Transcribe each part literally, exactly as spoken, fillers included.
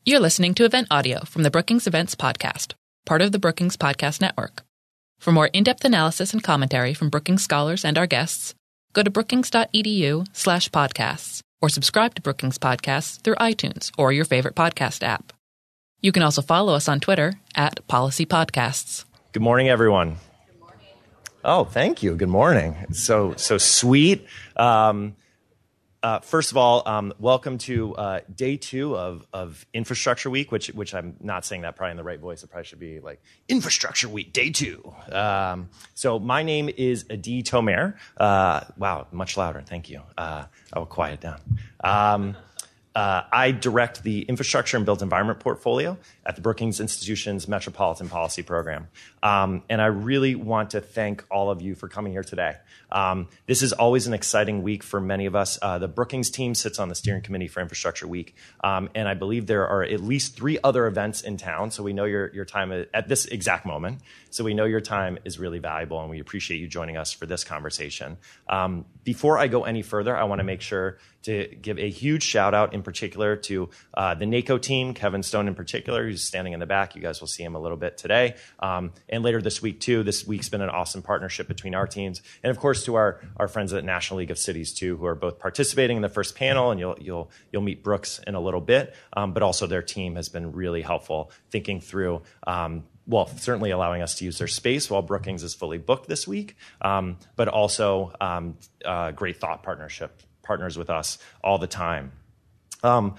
You're listening to event audio from the Brookings Events Podcast, part of the Brookings Podcast Network. For more in-depth analysis and commentary from Brookings scholars and our guests, go to brookings.edu slash podcasts or subscribe to Brookings Podcasts through iTunes or your favorite podcast app. You can also follow us on Twitter at Policy Podcasts. Good morning, everyone. Good morning. Oh, thank you. Good morning. It's so so sweet. Um, Uh, first of all, um, welcome to uh, day two of, of Infrastructure Week, which which I'm not saying that probably in the right voice. It probably should be like Infrastructure Week, day two. Um, so my name is Adi Tomer. Uh, wow, much louder. Thank you. Uh, I will quiet down. Um, uh, I direct the Infrastructure and Built Environment portfolio at the Brookings Institution's Metropolitan Policy Program. Um, and I really want to thank all of you for coming here today. Um, this is always an exciting week for many of us. Uh, the Brookings team sits on the steering committee for Infrastructure Week, um, and I believe there are at least three other events in town, so we know your, your time at this exact moment. So we know your time is really valuable, and we appreciate you joining us for this conversation. Um, before I go any further, I want to make sure to give a huge shout out in particular to uh, the NACO team, Kevin Stone in particular, who's standing in the back. You guys will see him a little bit today, um, and later this week too. This week's been an awesome partnership between our teams, and of course to our, our friends at National League of Cities too, who are both participating in the first panel, and you'll you'll you'll meet Brooks in a little bit, um, but also their team has been really helpful thinking through. Um, Well, certainly allowing us to use their space while Brookings is fully booked this week, um, but also um, uh, great thought partnership partners with us all the time. Um,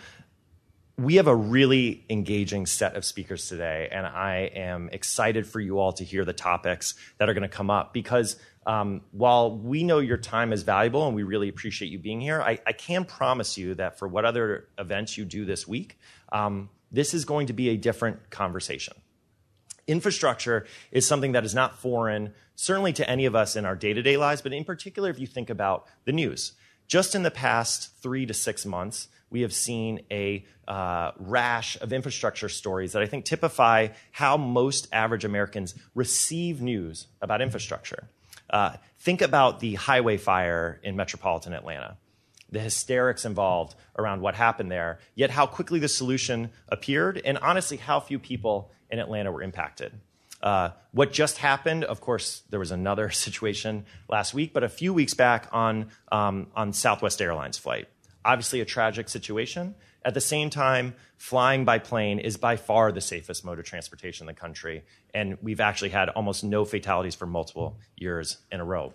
we have a really engaging set of speakers today, and I am excited for you all to hear the topics that are going to come up because um, while we know your time is valuable and we really appreciate you being here, I, I can promise you that for what other events you do this week, um, this is going to be a different conversation. Infrastructure is something that is not foreign, certainly to any of us in our day-to-day lives, but in particular if you think about the news. Just in the past three to six months, we have seen a uh, rash of infrastructure stories that I think typify how most average Americans receive news about infrastructure. Uh, think about the highway fire in metropolitan Atlanta, the hysterics involved around what happened there, yet how quickly the solution appeared, and honestly, how few people in Atlanta were impacted. Uh, what just happened, of course, there was another situation last week, but a few weeks back on, um, on Southwest Airlines flight. Obviously a tragic situation. At the same time, flying by plane is by far the safest mode of transportation in the country, and we've actually had almost no fatalities for multiple years in a row.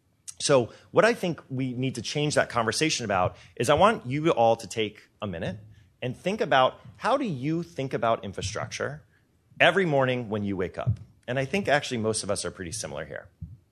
So what I think we need to change that conversation about is I want you all to take a minute and think about how do you think about infrastructure every morning when you wake up. And I think actually most of us are pretty similar here.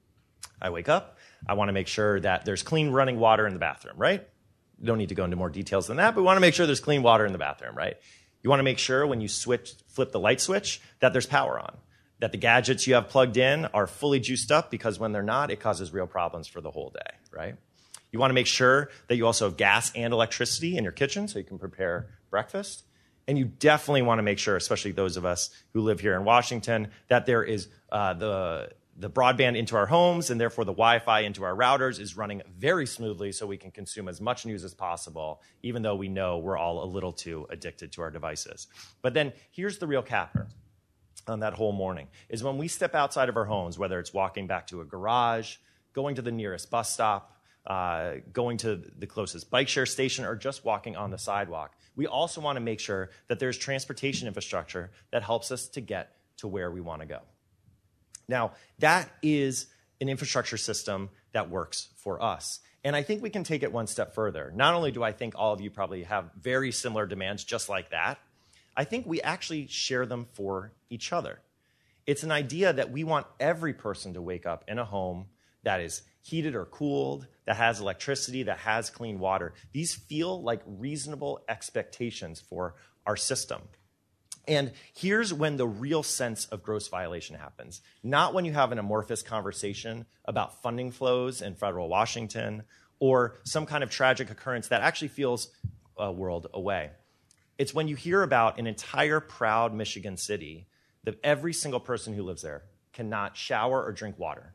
I wake up, I want to make sure that there's clean running water in the bathroom, right? You don't need to go into more details than that, but we want to make sure there's clean water in the bathroom, right? You want to make sure when you switch, flip the light switch that there's power on, that the gadgets you have plugged in are fully juiced up, because when they're not, it causes real problems for the whole day, right? You want to make sure that you also have gas and electricity in your kitchen so you can prepare breakfast. And you definitely want to make sure, especially those of us who live here in Washington, that there is uh, the, the broadband into our homes, and therefore the Wi-Fi into our routers is running very smoothly so we can consume as much news as possible, even though we know we're all a little too addicted to our devices. But then here's the real capper on that whole morning, is when we step outside of our homes, whether it's walking back to a garage, going to the nearest bus stop, uh, going to the closest bike share station, or just walking on the sidewalk, we also want to make sure that there's transportation infrastructure that helps us to get to where we want to go. Now, that is an infrastructure system that works for us. And I think we can take it one step further. Not only do I think all of you probably have very similar demands just like that, I think we actually share them for each other. It's an idea that we want every person to wake up in a home that is heated or cooled, that has electricity, that has clean water. These feel like reasonable expectations for our system. And here's when the real sense of gross violation happens. Not when you have an amorphous conversation about funding flows in federal Washington or some kind of tragic occurrence that actually feels a world away. It's when you hear about an entire proud Michigan city that every single person who lives there cannot shower or drink water.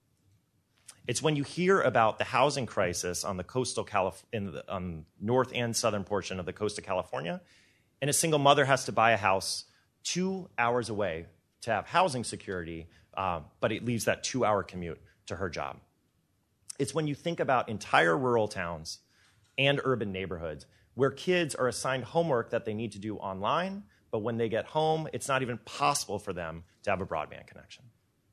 It's when you hear about the housing crisis on the coastal Calif- in the um, north and southern portion of the coast of California, and a single mother has to buy a house two hours away to have housing security, uh, but it leaves that two-hour commute to her job. It's when you think about entire rural towns and urban neighborhoods where kids are assigned homework that they need to do online, but when they get home, it's not even possible for them to have a broadband connection.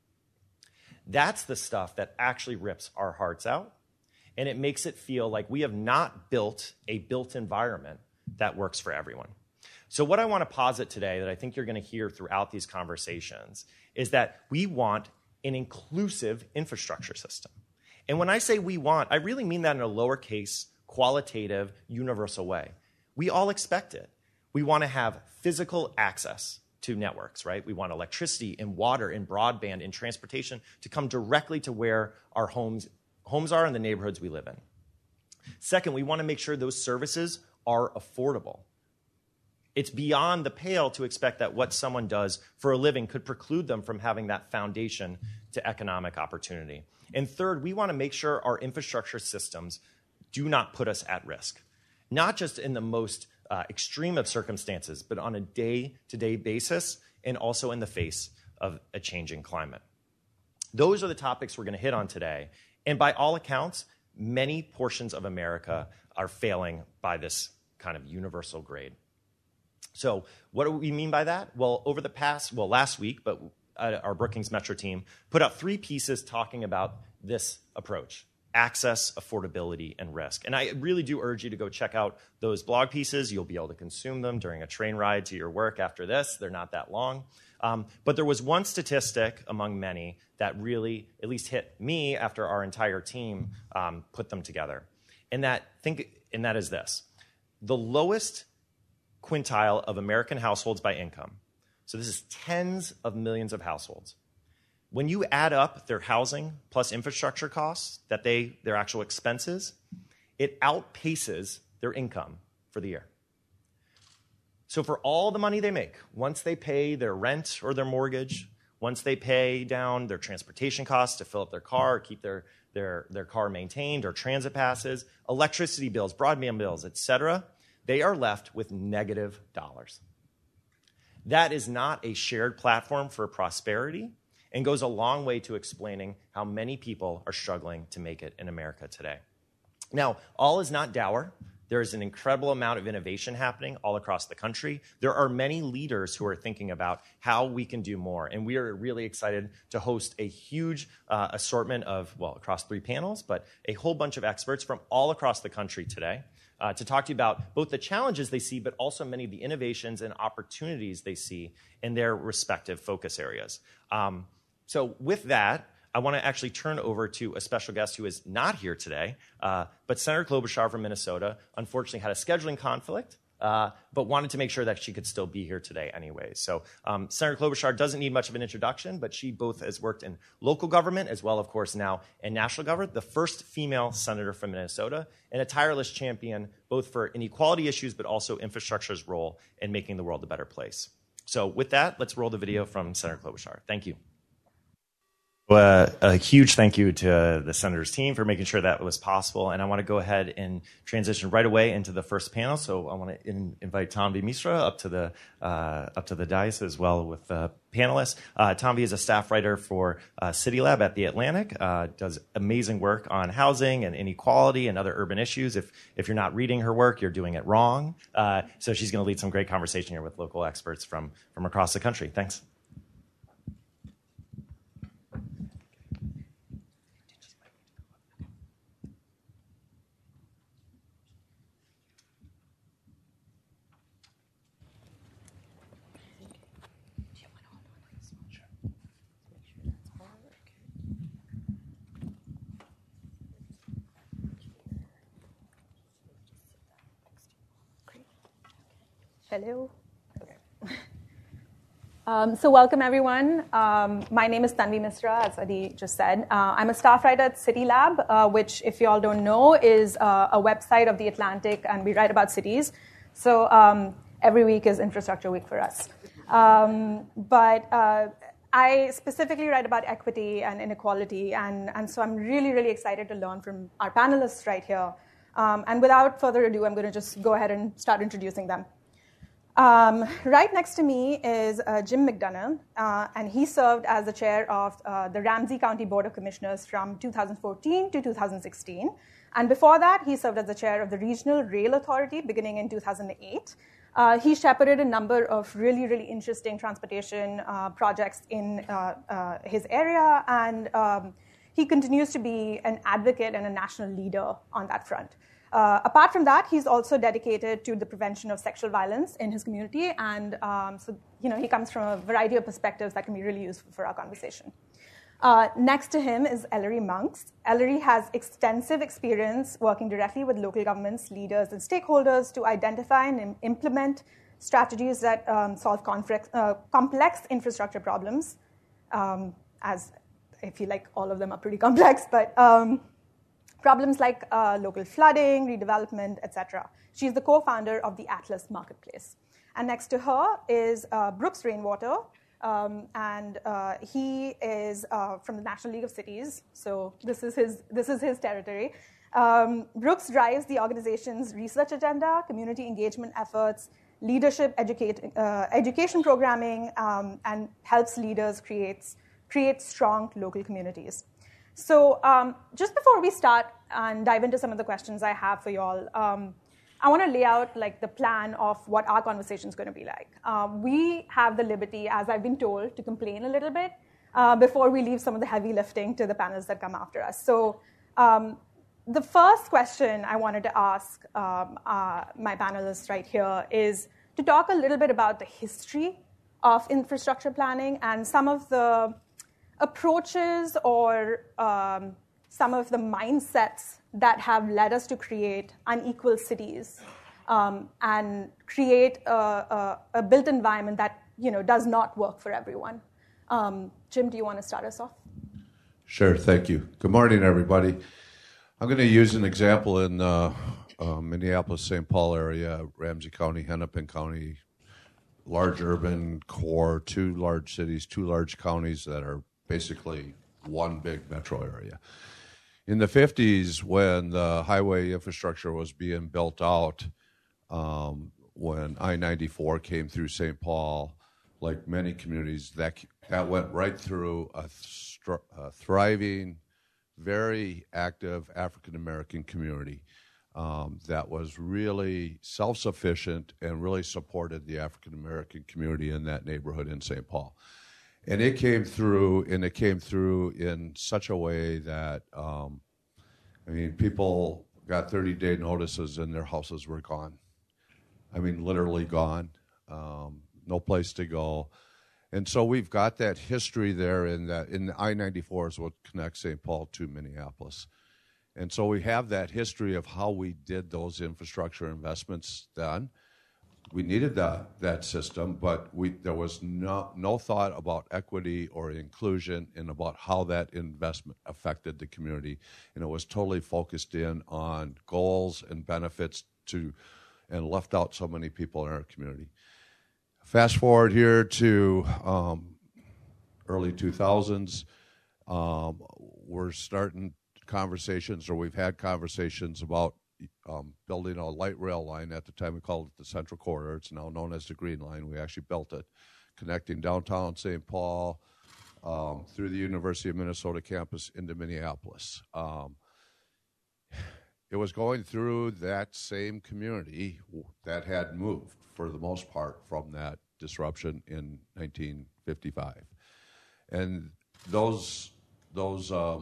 That's the stuff that actually rips our hearts out, and it makes it feel like we have not built a built environment that works for everyone. So what I want to posit today that I think you're going to hear throughout these conversations is that we want an inclusive infrastructure system. And when I say we want, I really mean that in a lowercase, qualitative, universal way. We all expect it. We want to have physical access to networks, right? We want electricity and water and broadband and transportation to come directly to where our homes, homes are and the neighborhoods we live in. Second, we want to make sure those services are affordable. It's beyond the pale to expect that what someone does for a living could preclude them from having that foundation to economic opportunity. And third, we want to make sure our infrastructure systems do not put us at risk, not just in the most uh, extreme of circumstances, but on a day-to-day basis and also in the face of a changing climate. Those are the topics we're going to hit on today. And by all accounts, many portions of America are failing by this kind of universal grade. So what do we mean by that? Well, over the past, well, last week, but uh, our Brookings Metro team put out three pieces talking about this approach: access, affordability, and risk. And I really do urge you to go check out those blog pieces. You'll be able to consume them during a train ride to your work after this. They're not that long. Um, but there was one statistic among many that really at least hit me after our entire team um, put them together. And that, think, and that is this: the lowest quintile of American households by income. So this is tens of millions of households. When you add up their housing plus infrastructure costs, that they, their actual expenses, it outpaces their income for the year. So for all the money they make, once they pay their rent or their mortgage, once they pay down their transportation costs to fill up their car, or keep their, their, their car maintained, or transit passes, electricity bills, broadband bills, et cetera, they are left with negative dollars. That is not a shared platform for prosperity and goes a long way to explaining how many people are struggling to make it in America today. Now, all is not dour. There is an incredible amount of innovation happening all across the country. There are many leaders who are thinking about how we can do more, and we are really excited to host a huge uh, assortment of, well, across three panels, but a whole bunch of experts from all across the country today. Uh, to talk to you about both the challenges they see, but also many of the innovations and opportunities they see in their respective focus areas. Um, so with that, I want to actually turn over to a special guest who is not here today, uh, but Senator Klobuchar from Minnesota unfortunately had a scheduling conflict, uh, but wanted to make sure that she could still be here today anyway. So um, Senator Klobuchar doesn't need much of an introduction, but she both has worked in local government as well, of course, now in national government, the first female senator from Minnesota, and a tireless champion both for inequality issues, but also infrastructure's role in making the world a better place. So with that, let's roll the video from Senator Klobuchar. Thank you. Uh, a huge thank you to the Senator's team for making sure that was possible. And I want to go ahead and transition right away into the first panel. So I want to in, invite Tanvi Misra up to the uh, up to the dais as well with the panelists. Uh, Tanvi is a staff writer for uh, City Lab at The Atlantic, uh, does amazing work on housing and inequality and other urban issues. If if you're not reading her work, you're doing it wrong. Uh, so she's going to lead some great conversation here with local experts from, from across the country. Thanks. Hello. Okay. Um, so welcome, everyone. Um, my name is Tanvi Misra, as Adi just said. Uh, I'm a staff writer at City Lab, uh, which, if you all don't know, is uh, a website of The Atlantic, and we write about cities. So um, every week is Infrastructure Week for us. Um, but uh, I specifically write about equity and inequality, and, and so I'm really, really excited to learn from our panelists right here. Um, and without further ado, I'm going to just go ahead and start introducing them. Um, right next to me is uh, Jim McDonough, uh, and he served as the chair of uh, the Ramsey County Board of Commissioners from two thousand fourteen to two thousand sixteen. And before that, he served as the chair of the Regional Rail Authority beginning in two thousand eight. Uh, he shepherded a number of really, really interesting transportation uh, projects in uh, uh, his area, and um, he continues to be an advocate and a national leader on that front. Uh, apart from that, he's also dedicated to the prevention of sexual violence in his community, and um, so you know he comes from a variety of perspectives that can be really useful for our conversation. Uh, next to him is Ellery Monks. Ellery has extensive experience working directly with local governments, leaders, and stakeholders to identify and im- implement strategies that um, solve conflict, uh, complex infrastructure problems. Um, as I feel like all of them are pretty complex, but um, problems like uh, local flooding, redevelopment, et cetera. She's the co-founder of the Atlas Marketplace. And next to her is uh, Brooks Rainwater, um, and uh, he is uh, from the National League of Cities, so this is his, this is his territory. Um, Brooks drives the organization's research agenda, community engagement efforts, leadership educate, uh, education programming, um, and helps leaders create, create strong local communities. So um, just before we start and dive into some of the questions I have for you all, um, I want to lay out like the plan of what our conversation is going to be like. Um, we have the liberty, as I've been told, to complain a little bit uh, before we leave some of the heavy lifting to the panels that come after us. So um, the first question I wanted to ask um, uh, my panelists right here is to talk a little bit about the history of infrastructure planning and some of the approaches or um, some of the mindsets that have led us to create unequal cities um, and create a, a, a built environment that you know does not work for everyone. Um, Jim, do you want to start us off? Sure, thank you. Good morning, everybody. I'm going to use an example in uh, uh, Minneapolis, Saint Paul area, Ramsey County, Hennepin County, large urban core, two large cities, two large counties that are basically one big metro area. In the fifties, when the highway infrastructure was being built out, um, when I ninety-four came through Saint Paul, like many communities, that that went right through a, str- a thriving, very active African-American community um, that was really self-sufficient and really supported the African-American community in that neighborhood in Saint Paul. And it came through, and it came through in such a way that, um, I mean, people got thirty-day notices and their houses were gone. I mean, literally gone, um, no place to go. And so we've got that history there in that, in the I ninety-four is what connects Saint Paul to Minneapolis. And so we have that history of how we did those infrastructure investments then. We needed that that system, but we there was no no thought about equity or inclusion and about how that investment affected the community, and it was totally focused in on goals and benefits to, and left out so many people in our community. Fast forward here to um, early two thousands, um, we're starting conversations, or we've had conversations about Um, building a light rail line. At the time we called it the Central Corridor. It's now known as the Green Line. We actually built it, connecting downtown Saint Paul um, through the University of Minnesota campus into Minneapolis. Um, it was going through that same community that had moved, for the most part, from that disruption in nineteen fifty-five. And those those um,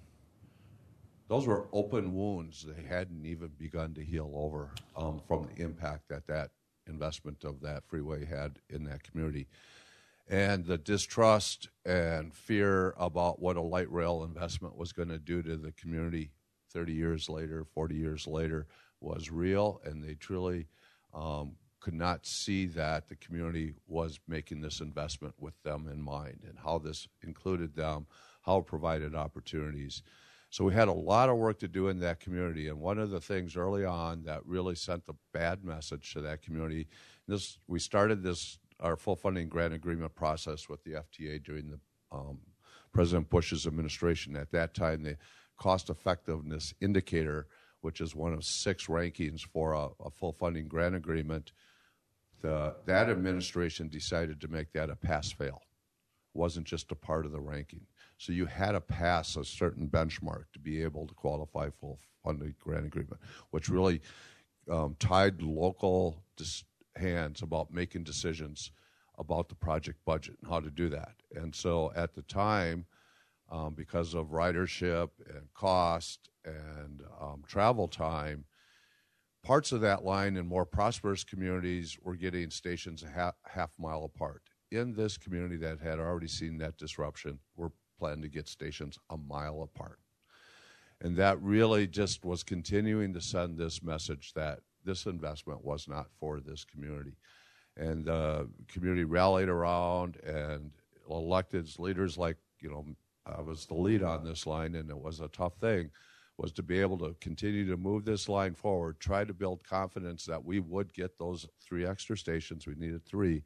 Those were open wounds. They hadn't even begun to heal over um, from the impact that that investment of that freeway had in that community. And the distrust and fear about what a light rail investment was going to do to the community thirty years later, forty years later, was real, and they truly um, could not see that the community was making this investment with them in mind and how this included them, how it provided opportunities. So we had a lot of work to do in that community, and one of the things early on that really sent the bad message to that community, this we started this our full funding grant agreement process with the F T A during the um, President Bush's administration. At that time, the cost effectiveness indicator, which is one of six rankings for a, a full funding grant agreement, the, that administration decided to make that a pass-fail. It wasn't just a part of the ranking. So you had to pass a certain benchmark to be able to qualify for funding grant agreement, which really um, tied local dis- hands about making decisions about the project budget and how to do that. And so at the time, um, because of ridership and cost and um, travel time, parts of that line in more prosperous communities were getting stations a half, half mile apart. In this community that had already seen that disruption, we're planning to get stations a mile apart. And that really just was continuing to send this message that this investment was not for this community. And the community rallied around and elected leaders like, you know, I was the lead on this line, and it was a tough thing, was to be able to continue to move this line forward, try to build confidence that we would get those three extra stations. We needed three.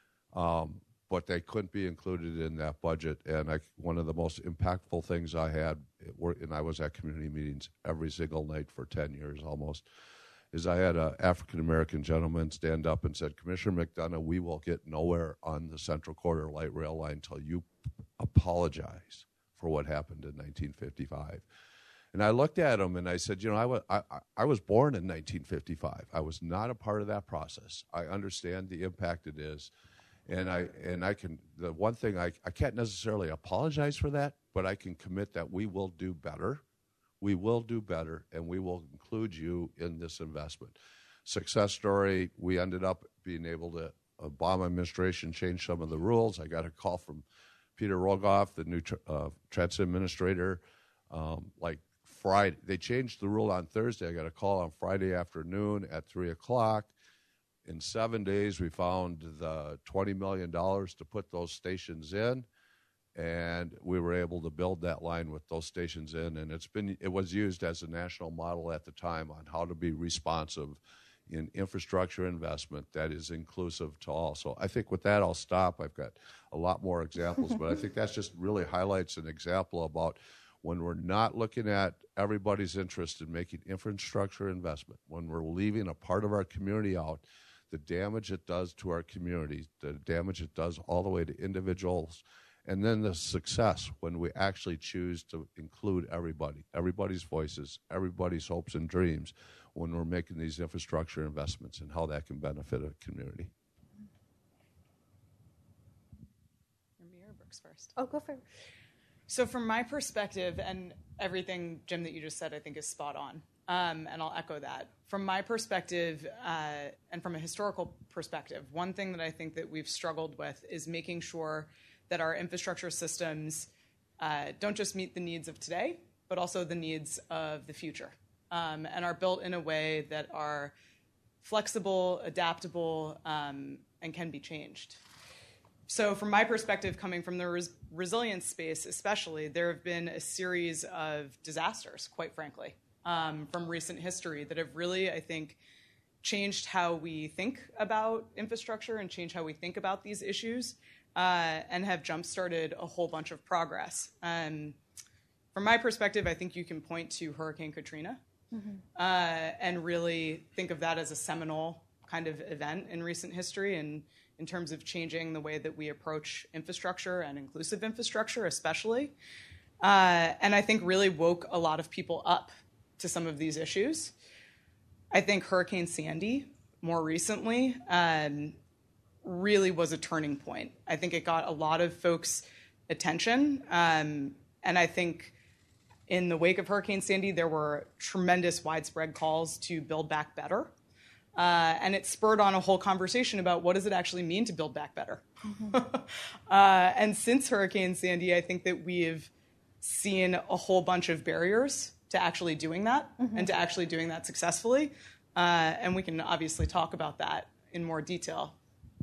Um, but they couldn't be included in that budget. And I, one of the most impactful things I had, and I was at community meetings every single night for ten years almost, is I had an African-American gentleman stand up and said, Commissioner McDonough, we will get nowhere on the Central Corridor Light Rail line until you apologize for what happened in nineteen fifty-five. And I looked at him and I said, you know, I, w- I, I was born in nineteen fifty-five. I was not a part of that process. I understand the impact it is. And I and I can, the one thing, I, I can't necessarily apologize for that, but I can commit that we will do better. We will do better, and we will include you in this investment. Success story, we ended up being able to, Obama administration changed some of the rules. I got a call from Peter Rogoff, the new uh, transit administrator, um, like Friday. They changed the rule on Thursday. I got a call on Friday afternoon at three o'clock. In seven days, we found the twenty million dollars to put those stations in, and we were able to build that line with those stations in. And it's been it was used as a national model at the time on how to be responsive in infrastructure investment that is inclusive to all. So I think with that, I'll stop. I've got a lot more examples, but I think that's just really highlights an example about when we're not looking at everybody's interest in making infrastructure investment, when we're leaving a part of our community out, the damage it does to our community, the damage it does all the way to individuals, and then the success when we actually choose to include everybody, everybody's voices, everybody's hopes and dreams when we're making these infrastructure investments and how that can benefit a community. Amir Brooks first. Oh, go for it. So from my perspective, and everything, Jim, that you just said, I think is spot on. Um, and I'll echo that. From my perspective, uh, and from a historical perspective, one thing that I think that we've struggled with is making sure that our infrastructure systems uh, don't just meet the needs of today, but also the needs of the future, um, and are built in a way that are flexible, adaptable, um, and can be changed. So from my perspective, coming from the res- resilience space especially, there have been a series of disasters, quite frankly, um, from recent history that have really, I think, changed how we think about infrastructure and changed how we think about these issues, uh, and have jump-started a whole bunch of progress. Um, from my perspective, I think you can point to Hurricane Katrina, mm-hmm. uh, and really think of that as a seminal kind of event in recent history, and in terms of changing the way that we approach infrastructure and inclusive infrastructure especially. Uh, and I think really woke a lot of people up to some of these issues. I think Hurricane Sandy, more recently, um, really was a turning point. I think it got a lot of folks' attention. Um, and I think in the wake of Hurricane Sandy, there were tremendous widespread calls to build back better. Uh, and it spurred on a whole conversation about what does it actually mean to build back better. Mm-hmm. uh, and since Hurricane Sandy, I think that we've seen a whole bunch of barriers to actually doing that, mm-hmm. and to actually doing that successfully. Uh, and we can obviously talk about that in more detail.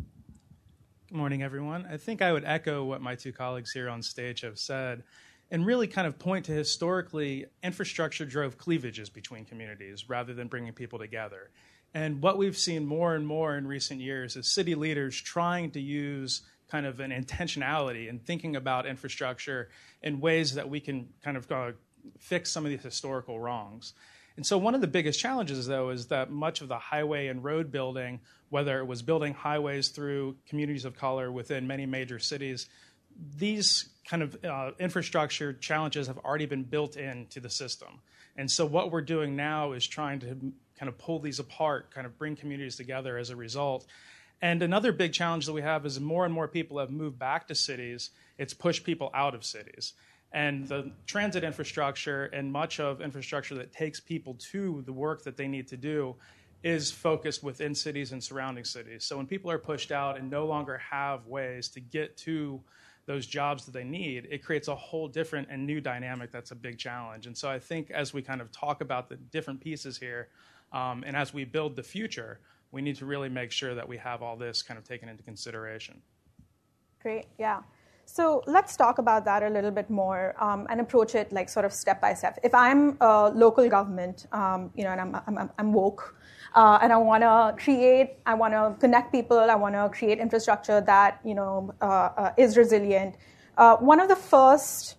Good morning, everyone. I think I would echo what my two colleagues here on stage have said and really kind of point to historically, infrastructure drove cleavages between communities rather than bringing people together. And what we've seen more and more in recent years is city leaders trying to use kind of an intentionality and thinking about infrastructure in ways that we can kind of uh, fix some of these historical wrongs. And so one of the biggest challenges, though, is that much of the highway and road building, whether it was building highways through communities of color within many major cities, these kind of uh, infrastructure challenges have already been built into the system. And so what we're doing now is trying to kind of pull these apart, kind of bring communities together as a result. And another big challenge that we have is more and more people have moved back to cities. It's pushed people out of cities. And the transit infrastructure and much of infrastructure that takes people to the work that they need to do is focused within cities and surrounding cities. So when people are pushed out and no longer have ways to get to those jobs that they need, it creates a whole different and new dynamic that's a big challenge. And so I think as we kind of talk about the different pieces here, um, and as we build the future, we need to really make sure that we have all this kind of taken into consideration. Great, yeah. So let's talk about that a little bit more um, and approach it like sort of step by step. If I'm a local government, um, you know, and I'm, I'm, I'm woke, uh, and I want to create, I want to connect people, I want to create infrastructure that, you know, uh, uh, is resilient. Uh, one of the first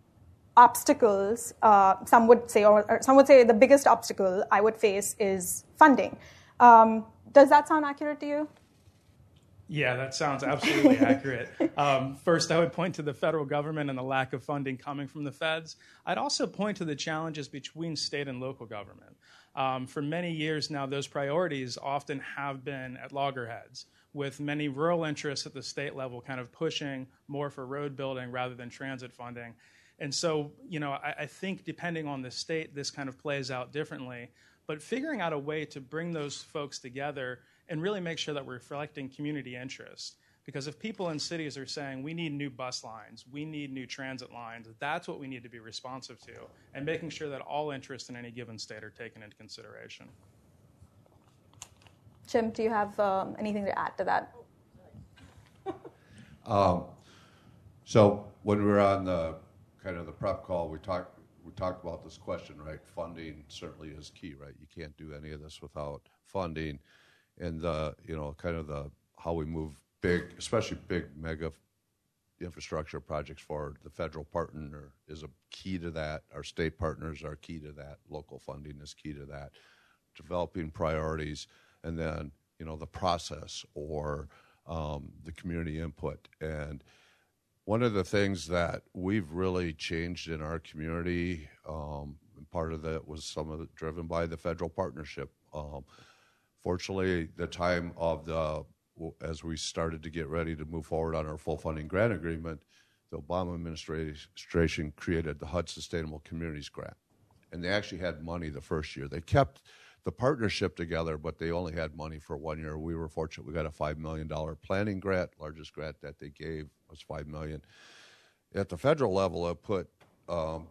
obstacles, uh, some would say, or, or some would say the biggest obstacle I would face is funding. Um, does that sound accurate to you? Yeah, that sounds absolutely accurate. Um, first, I would point to the federal government and the lack of funding coming from the feds. I'd also point to the challenges between state and local government. Um, for many years now, those priorities often have been at loggerheads, with many rural interests at the state level kind of pushing more for road building rather than transit funding. And so, you know, I, I think depending on the state, this kind of plays out differently. But figuring out a way to bring those folks together and really make sure that we're reflecting community interest. Because if people in cities are saying, we need new bus lines, we need new transit lines, that's what we need to be responsive to, and making sure that all interests in any given state are taken into consideration. Jim, do you have um, anything to add to that? um, so when we were on the kind of the prep call, we talked we talked about this question, right? Funding certainly is key, right? You can't do any of this without funding. And the, you know, kind of the how we move big, especially big mega infrastructure projects forward. The federal partner is a key to that. Our state partners are key to that. Local funding is key to that. Developing priorities, and then, you know, the process or um, the community input. And one of the things that we've really changed in our community, um, and part of that was some of it driven by the federal partnership. Um, Fortunately, the time of the, as we started to get ready to move forward on our full funding grant agreement, the Obama administration created the H U D Sustainable Communities Grant. And they actually had money the first year. They kept the partnership together, but they only had money for one year. We were fortunate. We got a five million dollars planning grant. Largest grant that they gave was five million dollars. At the federal level, it put um,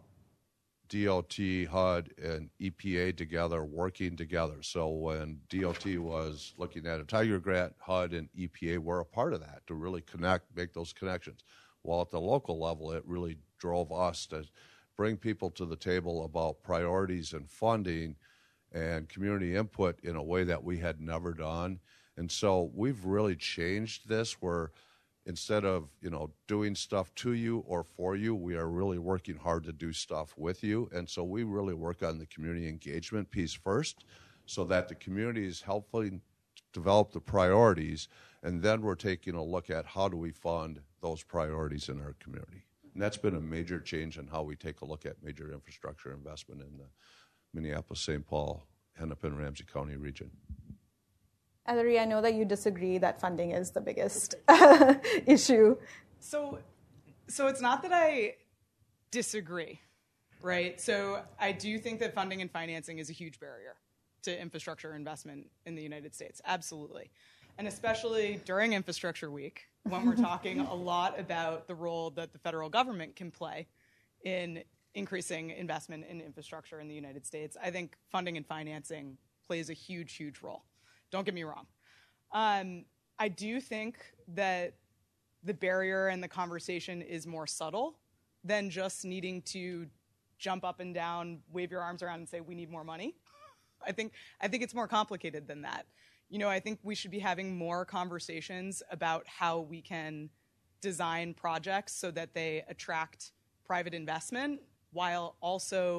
D O T, H U D, and E P A together, working together. So when D O T was looking at a Tiger grant, H U D and E P A were a part of that to really connect, make those connections. While at the local level, it really drove us to bring people to the table about priorities and funding and community input in a way that we had never done. And so we've really changed this where instead of, you know, doing stuff to you or for you, we are really working hard to do stuff with you. And so we really work on the community engagement piece first so that the community is helping develop the priorities, and then we're taking a look at how do we fund those priorities in our community. And that's been a major change in how we take a look at major infrastructure investment in the Minneapolis, Saint Paul, Hennepin, Ramsey County region. Ellery, I know that you disagree that funding is the biggest issue. So, so it's not that I disagree, right? So I do think that funding and financing is a huge barrier to infrastructure investment in the United States, absolutely. And especially during Infrastructure Week, when we're talking a lot about the role that the federal government can play in increasing investment in infrastructure in the United States, I think funding and financing plays a huge, huge role. Don't get me wrong. Um, I do think that the barrier and the conversation is more subtle than just needing to jump up and down, wave your arms around and say, we need more money. I think I think it's more complicated than that. You know, I think we should be having more conversations about how we can design projects so that they attract private investment while also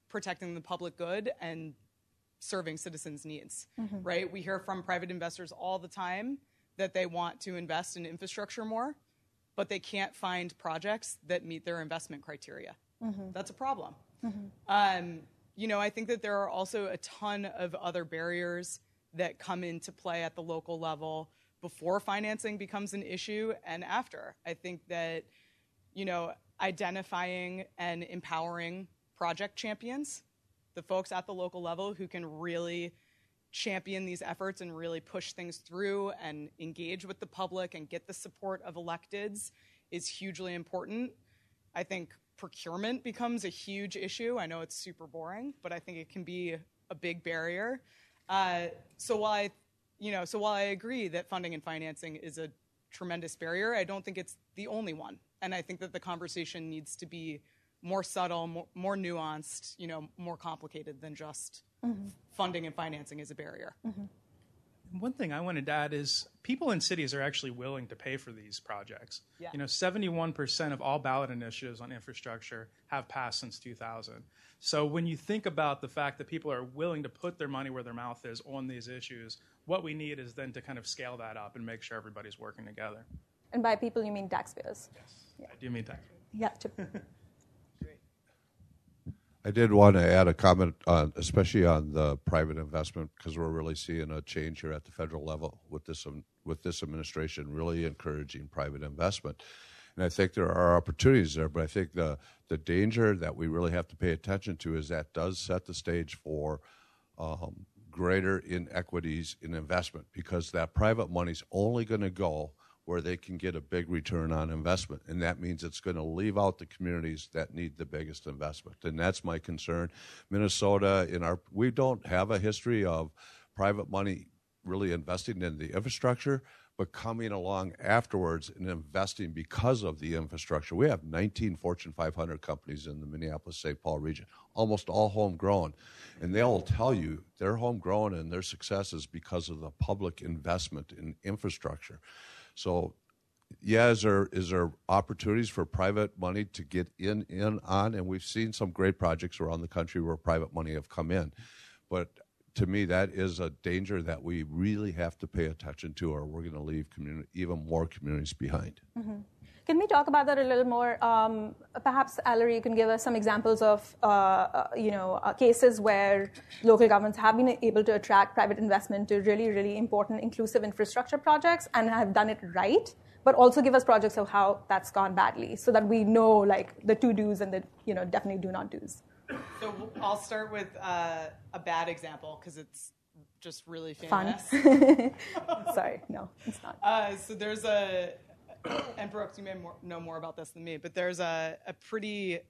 protecting the public good and serving citizens' needs, mm-hmm. right? We hear from private investors all the time that they want to invest in infrastructure more, but they can't find projects that meet their investment criteria. Mm-hmm. That's a problem. Mm-hmm. Um, you know, I think that there are also a ton of other barriers that come into play at the local level before financing becomes an issue and after. I think that, you know, identifying and empowering project champions, the folks at the local level who can really champion these efforts and really push things through and engage with the public and get the support of electeds is hugely important. I think procurement becomes a huge issue. I know it's super boring, but I think it can be a big barrier. Uh, so while I, you know, so while I agree that funding and financing is a tremendous barrier, I don't think it's the only one. And I think that the conversation needs to be more subtle, more, more nuanced, you know, more complicated than just mm-hmm. funding and financing is a barrier. Mm-hmm. One thing I wanted to add is people in cities are actually willing to pay for these projects. Yeah. You know, seventy-one percent of all ballot initiatives on infrastructure have passed since two thousand. So when you think about the fact that people are willing to put their money where their mouth is on these issues, what we need is then to kind of scale that up and make sure everybody's working together. And by people, you mean taxpayers? Yes, yeah. I do mean taxpayers. Yeah, I did want to add a comment, on, especially on the private investment, because we're really seeing a change here at the federal level with this um, with this administration really encouraging private investment. And I think there are opportunities there, but I think the, the danger that we really have to pay attention to is that does set the stage for um, greater inequities in investment, because that private money's only going to go where they can get a big return on investment. And that means it's going to leave out the communities that need the biggest investment. And that's my concern. Minnesota, in our, we don't have a history of private money really investing in the infrastructure, but coming along afterwards and investing because of the infrastructure. We have nineteen Fortune five hundred companies in the Minneapolis-Saint Paul region, almost all homegrown. And they'll tell you they're homegrown and their success is because of the public investment in infrastructure. So, yeah, is there, is there opportunities for private money to get in, in on? And we've seen some great projects around the country where private money have come in. But to me, that is a danger that we really have to pay attention to, or we're going to leave community, even more communities behind. Mm-hmm. Can we talk about that a little more? Um, perhaps, Ellery, you can give us some examples of, uh, uh, you know, uh, cases where local governments have been able to attract private investment to really, really important inclusive infrastructure projects and have done it right, but also give us projects of how that's gone badly, so that we know, like, the to-dos and the, you know, definitely do-not-dos. So I'll start with uh, a bad example because it's just really famous. Fun. Sorry, no, it's not. Uh, so there's a, and Brooks, you may more, know more about this than me, but there's a, a pretty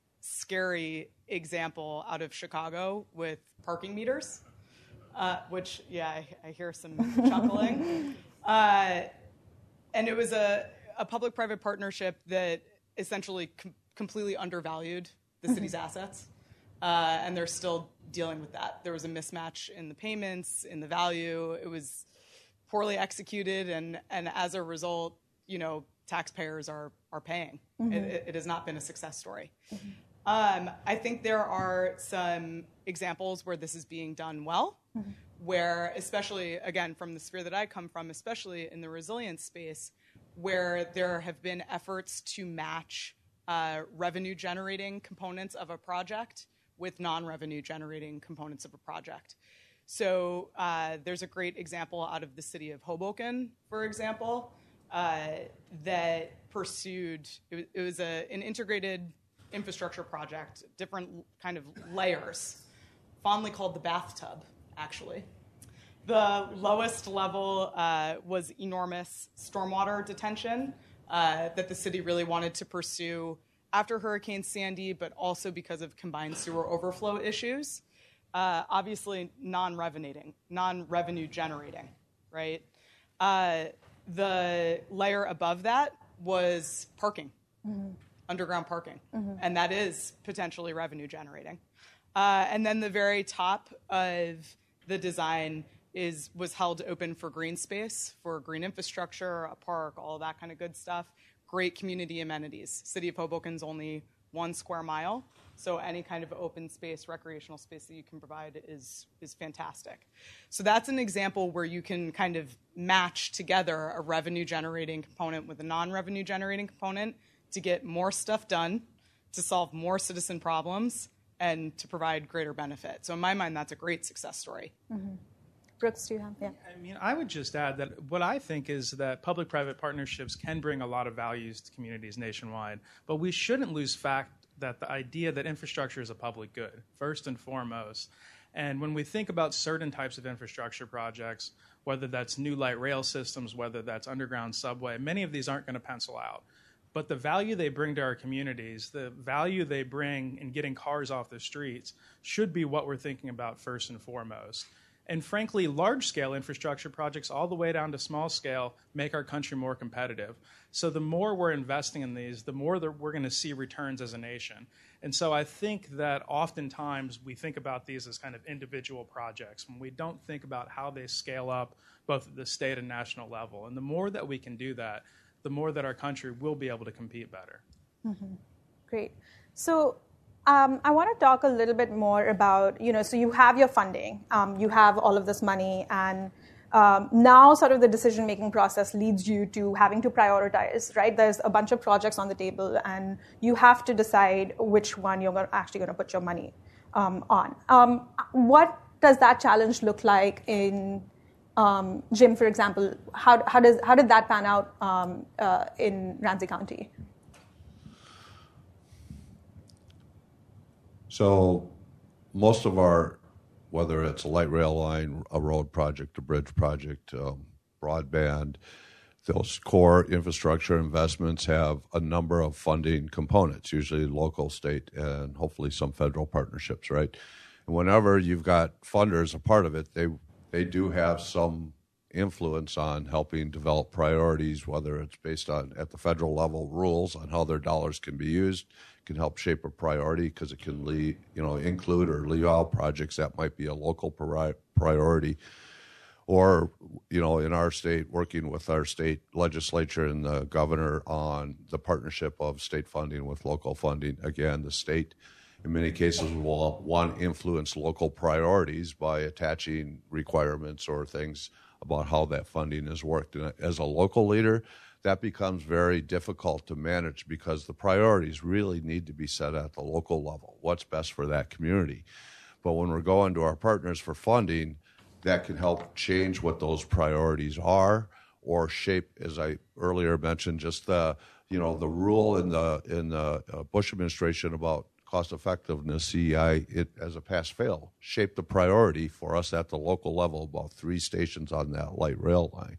scary example out of Chicago with parking meters, uh, which, yeah, I, I hear some chuckling. Uh, and it was a, a public-private partnership that essentially com- completely undervalued the city's assets. Uh, and they're still dealing with that. There was a mismatch in the payments, in the value. It was poorly executed, and, and as a result, you know, taxpayers are are paying. Mm-hmm. It, it has not been a success story. Mm-hmm. Um, I think there are some examples where this is being done well, mm-hmm. where, especially, again, from the sphere that I come from, especially in the resilience space, where there have been efforts to match uh, revenue-generating components of a project with non-revenue generating components of a project. So uh, there's a great example out of the city of Hoboken, for example, uh, that pursued, it was, it was a, an integrated infrastructure project, different kind of layers, fondly called the bathtub, actually. The lowest level uh, was enormous stormwater detention uh, that the city really wanted to pursue after Hurricane Sandy, but also because of combined sewer overflow issues. Uh, obviously, non-revenuing, non-revenue generating, right? Uh, the layer above that was parking, mm-hmm. underground parking, mm-hmm. and that is potentially revenue generating. Uh, and then the very top of the design is was held open for green space, for green infrastructure, a park, all that kind of good stuff. Great community amenities. City of Hoboken's only one square mile, So any kind of open space, recreational space that you can provide is is fantastic. So that's an example where you can kind of match together a revenue generating component with a non-revenue generating component to get more stuff done, to solve more citizen problems, and to provide greater benefit. So in my mind, that's a great success story. Mm-hmm. Brooks, do you have? Yeah. I mean, I would just add that what I think is that public-private partnerships can bring a lot of values to communities nationwide, but we shouldn't lose fact that the idea that infrastructure is a public good, first and foremost. And when we think about certain types of infrastructure projects, whether that's new light rail systems, whether that's underground subway, many of these aren't going to pencil out. But the value they bring to our communities, the value they bring in getting cars off the streets should be what we're thinking about first and foremost. And frankly, large-scale infrastructure projects all the way down to small-scale make our country more competitive. So the more we're investing in these, the more that we're going to see returns as a nation. And so I think that oftentimes we think about these as kind of individual projects when we don't think about how they scale up both at the state and national level. And the more that we can do that, the more that our country will be able to compete better. Mm-hmm. Great. So Um, I want to talk a little bit more about, you know, so you have your funding, um, you have all of this money, and um, now sort of the decision-making process leads you to having to prioritize, right? There's a bunch of projects on the table, and you have to decide which one you're actually going to put your money um, on. Um, what does that challenge look like in, um, Jim, for example? How, how, does, how did that pan out um, uh, in Ramsey County? So most of our, whether it's a light rail line, a road project, a bridge project, um, broadband, those core infrastructure investments have a number of funding components, usually local, state, and hopefully some federal partnerships, right? And whenever you've got funders a part of it, they they do have some influence on helping develop priorities, whether it's based on, at the federal level, rules on how their dollars can be used, can help shape a priority because it can lead, you know, include or leave out projects that might be a local pri- priority. Or, you know, in our state, working with our state legislature and the governor on the partnership of state funding with local funding. Again, the state, in many cases, will want to influence local priorities by attaching requirements or things about how that funding is worked. And as a local leader, that becomes very difficult to manage because the priorities really need to be set at the local level. What's best for that community? But when we're going to our partners for funding, that can help change what those priorities are or shape, as I earlier mentioned, just the, you know, the rule in the in the uh, Bush administration about cost effectiveness, C E I, it as a pass-fail, shaped the priority for us at the local level, about three stations on that light rail line.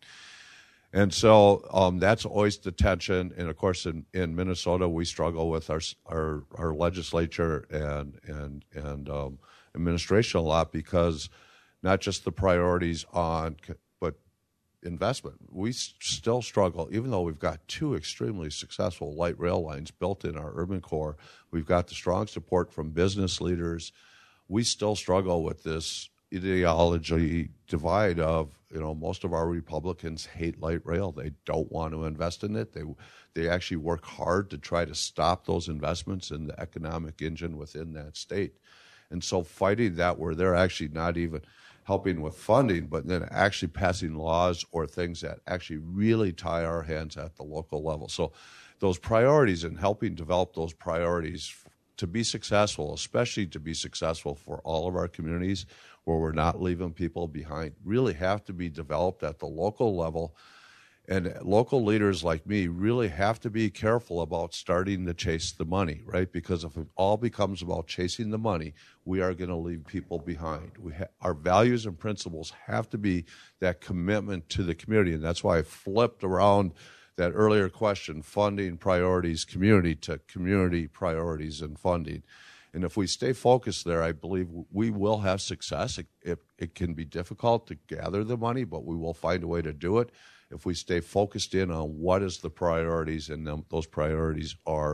And so um, that's always the tension. And of course, in, in Minnesota, we struggle with our our, our legislature and and and um, administration a lot because not just the priorities on, but investment. We still struggle, even though we've got two extremely successful light rail lines built in our urban core. We've got the strong support from business leaders. We still struggle with this ideology divide of, you know, most of our Republicans hate light rail. They don't want to invest in it. They they actually work hard to try to stop those investments in the economic engine within that state. And so fighting that where they're actually not even helping with funding, but then actually passing laws or things that actually really tie our hands at the local level. So those priorities and helping develop those priorities to be successful, especially to be successful for all of our communities where we're not leaving people behind, really have to be developed at the local level. And local leaders like me really have to be careful about starting to chase the money, right? Because if it all becomes about chasing the money, we are going to leave people behind. We ha- our values and principles have to be that commitment to the community. And that's why I flipped around that earlier question, funding, priorities, community, to community, priorities, and funding. And if we stay focused there, I believe we will have success. It, it, it can be difficult to gather the money, but we will find a way to do it if we stay focused in on what is the priorities, and them, those priorities are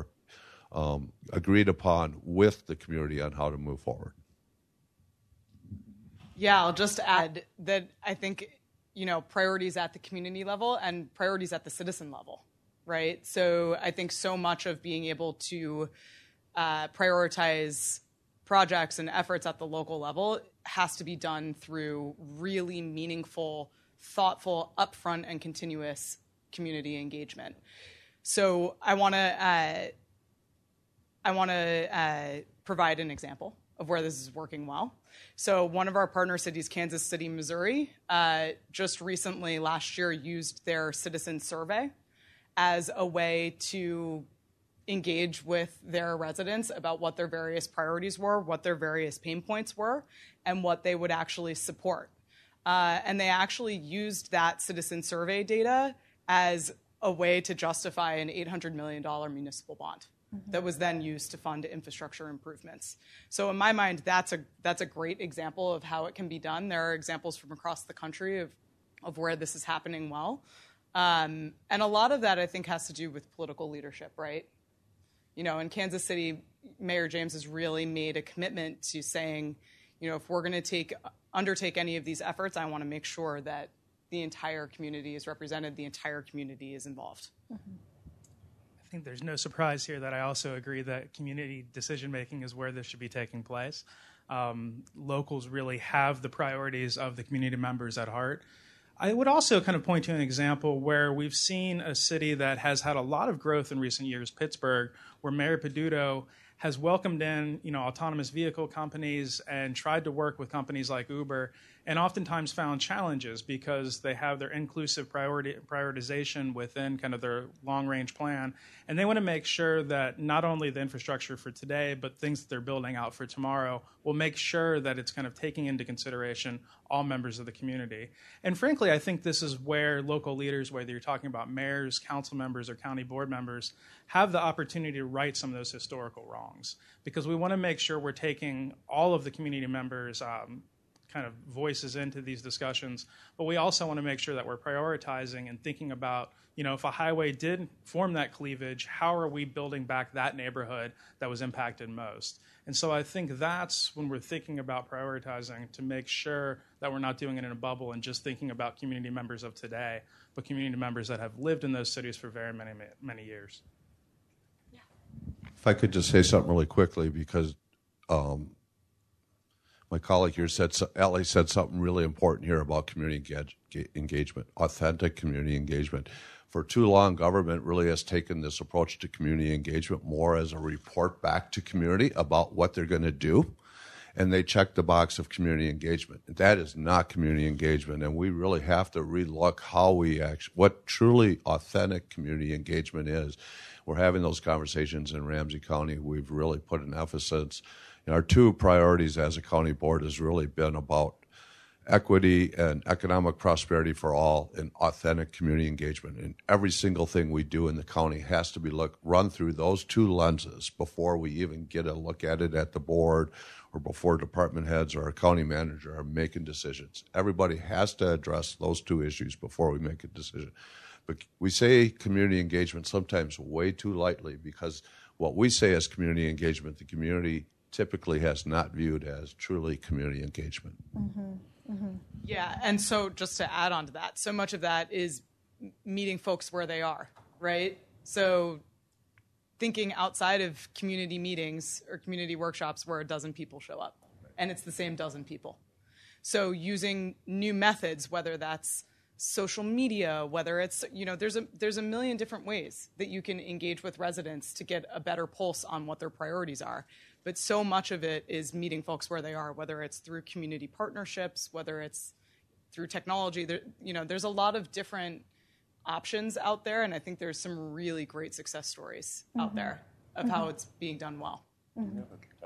um, agreed upon with the community on how to move forward. Yeah, I'll just add that I think, you know, priorities at the community level and priorities at the citizen level, right? So I think so much of being able to uh, prioritize projects and efforts at the local level has to be done through really meaningful, thoughtful, upfront, and continuous community engagement. So I want to uh, I want to uh, provide an example of where this is working well. So one of our partner cities, Kansas City, Missouri, uh, just recently last year used their citizen survey as a way to engage with their residents about what their various priorities were, what their various pain points were, and what they would actually support. Uh, and they actually used that citizen survey data as a way to justify an eight hundred million dollars municipal bond mm-hmm. that was then used to fund infrastructure improvements. So in my mind, that's a that's a great example of how it can be done. There are examples from across the country of, of where this is happening well. Um, and a lot of that, I think, has to do with political leadership, right? You know, in Kansas City, Mayor James has really made a commitment to saying, you know, if we're going to take undertake any of these efforts, I want to make sure that the entire community is represented, the entire community is involved. Mm-hmm. I think there's no surprise here that I also agree that community decision-making is where this should be taking place. Um, locals really have the priorities of the community members at heart. I would also kind of point to an example where we've seen a city that has had a lot of growth in recent years, Pittsburgh, where Mayor Peduto has welcomed in, you know, autonomous vehicle companies and tried to work with companies like Uber, and oftentimes found challenges because they have their inclusive priority prioritization within kind of their long-range plan, and they want to make sure that not only the infrastructure for today, but things that they're building out for tomorrow will make sure that it's kind of taking into consideration all members of the community. And frankly, I think this is where local leaders, whether you're talking about mayors, council members, or county board members, have the opportunity to right some of those historical wrongs, because we want to make sure we're taking all of the community members' um, kind of voices into these discussions, but we also want to make sure that we're prioritizing and thinking about, you know, if a highway did form that cleavage, how are we building back that neighborhood that was impacted most? And so I think that's when we're thinking about prioritizing, to make sure that we're not doing it in a bubble and just thinking about community members of today, but community members that have lived in those cities for very many, many years. Yeah. If I could just say something really quickly, because um, my colleague here said, Allie said something really important here about community engage, engagement, authentic community engagement. For too long, government really has taken this approach to community engagement more as a report back to community about what they're going to do, and they check the box of community engagement. That is not community engagement, and we really have to relook how we actually, what truly authentic community engagement is. We're having those conversations in Ramsey County. We've really put an emphasis. And our two priorities as a county board has really been about equity and economic prosperity for all and authentic community engagement. And every single thing we do in the county has to be look, run through those two lenses before we even get a look at it at the board or before department heads or our county manager are making decisions. Everybody has to address those two issues before we make a decision. But we say community engagement sometimes way too lightly, because what we say as community engagement, the community typically has not viewed as truly community engagement. Mm-hmm. Mm-hmm. Yeah, and so just to add on to that, so much of that is meeting folks where they are, right? So thinking outside of community meetings or community workshops where a dozen people show up, and it's the same dozen people. So using new methods, whether that's social media, whether it's, you know, there's a there's a million different ways that you can engage with residents to get a better pulse on what their priorities are. But so much of it is meeting folks where they are, whether it's through community partnerships, whether it's through technology. There, you know, there's a lot of different options out there, and I think there's some really great success stories mm-hmm. out there of mm-hmm. how it's being done well. Mm-hmm.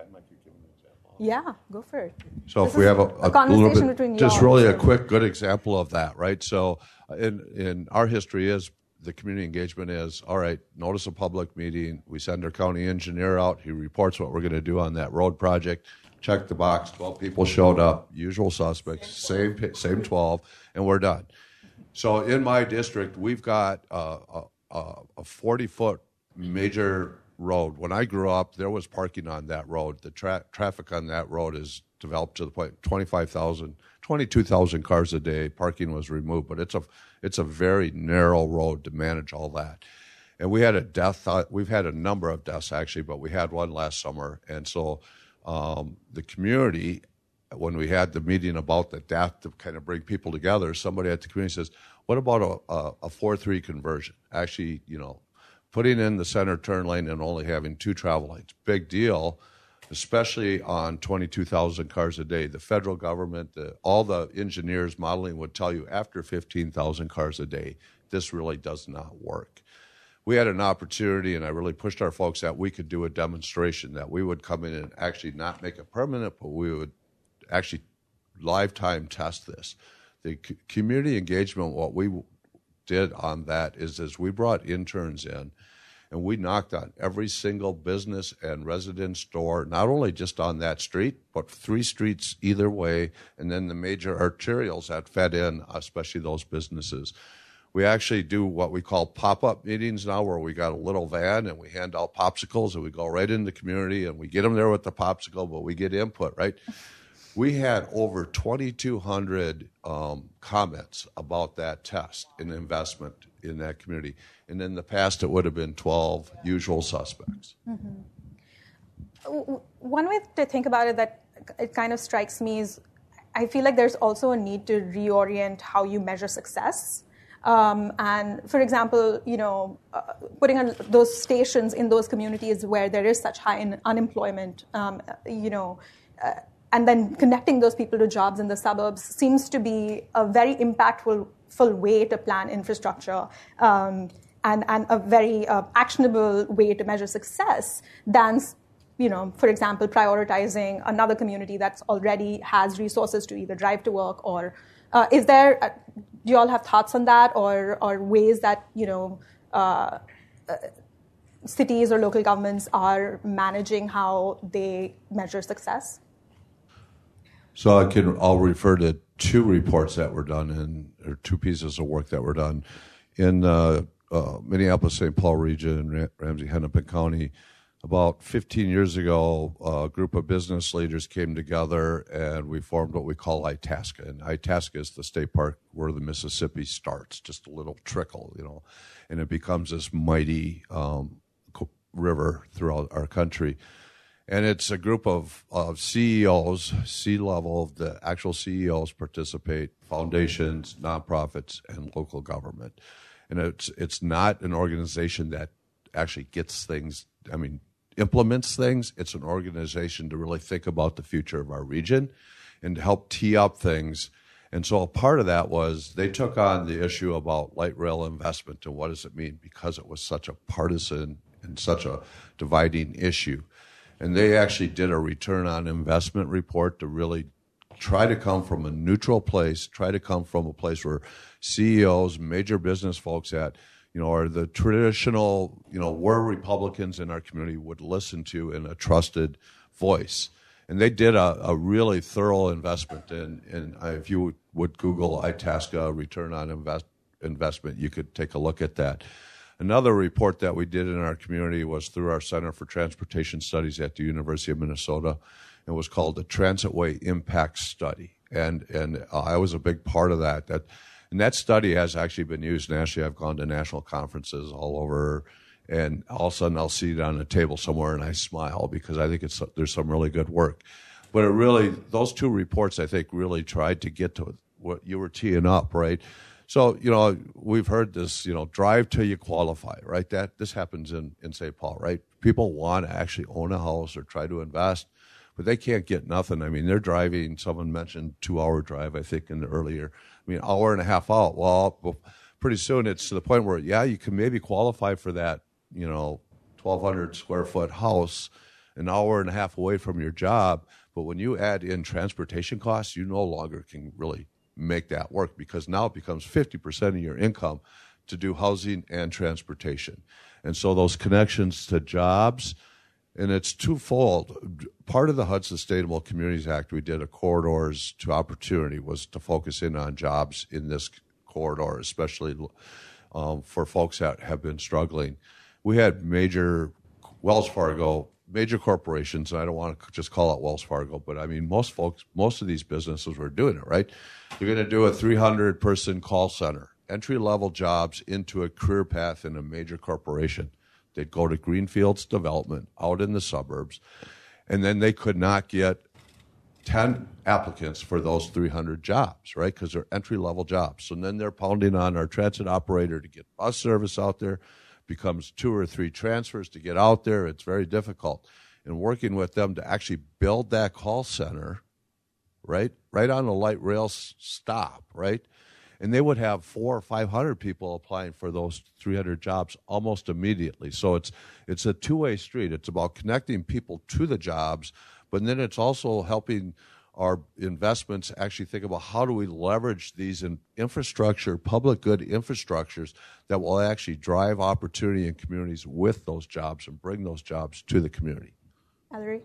Yeah, go for it. So this if we have a, a, a conversation little bit, between just y'all. really a quick, good example of that, right? So in in our history is the community engagement is, all right, notice a public meeting. We send our county engineer out. He reports what we're going to do on that road project. Check the box. twelve people showed up. Usual suspects. Same same twelve, and we're done. So in my district, we've got uh, a forty-foot major road. When I grew up, there was parking on that road. The tra- traffic on that road is developed to the point twenty-five thousand, twenty-two thousand cars a day. Parking was removed, but it's a it's a very narrow road to manage all that. And we had a death, uh, we've had a number of deaths actually, but we had one last summer. And so um, the community, when we had the meeting about the death to kind of bring people together, somebody at the community says, what about a, a four three conversion? Actually, you know, putting in the center turn lane and only having two travel lanes. Big deal, especially on twenty-two thousand cars a day. The federal government, the, all the engineers modeling would tell you after fifteen thousand cars a day, this really does not work. We had an opportunity, and I really pushed our folks that we could do a demonstration, that we would come in and actually not make it permanent, but we would actually lifetime test this. The c- community engagement, what we did on that is, is we brought interns in, and we knocked on every single business and residence door, not only just on that street, but three streets either way, and then the major arterials that fed in, especially those businesses. We actually do what we call pop-up meetings now, where we got a little van and we hand out popsicles, and we go right in the community and we get them there with the popsicle, but we get input, right? We had over twenty-two hundred um, comments about that test and investment in that community. And in the past, it would have been twelve usual suspects. Mm-hmm. One way to think about it that it kind of strikes me is I feel like there's also a need to reorient how you measure success. Um, and for example, you know, uh, putting on those stations in those communities where there is such high in unemployment, um, you know, uh, and then connecting those people to jobs in the suburbs seems to be a very impactful full way to plan infrastructure, um, and, and a very uh, actionable way to measure success than, you know, for example, prioritizing another community that's already has resources to either drive to work or uh, is there, uh, do you all have thoughts on that, or, or ways that, you know, uh, uh, cities or local governments are managing how they measure success? So I can, I'll refer to two reports that were done in, or two pieces of work that were done in uh, uh, Minneapolis, Saint Paul region, Ramsey, Hennepin County. About fifteen years ago, a group of business leaders came together and we formed what we call Itasca. And Itasca is the state park where the Mississippi starts, just a little trickle, you know, and it becomes this mighty um, river throughout our country. And it's a group of, of C E Os, C-level, the actual C E Os participate, foundations, nonprofits, and local government. And it's it's not an organization that actually gets things, I mean, implements things. It's an organization to really think about the future of our region and to help tee up things. And so a part of that was they took on the issue about light rail investment and what does it mean, because it was such a partisan and such a dividing issue. And they actually did a return on investment report to really try to come from a neutral place, try to come from a place where C E Os, major business folks at, you know, are the traditional, you know, where Republicans in our community would listen to in a trusted voice. And they did a, a really thorough investment. And, and if you would Google Itasca return on invest, investment, you could take a look at that. Another report that we did in our community was through our Center for Transportation Studies at the University of Minnesota. It was called the Transitway Impact Study. And, and uh, I was a big part of that. That And that study has actually been used nationally. I've gone to national conferences all over, and all of a sudden I'll see it on a table somewhere and I smile because I think it's there's some really good work. But it really, those two reports, I think, really tried to get to what you were teeing up, right? So, you know, we've heard this, you know, drive till you qualify, right? That this happens in, in Saint Paul, right? People want to actually own a house or try to invest, but they can't get nothing. I mean, they're driving, someone mentioned two-hour drive, I think, in the earlier, I mean, hour and a half out. Well, pretty soon it's to the point where, yeah, you can maybe qualify for that, you know, twelve hundred square foot house an hour and a half away from your job. But when you add in transportation costs, you no longer can really make that work, because now it becomes fifty percent of your income to do housing and transportation. And so those connections to jobs, and it's twofold. Part of the H U D Sustainable Communities Act, we did a Corridors to Opportunity, was to focus in on jobs in this corridor, especially um, for folks that have been struggling. We had major, Wells Fargo, major corporations, and I don't want to just call it Wells Fargo, but I mean, most folks, most of these businesses were doing it, right? You're going to do a three hundred person call center, entry-level jobs into a career path in a major corporation. They'd go to Greenfields Development out in the suburbs, and then they could not get ten applicants for those three hundred jobs, right, because they're entry-level jobs. So then they're pounding on our transit operator to get bus service out there. Becomes two or three transfers to get out there. It's very difficult. And working with them to actually build that call center, right, right on a light rail s- stop, right? And they would have four or five hundred people applying for those three hundred jobs almost immediately. So it's it's a two-way street. It's about connecting people to the jobs, but then it's also helping our investments actually think about how do we leverage these in infrastructure, public good infrastructures that will actually drive opportunity in communities with those jobs and bring those jobs to the community. Ellery?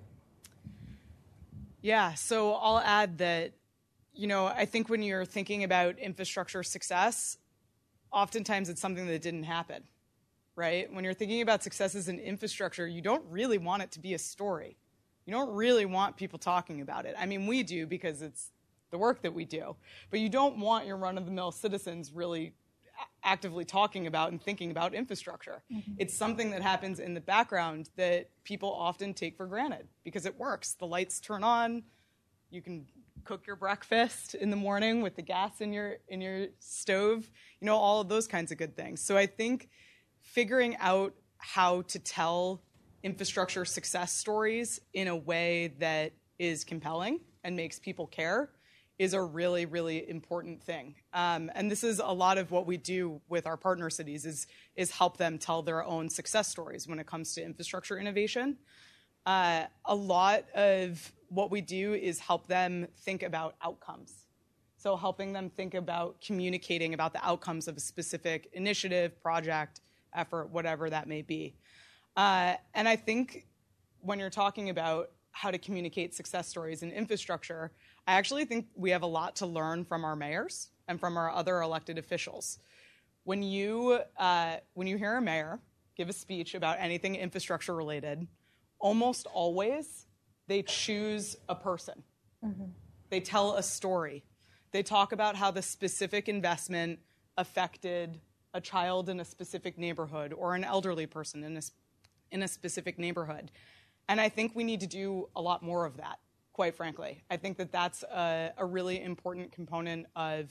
Yeah, so I'll add that, you know, I think when you're thinking about infrastructure success, oftentimes it's something that didn't happen, right? When you're thinking about successes in infrastructure, you don't really want it to be a story. You don't really want people talking about it. I mean, we do because it's the work that we do. But you don't want your run-of-the-mill citizens really a- actively talking about and thinking about infrastructure. Mm-hmm. It's something that happens in the background that people often take for granted because it works. The lights turn on. You can cook your breakfast in the morning with the gas in your in your stove. You know, all of those kinds of good things. So I think figuring out how to tell infrastructure success stories in a way that is compelling and makes people care is a really, really important thing. Um, and this is a lot of what we do with our partner cities is, is help them tell their own success stories when it comes to infrastructure innovation. Uh, a lot of what we do is help them think about outcomes. So helping them think about communicating about the outcomes of a specific initiative, project, effort, whatever that may be. Uh, and I think when you're talking about how to communicate success stories in infrastructure, I actually think we have a lot to learn from our mayors and from our other elected officials. When you, uh, when you hear a mayor give a speech about anything infrastructure related, almost always they choose a person. Mm-hmm. They tell a story. They talk about how the specific investment affected a child in a specific neighborhood or an elderly person in a in a specific neighborhood. And I think we need to do a lot more of that, quite frankly. I think that that's a, a really important component of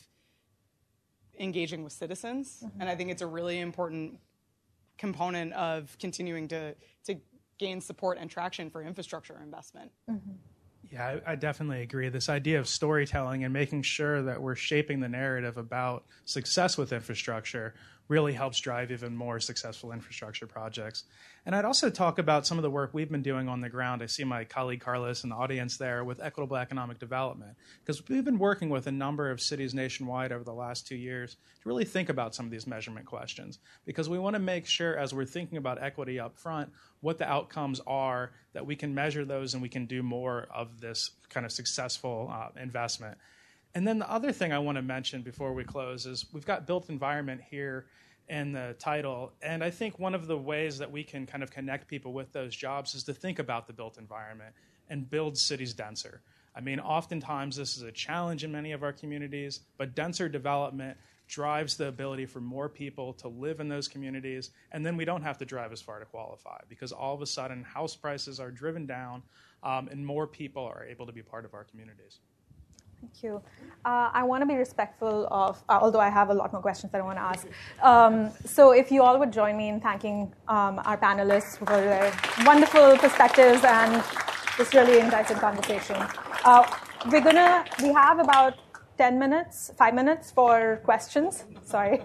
engaging with citizens. Mm-hmm. And I think it's a really important component of continuing to, to gain support and traction for infrastructure investment. Mm-hmm. Yeah, I, I definitely agree. This idea of storytelling and making sure that we're shaping the narrative about success with infrastructure really helps drive even more successful infrastructure projects. And I'd also talk about some of the work we've been doing on the ground. I see my colleague Carlos in the audience there with equitable economic development, because we've been working with a number of cities nationwide over the last two years to really think about some of these measurement questions, because we want to make sure as we're thinking about equity up front, what the outcomes are, that we can measure those and we can do more of this kind of successful uh, investment. And then the other thing I want to mention before we close is we've got built environment here in the title. And I think one of the ways that we can kind of connect people with those jobs is to think about the built environment and build cities denser. I mean, oftentimes this is a challenge in many of our communities, but denser development drives the ability for more people to live in those communities, and then we don't have to drive as far to qualify, because all of a sudden house prices are driven down um, and more people are able to be part of our communities. Thank you. Uh, I want to be respectful of, uh, although I have a lot more questions that I want to ask. Um, so if you all would join me in thanking um, our panelists for their wonderful perspectives and this really enticing conversation. Uh, we're gonna, we have about ten minutes, five minutes for questions. Sorry.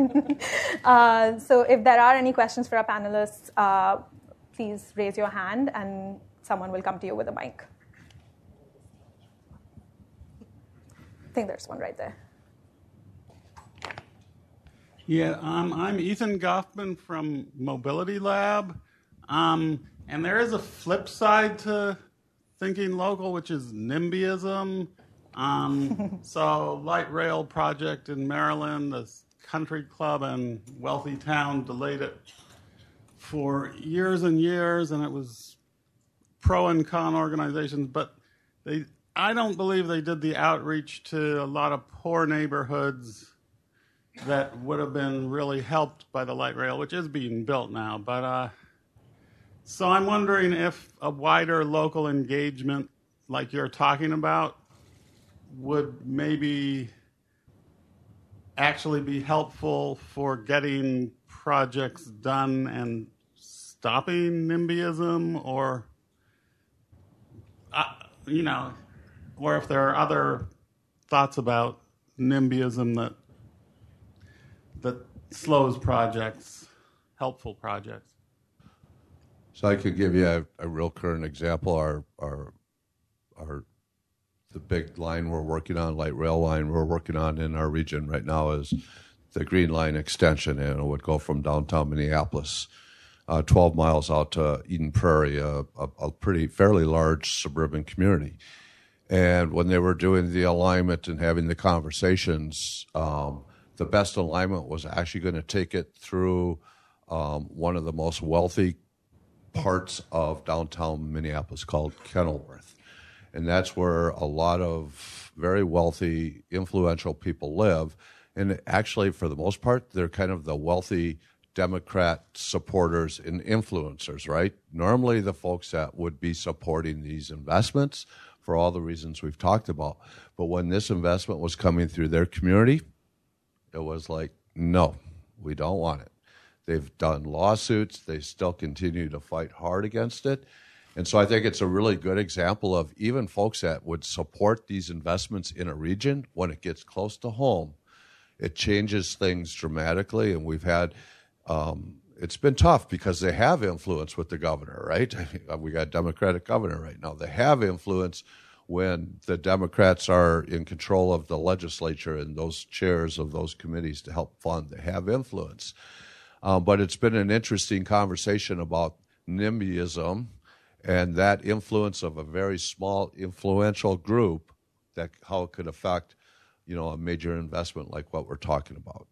uh, so if there are any questions for our panelists, uh, please raise your hand and someone will come to you with a mic. I think there's one right there. Yeah, um, I'm Ethan Goffman from Mobility Lab. Um, and there is a flip side to thinking local, which is NIMBYism. Um, so light rail project in Maryland, the country club and wealthy town delayed it for years and years, and it was pro and con organizations, but they I don't believe they did the outreach to a lot of poor neighborhoods that would have been really helped by the light rail, which is being built now. But uh, so I'm wondering if a wider local engagement like you're talking about would maybe actually be helpful for getting projects done and stopping NIMBYism, or, uh, you know, or if there are other thoughts about NIMBYism that that slows projects, helpful projects. So I could give you a, a real current example. Our our our the big line we're working on, light rail line we're working on in our region right now, is the Green Line extension, and it would go from downtown Minneapolis, uh, twelve miles out to Eden Prairie, a, a, a pretty fairly large suburban community. And when they were doing the alignment and having the conversations, um, the best alignment was actually going to take it through um, one of the most wealthy parts of downtown Minneapolis called Kenilworth. And that's where a lot of very wealthy, influential people live. And actually, for the most part, they're kind of the wealthy Democrat supporters and influencers, right? Normally, the folks that would be supporting these investments for all the reasons we've talked about. But when this investment was coming through their community, it was like, no, we don't want it. They've done lawsuits. They still continue to fight hard against it. And so I think it's a really good example of even folks that would support these investments in a region, when it gets close to home, it changes things dramatically. And we've had, um, it's been tough because they have influence with the governor, right? We got a Democratic governor right now. They have influence when the Democrats are in control of the legislature and those chairs of those committees to help fund. They have influence. Um, but it's been an interesting conversation about NIMBYism and that influence of a very small influential group, that how it could affect, you know, a major investment like what we're talking about.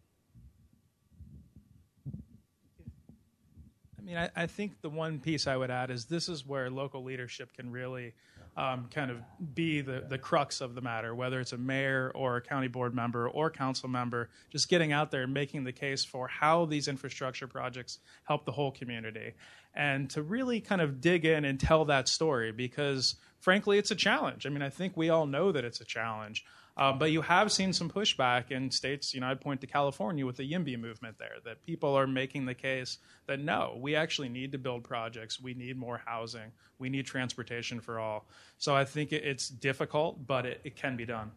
I mean, I, I think the one piece I would add is this is where local leadership can really um, kind of be the, the crux of the matter, whether it's a mayor or a county board member or council member, just getting out there and making the case for how these infrastructure projects help the whole community. And to really kind of dig in and tell that story, because frankly, it's a challenge. I mean, I think we all know that it's a challenge. Uh, but you have seen some pushback in states, you know, I'd point to California with the YIMBY movement there, that people are making the case that no, we actually need to build projects. We need more housing. We need transportation for all. So I think it, it's difficult, but it, it can be done.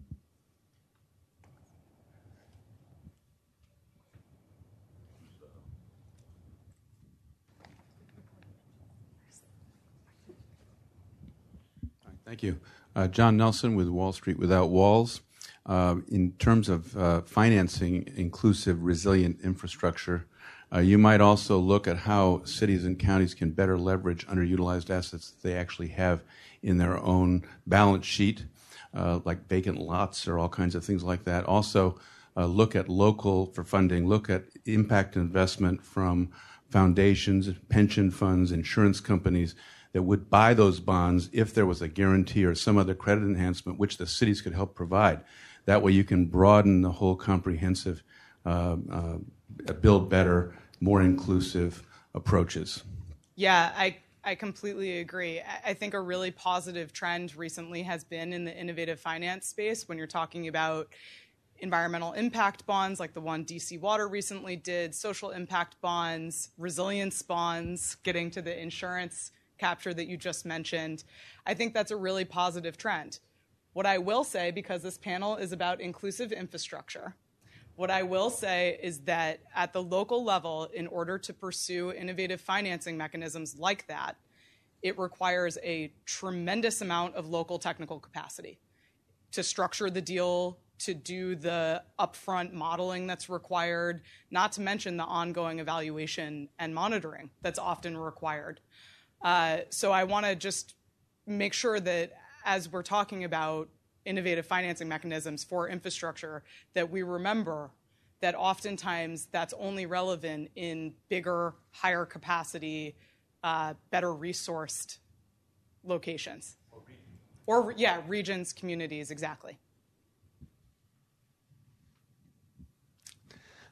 Thank you. Uh, John Nelson with Wall Street Without Walls. Uh, in terms of uh, financing inclusive, resilient infrastructure, uh, you might also look at how cities and counties can better leverage underutilized assets that they actually have in their own balance sheet, uh, like vacant lots or all kinds of things like that. Also, uh, look at local, for funding, look at impact investment from foundations, pension funds, insurance companies that would buy those bonds if there was a guarantee or some other credit enhancement which the cities could help provide. That way you can broaden the whole comprehensive, uh, uh, build better, more inclusive approaches. Yeah, I, I completely agree. I think a really positive trend recently has been in the innovative finance space when you're talking about environmental impact bonds like the one D C Water recently did, social impact bonds, resilience bonds, getting to the insurance capture that you just mentioned. I think that's a really positive trend. What I will say, because this panel is about inclusive infrastructure, what I will say is that at the local level, in order to pursue innovative financing mechanisms like that, it requires a tremendous amount of local technical capacity to structure the deal, to do the upfront modeling that's required, not to mention the ongoing evaluation and monitoring that's often required. Uh, so I want to just make sure that as we're talking about innovative financing mechanisms for infrastructure, that we remember that oftentimes that's only relevant in bigger, higher capacity, uh, better resourced locations. Or, regions. or yeah, regions, communities, exactly.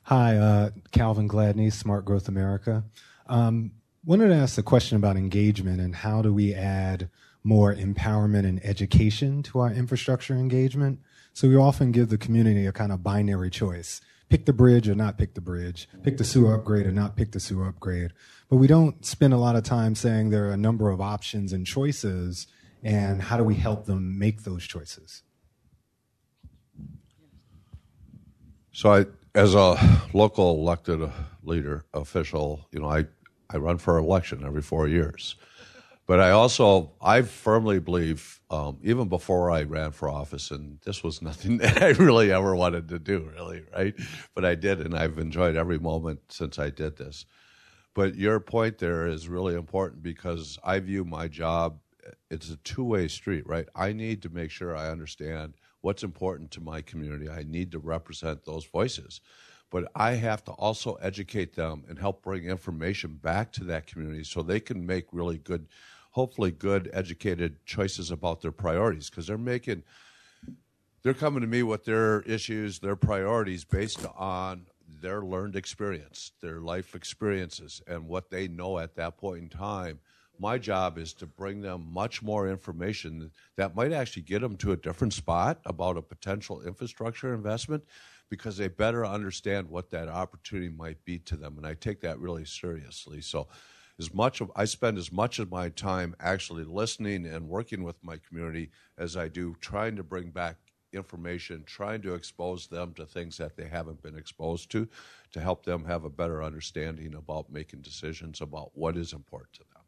Hi, uh, Calvin Gladney, Smart Growth America. Um, wanted to ask a question about engagement and how do we add more empowerment and education to our infrastructure engagement. So we often give the community a kind of binary choice. Pick the bridge or not pick the bridge. Pick the sewer upgrade or not pick the sewer upgrade. But we don't spend a lot of time saying there are a number of options and choices, and how do we help them make those choices? So I, as a local elected leader, official, you know, I, I run for election every four years. But I also, I firmly believe, um, even before I ran for office, and this was nothing that I really ever wanted to do, really, right? But I did, and I've enjoyed every moment since I did this. But your point there is really important because I view my job, it's a two-way street, right? I need to make sure I understand what's important to my community. I need to represent those voices. But I have to also educate them and help bring information back to that community so they can make really good, hopefully good, educated choices about their priorities, because they're making, they're coming to me with their issues, their priorities based on their learned experience, their life experiences, and what they know at that point in time. My job is to bring them much more information that might actually get them to a different spot about a potential infrastructure investment, because they better understand what that opportunity might be to them. And I take that really seriously. So as much of, I spend as much of my time actually listening and working with my community as I do trying to bring back information, trying to expose them to things that they haven't been exposed to, to help them have a better understanding about making decisions about what is important to them.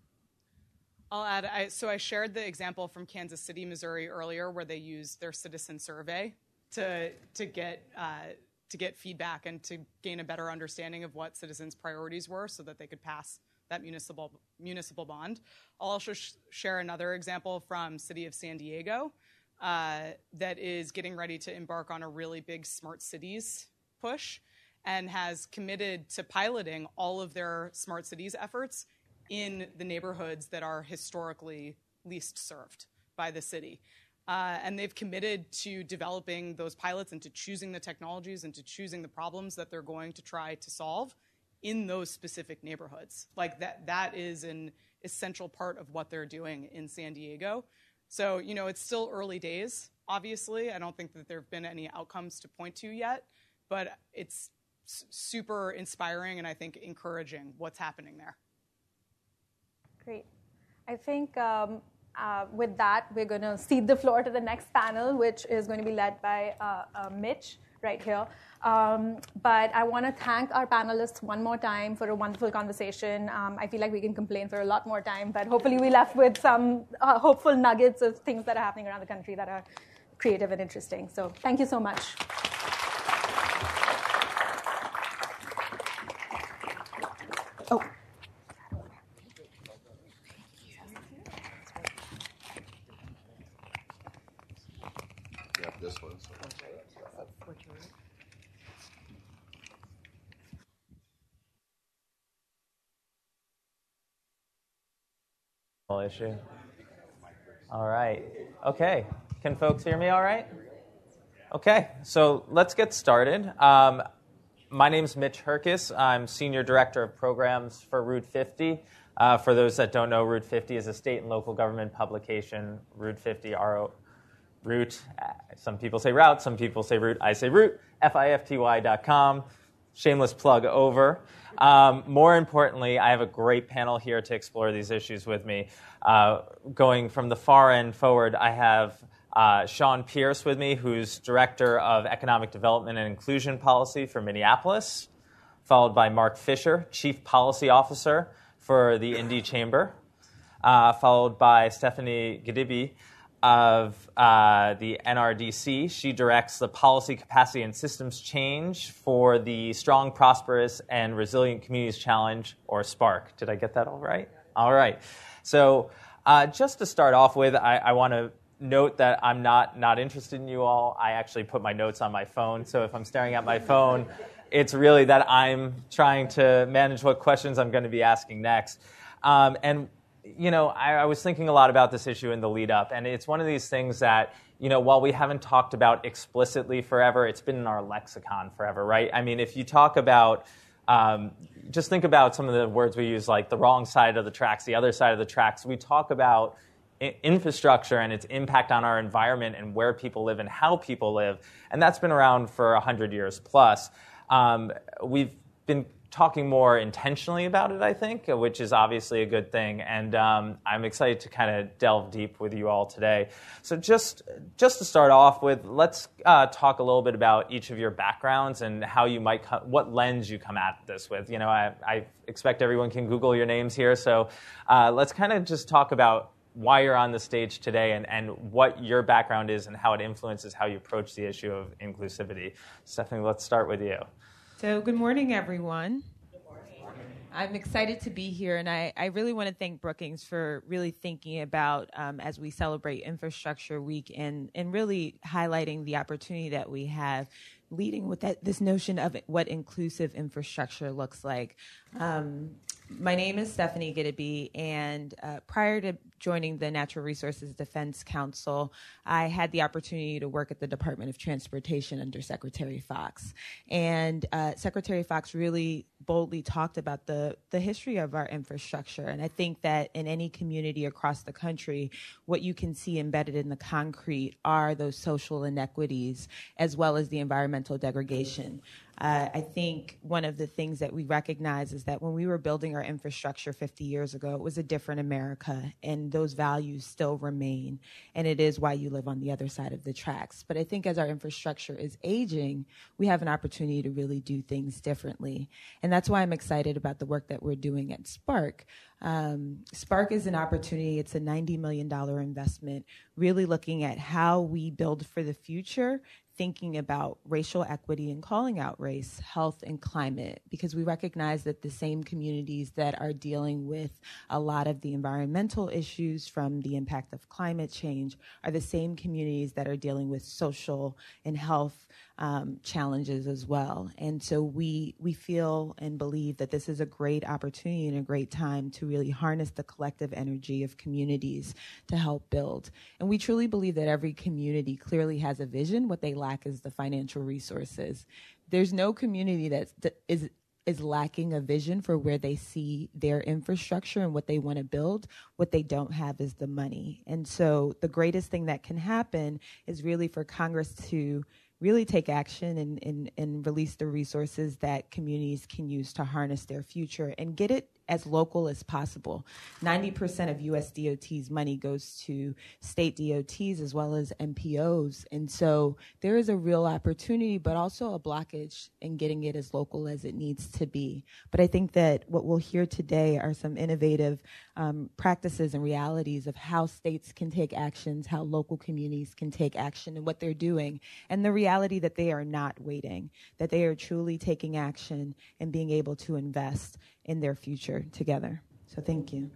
I'll add, I, so I shared the example from Kansas City, Missouri earlier, where they used their citizen survey to to get uh, to get feedback and to gain a better understanding of what citizens' priorities were so that they could pass that municipal municipal bond. I'll also sh- share another example from City of San Diego uh, that is getting ready to embark on a really big smart cities push and has committed to piloting all of their smart cities efforts in the neighborhoods that are historically least served by the city. Uh, and they've committed to developing those pilots and to choosing the technologies and to choosing the problems that they're going to try to solve in those specific neighborhoods. Like that, that is an essential part of what they're doing in San Diego. So, you know, it's still early days, obviously. I don't think that there have been any outcomes to point to yet, but it's s- super inspiring and I think encouraging what's happening there. Great. I think um, uh, with that, we're going to cede the floor to the next panel, which is going to be led by uh, uh, Mitch right here. Um, but I want to thank our panelists one more time for a wonderful conversation. Um, I feel like we can complain for a lot more time, but hopefully we left with some uh, hopeful nuggets of things that are happening around the country that are creative and interesting. So thank you so much. Oh. This one. So. Issue. All right. Okay. Can folks hear me all right? Okay. So let's get started. Um, my name is Mitch Herkis. I'm Senior Director of Programs for Route fifty. Uh, for those that don't know, Route fifty is a state and local government publication. Route fifty, R O Route, some people say route, some people say route, I say route, F I F T Y dot com. Shameless plug over. Um, more importantly, I have a great panel here to explore these issues with me. Uh, going from the far end forward, I have uh, Sean Pierce with me, who's Director of Economic Development and Inclusion Policy for Minneapolis, followed by Mark Fisher, Chief Policy Officer for the Indy Chamber, uh, followed by Stephanie Gadibi, of uh, the N R D C. She directs the Policy Capacity and Systems Change for the Strong, Prosperous, and Resilient Communities Challenge, or SPARK. Did I get that all right? All right. So uh, just to start off with, I, I want to note that I'm not, not interested in you all. I actually put my notes on my phone, so if I'm staring at my phone, it's really that I'm trying to manage what questions I'm going to be asking next. Um, and You know, I, I was thinking a lot about this issue in the lead up, and it's one of these things that you know, while we haven't talked about explicitly forever, it's been in our lexicon forever, right? I mean, if you talk about, um, just think about some of the words we use, like the wrong side of the tracks, the other side of the tracks. We talk about I- infrastructure and its impact on our environment and where people live and how people live, and that's been around for one hundred years plus. Um, we've been talking more intentionally about it, I think, which is obviously a good thing. And um, I'm excited to kind of delve deep with you all today. So just just to start off with, let's uh, talk a little bit about each of your backgrounds and how you might, co- what lens you come at this with. You know, I, I expect everyone can Google your names here. So uh, let's kind of just talk about why you're on the stage today and, and what your background is and how it influences how you approach the issue of inclusivity. Stephanie, let's start with you. So good morning, everyone. Good morning. I'm excited to be here, and I, I really want to thank Brookings for really thinking about, um, as we celebrate Infrastructure Week, and, and really highlighting the opportunity that we have, leading with that, this notion of what inclusive infrastructure looks like. Um, my name is Stephanie Gideby, and uh, prior to joining the Natural Resources Defense Council, I had the opportunity to work at the Department of Transportation under Secretary Fox. And uh, Secretary Fox really boldly talked about the, the history of our infrastructure. And I think that in any community across the country, what you can see embedded in the concrete are those social inequities as well as the environmental degradation. Uh, I think one of the things that we recognize is that when we were building our infrastructure fifty years ago, it was a different America, and those values still remain, and it is why you live on the other side of the tracks. But I think as our infrastructure is aging, we have an opportunity to really do things differently, and that's why I'm excited about the work that we're doing at Spark. Um, Spark is an opportunity. It's a ninety million dollars investment, really looking at how we build for the future, thinking about racial equity and calling out race, health, and climate, because we recognize that the same communities that are dealing with a lot of the environmental issues from the impact of climate change are the same communities that are dealing with social and health um, challenges as well. And so we we feel and believe that this is a great opportunity and a great time to really harness the collective energy of communities to help build. And we truly believe that every community clearly has a vision. What they lack is the financial resources. There's no community that is is lacking a vision for where they see their infrastructure and what they want to build. What they don't have is the money. And so the greatest thing that can happen is really for Congress to really take action and, and, and release the resources that communities can use to harness their future and get it as local as possible. ninety percent of U S D O T's money goes to state D O Ts as well as M P Os. And so there is a real opportunity, but also a blockage in getting it as local as it needs to be. But I think that what we'll hear today are some innovative um, practices and realities of how states can take actions, how local communities can take action and what they're doing, and the reality that they are not waiting, that they are truly taking action and being able to invest in their future together. So thank you.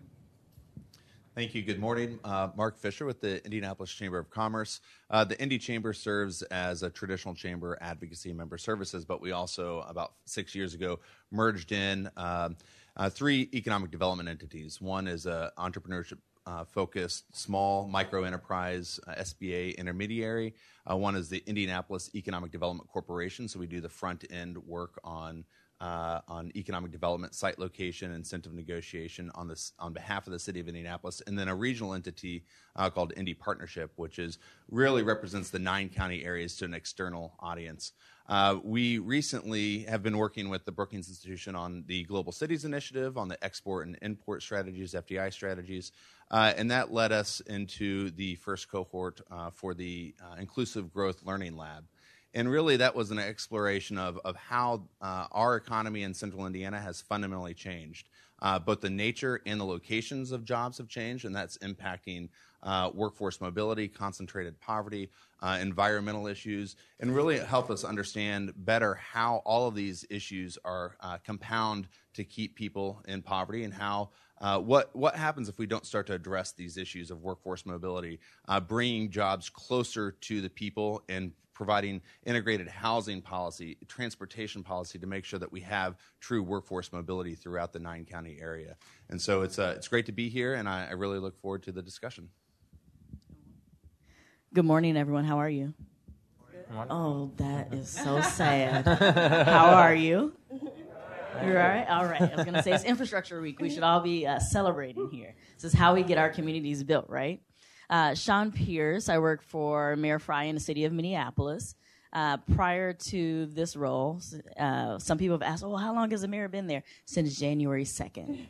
Thank you. Good morning. Uh, Mark Fisher with the Indianapolis Chamber of Commerce. Uh, the Indy Chamber serves as a traditional chamber advocacy and member services, but we also, about six years ago, merged in uh, uh, three economic development entities. One is an entrepreneurship Uh, focused small micro enterprise uh, S B A intermediary. Uh, one is the Indianapolis Economic Development Corporation, so we do the front end work on uh, on economic development, site location, incentive negotiation on this on behalf of the city of Indianapolis, and then a regional entity uh, called Indy Partnership, which is really represents the nine county areas to an external audience. Uh, we recently have been working with the Brookings Institution on the Global Cities Initiative, on the export and import strategies, F D I strategies, uh, and that led us into the first cohort uh, for the uh, Inclusive Growth Learning Lab. And really that was an exploration of, of how uh, our economy in central Indiana has fundamentally changed. Uh, both the nature and the locations of jobs have changed, and that's impacting uh, workforce mobility, concentrated poverty, uh, environmental issues, and really help us understand better how all of these issues are uh, compound to keep people in poverty, and how uh, what what happens if we don't start to address these issues of workforce mobility, uh, bringing jobs closer to the people and providing integrated housing policy, transportation policy to make sure that we have true workforce mobility throughout the nine county area. And so it's uh, it's great to be here, and I, I really look forward to the discussion. Good morning, everyone. How are you? Oh, that is so sad. How are you? You're all right? All right. I was going to say it's Infrastructure Week. We should all be uh, celebrating here. This is how we get our communities built, right? Uh, Sean Pierce. I work for Mayor Frey in the city of Minneapolis. Uh, prior to this role, uh, some people have asked, oh, how long has the mayor been there? Since January second.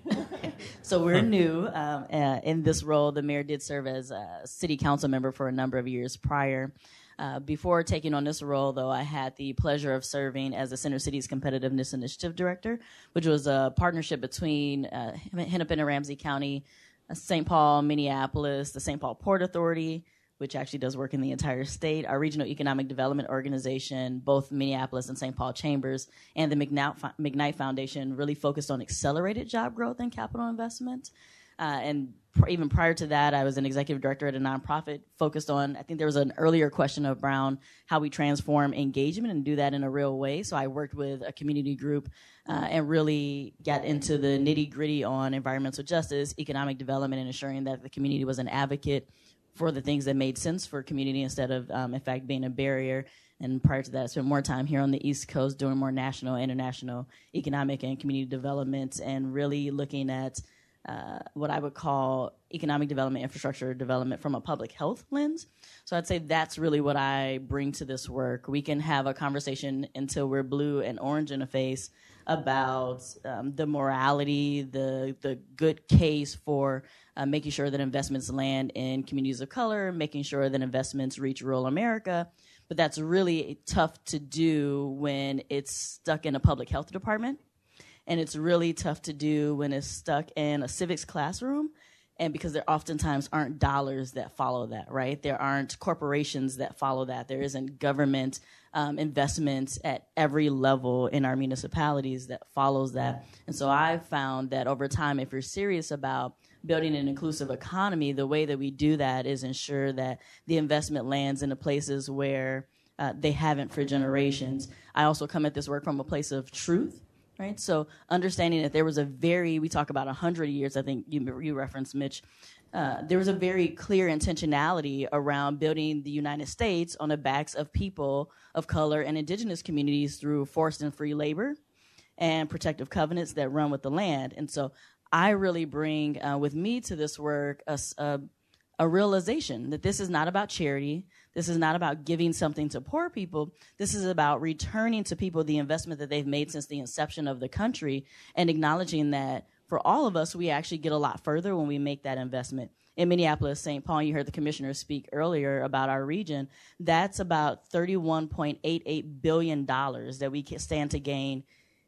So we're new um, uh, in this role. The mayor did serve as a city council member for a number of years prior. Uh, before taking on this role, though, I had the pleasure of serving as the Center Cities Competitiveness Initiative Director, which was a partnership between uh, Hennepin and Ramsey County, uh, Saint Paul, Minneapolis, the Saint Paul Port Authority, which actually does work in the entire state, our Regional Economic Development Organization, both Minneapolis and Saint Paul Chambers, and the McKnight Foundation really focused on accelerated job growth and capital investment. Uh, and pr- even prior to that, I was an executive director at a nonprofit focused on, I think there was an earlier question around how we transform engagement and do that in a real way. So I worked with a community group uh, and really got into the nitty gritty on environmental justice, economic development, and ensuring that the community was an advocate for the things that made sense for community instead of, um, in fact, being a barrier. And prior to that, I spent more time here on the East Coast doing more national, international economic and community development and really looking at uh, what I would call economic development, infrastructure development from a public health lens. So I'd say that's really what I bring to this work. We can have a conversation until we're blue and orange in the face about um, the morality, the the good case for uh, making sure that investments land in communities of color, making sure that investments reach rural America. But that's really tough to do when it's stuck in a public health department. And it's really tough to do when it's stuck in a civics classroom. And because there oftentimes aren't dollars that follow that, right? There aren't corporations that follow that. There isn't government um, investments at every level in our municipalities that follows that. And so I've found that over time, if you're serious about building an inclusive economy, the way that we do that is ensure that the investment lands in the places where uh, they haven't for generations. I also come at this work from a place of truth. Right? So understanding that there was a very, we talk about one hundred years, I think you, you referenced, Mitch, uh, there was a very clear intentionality around building the United States on the backs of people of color and indigenous communities through forced and free labor and protective covenants that run with the land. And so I really bring uh, with me to this work a, a, a realization that this is not about charity. This is not about giving something to poor people. This is about returning to people the investment that they've made since the inception of the country and acknowledging that for all of us, we actually get a lot further when we make that investment. In Minneapolis, Saint Paul, you heard the commissioner speak earlier about our region. That's about thirty-one point eight eight billion dollars that we can stand to gain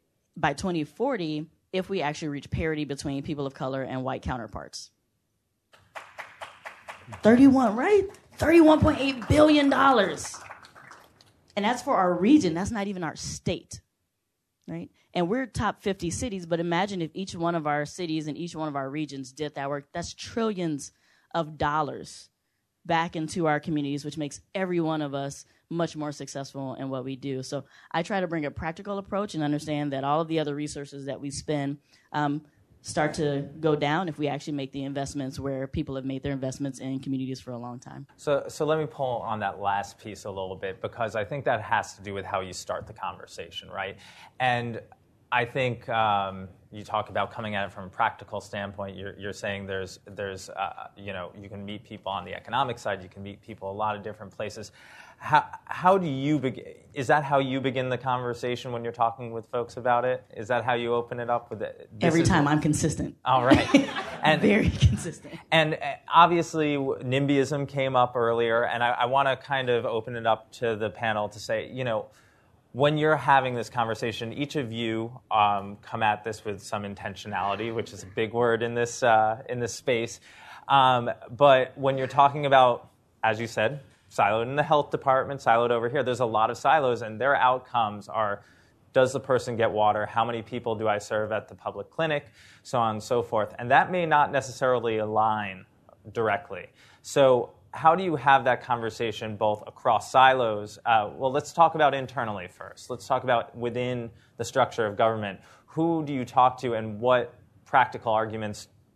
by twenty forty if we actually reach parity between people of color and white counterparts. thirty-one, right? thirty-one point eight billion dollars. And that's for our region. That's not even our state, right? And we're top fifty cities, but imagine if each one of our cities and each one of our regions did that work. That's trillions of dollars back into our communities, which makes every one of us much more successful in what we do. So I try to bring a practical approach and understand that all of the other resources that we spend um, start to go down if we actually make the investments where people have made their investments in communities for a long time. So, so let me pull on that last piece a little bit, because I think that has to do with how you start the conversation, right? And I think um, you talk about coming at it from a practical standpoint. You're, you're saying there's, there's, uh, you know, you can meet people on the economic side. You can meet people a lot of different places. How, how do you begin? Is that how you begin the conversation when you're talking with folks about it? Is that how you open it up with it? This Every time what, I'm consistent. All right. And, Very consistent. And obviously, NIMBYism came up earlier, and I, I want to kind of open it up to the panel to say, you know, when you're having this conversation, each of you um, come at this with some intentionality, which is a big word in this uh, in this space. Um, but when you're talking about, as you said, siloed in the health department, siloed over here, there's a lot of silos, and their outcomes are, does the person get water? How many people do I serve at the public clinic? So on and so forth. And that may not necessarily align directly. So how do you have that conversation both across silos? Uh, well, let's talk about internally first. Let's talk about within the structure of government. Who do you talk to, and what practical arguments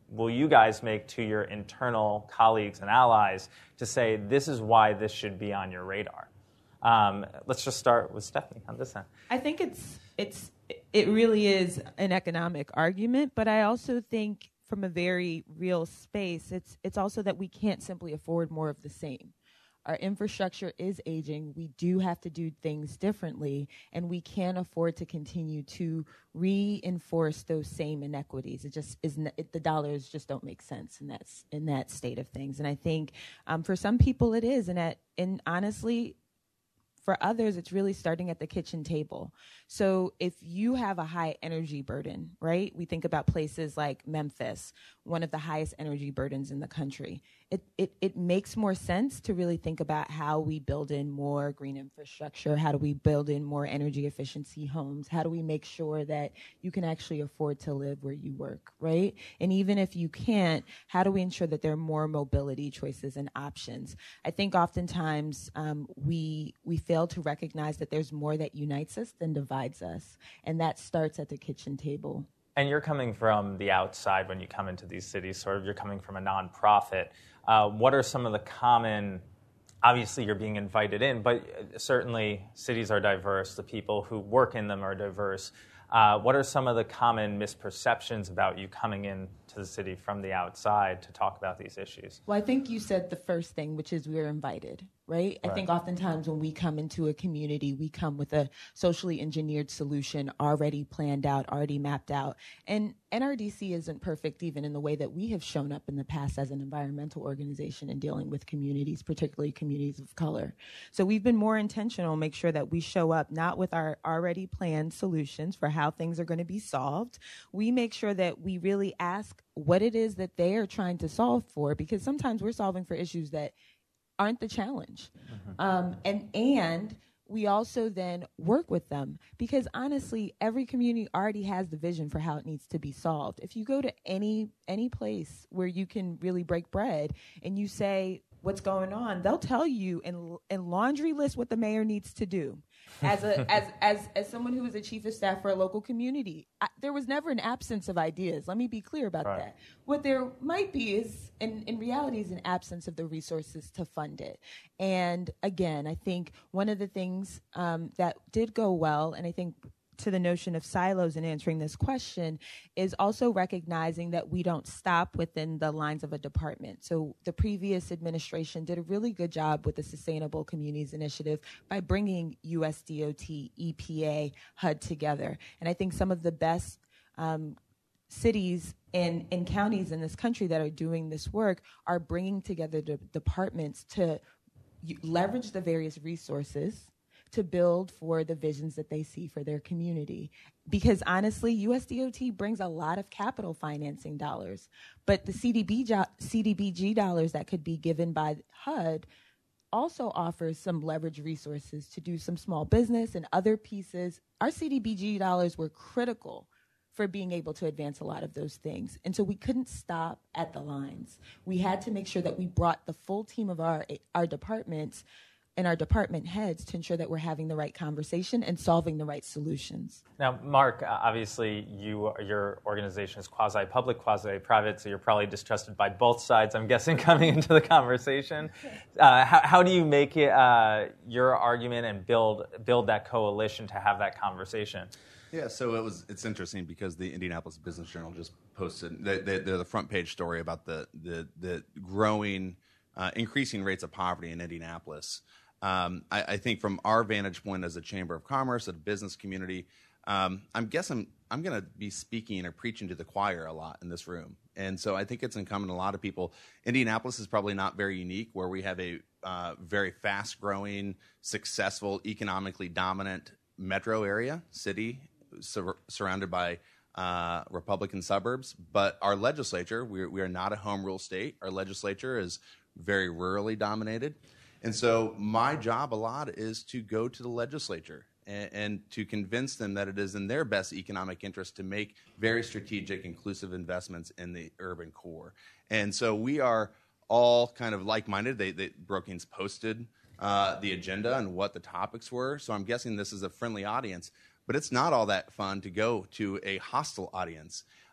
will you guys make to your internal colleagues and allies to say this is why this should be on your radar? Um, let's just start with Stephanie on this end. I think it's it's it really is an economic argument, but I also think from a very real space, it's it's also that we can't simply afford more of the same. Our infrastructure is aging. We do have to do things differently, and we can't afford to continue to reinforce those same inequities. It just is. It, the dollars just don't make sense in that in that state of things. And I think um, for some people it is, and at, and honestly, for others, it's really starting at the kitchen table. So if you have a high energy burden, right? We think about places like Memphis, one of the highest energy burdens in the country. It, it, it makes more sense to really think about how we build in more green infrastructure. How do we build in more energy efficiency homes? How do we make sure that you can actually afford to live where you work, right? And even if you can't, how do we ensure that there are more mobility choices and options? I think oftentimes um, we we fail to recognize that there's more that unites us than divides us, and that starts at the kitchen table. And you're coming from the outside when you come into these cities, sort of you're coming from a nonprofit. Uh, what are some of the common, obviously you're being invited in, but certainly cities are diverse, the people who work in them are diverse. Uh, what are some of the common misperceptions about you coming in to the city from the outside to talk about these issues? Well, I think you said the first thing, which is we're invited, right? I Right. think oftentimes when we come into a community, we come with a socially engineered solution already planned out, already mapped out. And N R D C isn't perfect even in the way that we have shown up in the past as an environmental organization in dealing with communities, particularly communities of color. So we've been more intentional, make sure that we show up not with our already planned solutions for how things are going to be solved. We make sure that we really ask what it is that they are trying to solve for, because sometimes we're solving for issues that aren't the challenge. Mm-hmm. Um, and and we also then work with them, because honestly, every community already has the vision for how it needs to be solved. If you go to any any place where you can really break bread and you say, what's going on, they'll tell you in, in laundry list what the mayor needs to do. As a as as as someone who was a chief of staff for a local community, I, there was never an absence of ideas. Let me be clear about Right. that. What there might be is, in, in reality, is an absence of the resources to fund it. And again, I think one of the things um, that did go well, and I think to the notion of silos in answering this question, is also recognizing that we don't stop within the lines of a department. So the previous administration did a really good job with the Sustainable Communities Initiative by bringing U S D O T, E P A, H U D together. And I think some of the best um, cities and, and counties in this country that are doing this work are bringing together the departments to u- leverage the various resources to build for the visions that they see for their community. Because honestly, U S D O T brings a lot of capital financing dollars, but the C D B G, C D B G dollars that could be given by H U D also offers some leverage resources to do some small business and other pieces. Our C D B G dollars were critical for being able to advance a lot of those things. And so we couldn't stop at the lines. We had to make sure that we brought the full team of our our departments and our department heads to ensure that we're having the right conversation and solving the right solutions. Now, Mark, uh, obviously you, your organization is quasi-public, quasi-private, so you're probably distrusted by both sides, I'm guessing, coming into the conversation. Uh, how, how do you make it, uh, your argument and build build that coalition to have that conversation? Yeah, so it was. It's interesting because the Indianapolis Business Journal just posted the, the, the front page story about the the, the growing, uh, increasing rates of poverty in Indianapolis. Um, I, I think from our vantage point as a Chamber of Commerce, a business community, um, I'm guessing I'm going to be speaking or preaching to the choir a lot in this room. And so I think it's incumbent on a lot of people. Indianapolis is probably not very unique, where we have a uh, very fast-growing, successful, economically dominant metro area, city, sur- surrounded by uh, Republican suburbs. But our legislature, we we are not a home rule state. Our legislature is very rurally dominated. And so my job a lot is to go to the legislature and, and to convince them that it is in their best economic interest to make very strategic, inclusive investments in the urban core. And so we are all kind of like-minded. They, they, Brookings posted uh, the agenda and what the topics were. So I'm guessing this is a friendly audience. But it's not all that fun to go to a hostile audience.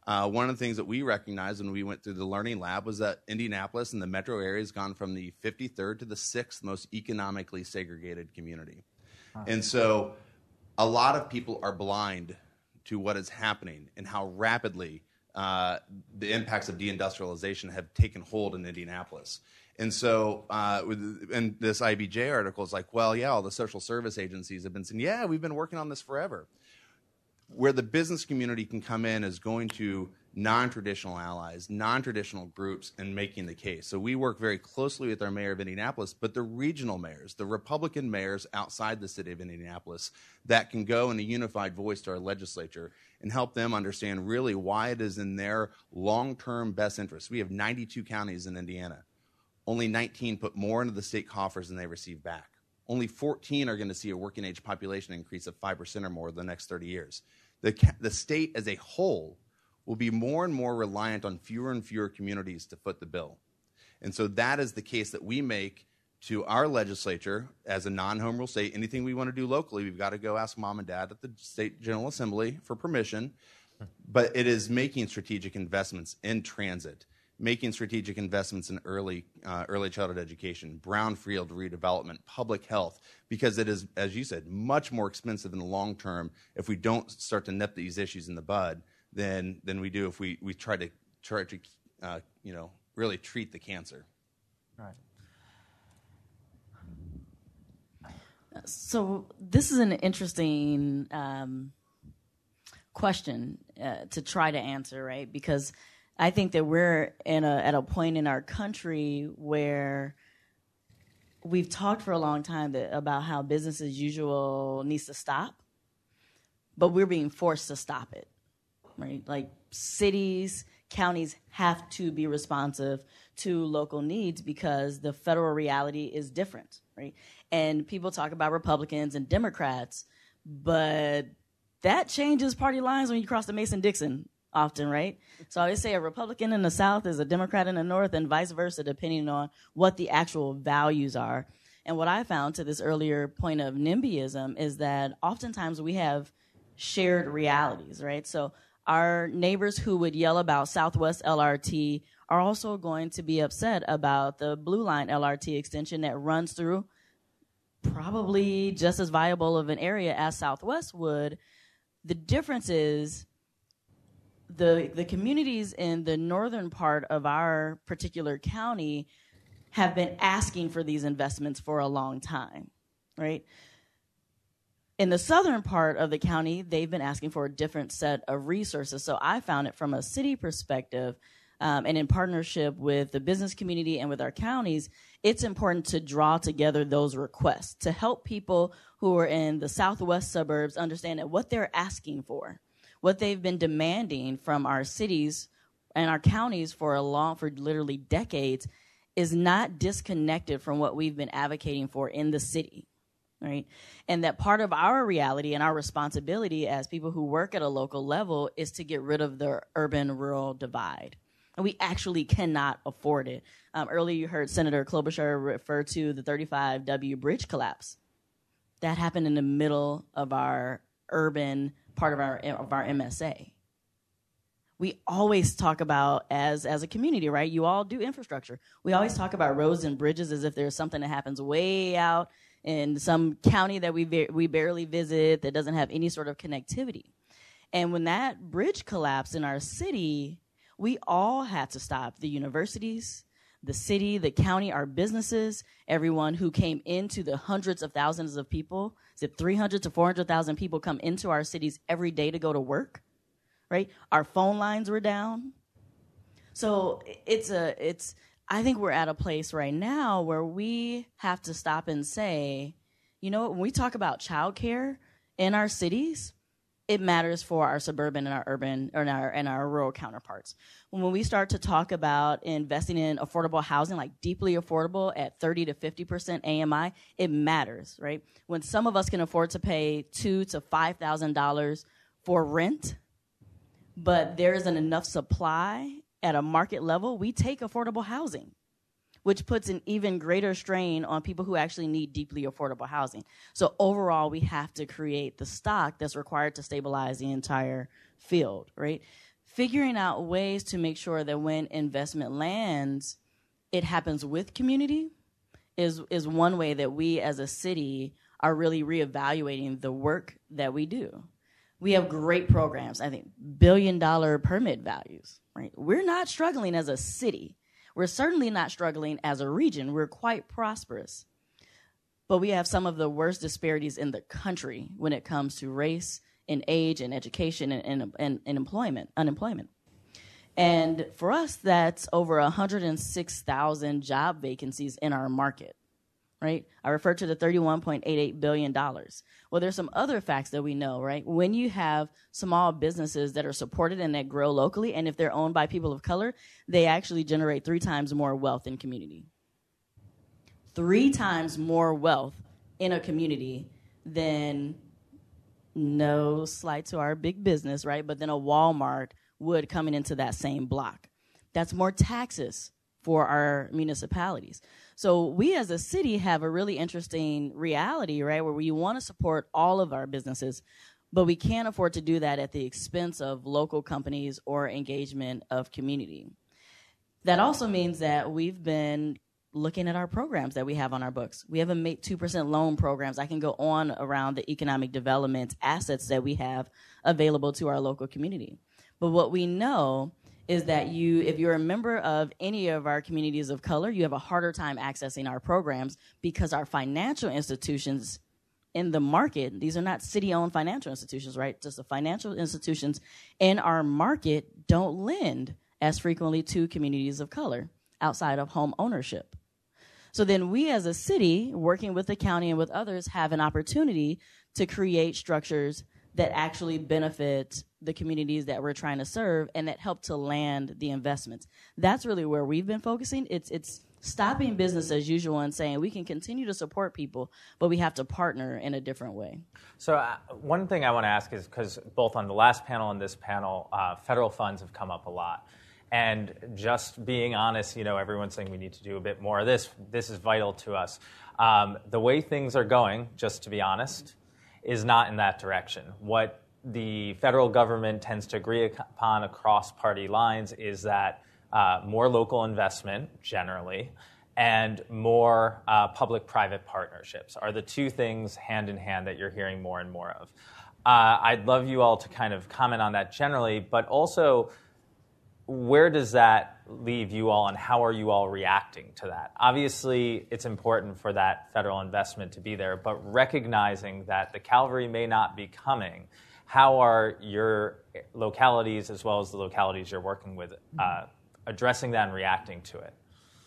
Uh, one of the things that we recognized when we went through the Learning Lab was that Indianapolis and the metro area has gone from the fifty-third to the sixth most economically segregated community. Huh. And so a lot of people are blind to what is happening and how rapidly uh, the impacts of deindustrialization have taken hold in Indianapolis. And so uh, with, and this I B J article is like, well, yeah, all the social service agencies have been saying, yeah, we've been working on this forever. Where the business community can come in is going to non-traditional allies, non-traditional groups, and making the case. So we work very closely with our mayor of Indianapolis, but the regional mayors, the Republican mayors outside the city of Indianapolis that can go in a unified voice to our legislature and help them understand really why it is in their long-term best interest. We have ninety-two counties in Indiana. Only nineteen put more into the state coffers than they receive back. Only fourteen are going to see a working age population increase of five percent or more in the next thirty years. The, the state as a whole will be more and more reliant on fewer and fewer communities to foot the bill. And so that is the case that we make to our legislature as a non-home rule state. Anything we want to do locally, we've got to go ask mom and dad at the state general assembly for permission. But it is making strategic investments in transit, making strategic investments in early uh, early childhood education, brownfield redevelopment, public health, because it is, as you said, much more expensive in the long term if we don't start to nip these issues in the bud than than we do if we, we try to try to uh, you know really treat the cancer. Right. So this is an interesting um, question uh, to try to answer, right? Because I think that we're in a, at a point in our country where we've talked for a long time that, about how business as usual needs to stop, but we're being forced to stop it, right? Like cities, counties have to be responsive to local needs because the federal reality is different, right? And people talk about Republicans and Democrats, but that changes party lines when you cross the Mason-Dixon often, right? So I always say a Republican in the South is a Democrat in the North and vice versa, depending on what the actual values are. And what I found to this earlier point of NIMBYism is that oftentimes we have shared realities, right? So our neighbors who would yell about Southwest L R T are also going to be upset about the Blue Line L R T extension that runs through probably just as viable of an area as Southwest would. The difference is the the communities in the northern part of our particular county have been asking for these investments for a long time, right? In the southern part of the county, they've been asking for a different set of resources. So I found it from a city perspective, um, and in partnership with the business community and with our counties, it's important to draw together those requests to help people who are in the southwest suburbs understand that what they're asking for, what they've been demanding from our cities and our counties for a long, for literally decades, is not disconnected from what we've been advocating for in the city, right? And that part of our reality and our responsibility as people who work at a local level is to get rid of the urban-rural divide. And we actually cannot afford it. Um, earlier you heard Senator Klobuchar refer to the thirty-five W bridge collapse. That happened in the middle of our urban part of our of our M S A. We always talk about, as as a community, right? You all do infrastructure. We always talk about roads and bridges as if there's something that happens way out in some county that we ba- we barely visit that doesn't have any sort of connectivity. And when that bridge collapsed in our city, we all had to stop. The universities, the city, the county, our businesses, everyone who came into the hundreds of thousands of people. Is it three hundred to four hundred thousand people come into our cities every day to go to work, right? Our phone lines were down. So it's a, it's, I think we're at a place right now where we have to stop and say, you know, when we talk about childcare in our cities, it matters for our suburban and our urban or our, and our rural counterparts. When we start to talk about investing in affordable housing, like deeply affordable at thirty to fifty percent A M I, it matters, right? When some of us can afford to pay two to five thousand dollars for rent, but there isn't enough supply at a market level, we take affordable housing, which puts an even greater strain on people who actually need deeply affordable housing. So overall, we have to create the stock that's required to stabilize the entire field, right? figuring out ways to make sure that when investment lands, it happens with community is, is one way that we as a city are really reevaluating the work that we do. We have great programs, I think, billion dollar permit values, right? We're not struggling as a city. We're certainly not struggling as a region. We're quite prosperous. But we have some of the worst disparities in the country when it comes to race and age and education and, and, and, and employment, unemployment. And for us, that's over one hundred six thousand job vacancies in our market, right? I referred to the thirty-one point eight eight billion dollars. Well, there's some other facts that we know, right? When you have small businesses that are supported and that grow locally, and if they're owned by people of color, they actually generate three times more wealth in community. Three times more wealth in a community than, no slight to our big business, right? But then a Walmart would coming into that same block. That's more taxes for our municipalities. So we as a city have a really interesting reality, right, where we want to support all of our businesses, but we can't afford to do that at the expense of local companies or engagement of community. That also means that we've been looking at our programs that we have on our books. We have a make two percent loan programs. I can go on around the economic development assets that we have available to our local community. But what we know is that you, if you're a member of any of our communities of color, you have a harder time accessing our programs because our financial institutions in the market, these are not city-owned financial institutions, right? Just the financial institutions in our market don't lend as frequently to communities of color outside of home ownership. So then we as a city, working with the county and with others, have an opportunity to create structures that actually benefit the communities that we're trying to serve and that help to land the investments. That's really where we've been focusing. It's it's stopping business as usual and saying we can continue to support people, but we have to partner in a different way. So uh, one thing I want to ask is, because both on the last panel and this panel, uh, federal funds have come up a lot. And just being honest, you know, everyone's saying we need to do a bit more of this. This is vital to us. Um, the way things are going, just to be honest, is not in that direction. What the federal government tends to agree upon across party lines is that uh, more local investment, generally, and more uh, public-private partnerships are the two things hand in hand that you're hearing more and more of. Uh, I'd love you all to kind of comment on that generally, but also, where does that leave you all, and how are you all reacting to that? Obviously, it's important for that federal investment to be there, but recognizing that the cavalry may not be coming, how are your localities, as well as the localities you're working with, uh, addressing that and reacting to it?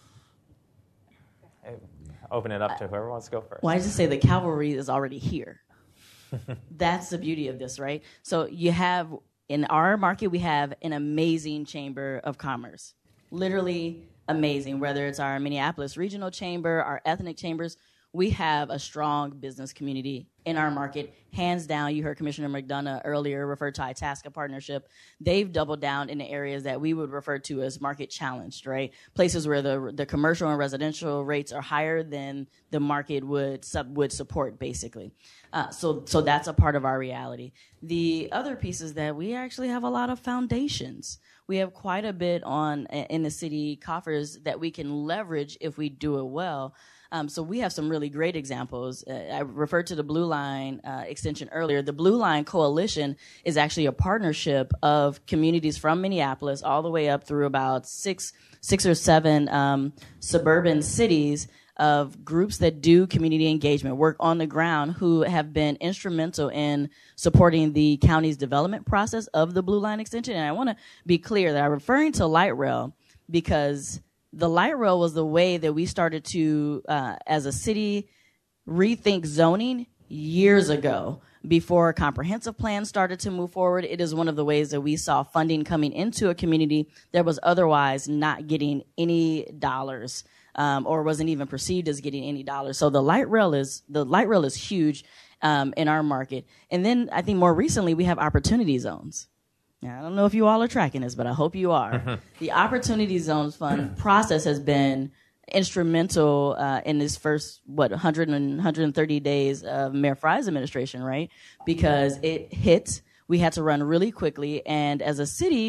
Open it up to whoever wants to go first. Well, I just say the cavalry is already here. That's the beauty of this, right? So you have... in our market, we have an amazing chamber of commerce, literally amazing, whether it's our Minneapolis Regional Chamber, our ethnic chambers. We have a strong business community in our market. Hands down, you heard Commissioner McDonough earlier refer to Itasca Partnership. They've doubled down in the areas that we would refer to as market challenged, right? Places where the the commercial and residential rates are higher than the market would sub, would support, basically. Uh, so so that's a part of our reality. The other piece is that we actually have a lot of foundations. We have quite a bit on in the city coffers that we can leverage if we do it well. Um, so we have some really great examples. Uh, I referred to the Blue Line uh, extension earlier. The Blue Line Coalition is actually a partnership of communities from Minneapolis all the way up through about six, six or seven um, suburban cities of groups that do community engagement, work on the ground, who have been instrumental in supporting the county's development process of the Blue Line extension. And I want to be clear that I'm referring to light rail because the light rail was the way that we started to, uh, as a city, rethink zoning years ago. Before a comprehensive plan started to move forward, it is one of the ways that we saw funding coming into a community that was otherwise not getting any dollars, um, or wasn't even perceived as getting any dollars. So the light rail is the light rail is huge um, in our market. And then I think more recently we have opportunity zones. Now, I don't know if you all are tracking this, but I hope you are. The Opportunity Zones Fund process has been instrumental uh, in this first, what, one hundred and one hundred thirty days of Mayor Frye's administration, right? Because it hit, we had to run really quickly, and as a city,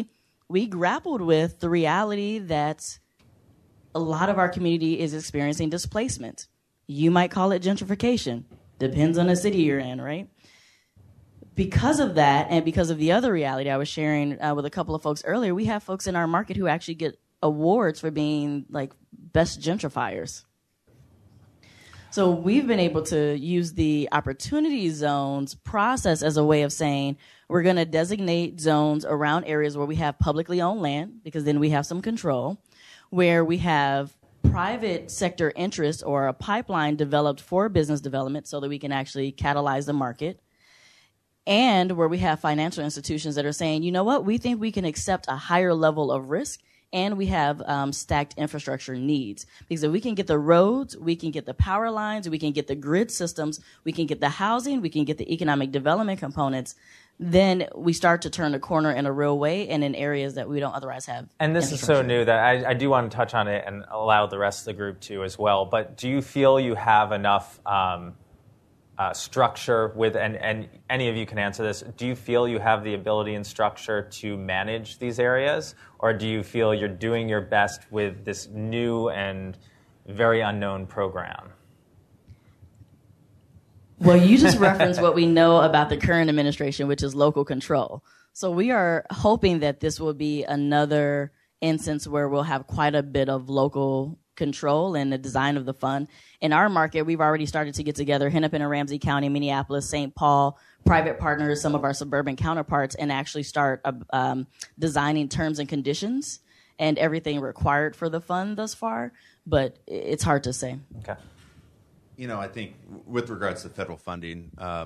we grappled with the reality that a lot of our community is experiencing displacement. You might call it gentrification. Depends on the city you're in, right? Because of that, and because of the other reality I was sharing uh, with a couple of folks earlier, we have folks in our market who actually get awards for being like best gentrifiers. So we've been able to use the opportunity zones process as a way of saying we're going to designate zones around areas where we have publicly owned land, because then we have some control, where we have private sector interest or a pipeline developed for business development so that we can actually catalyze the market, and where we have financial institutions that are saying, you know what, we think we can accept a higher level of risk, and we have um, stacked infrastructure needs. Because if we can get the roads, we can get the power lines, we can get the grid systems, we can get the housing, we can get the economic development components, then we start to turn the corner in a real way and in areas that we don't otherwise have. And this is so new that I, I do want to touch on it and allow the rest of the group to as well. But do you feel you have enough um, uh, structure with, and, and any of you can answer this, do you feel you have the ability and structure to manage these areas? Or do you feel you're doing your best with this new and very unknown program? Well, you just referenced what we know about the current administration, which is local control. So we are hoping that this will be another instance where we'll have quite a bit of local control in the design of the fund. In our market, we've already started to get together, Hennepin and Ramsey County, Minneapolis, Saint Paul, private partners, some of our suburban counterparts, and actually start uh, um, designing terms and conditions and everything required for the fund thus far. But it's hard to say. Okay. You know, I think with regards to federal funding, um,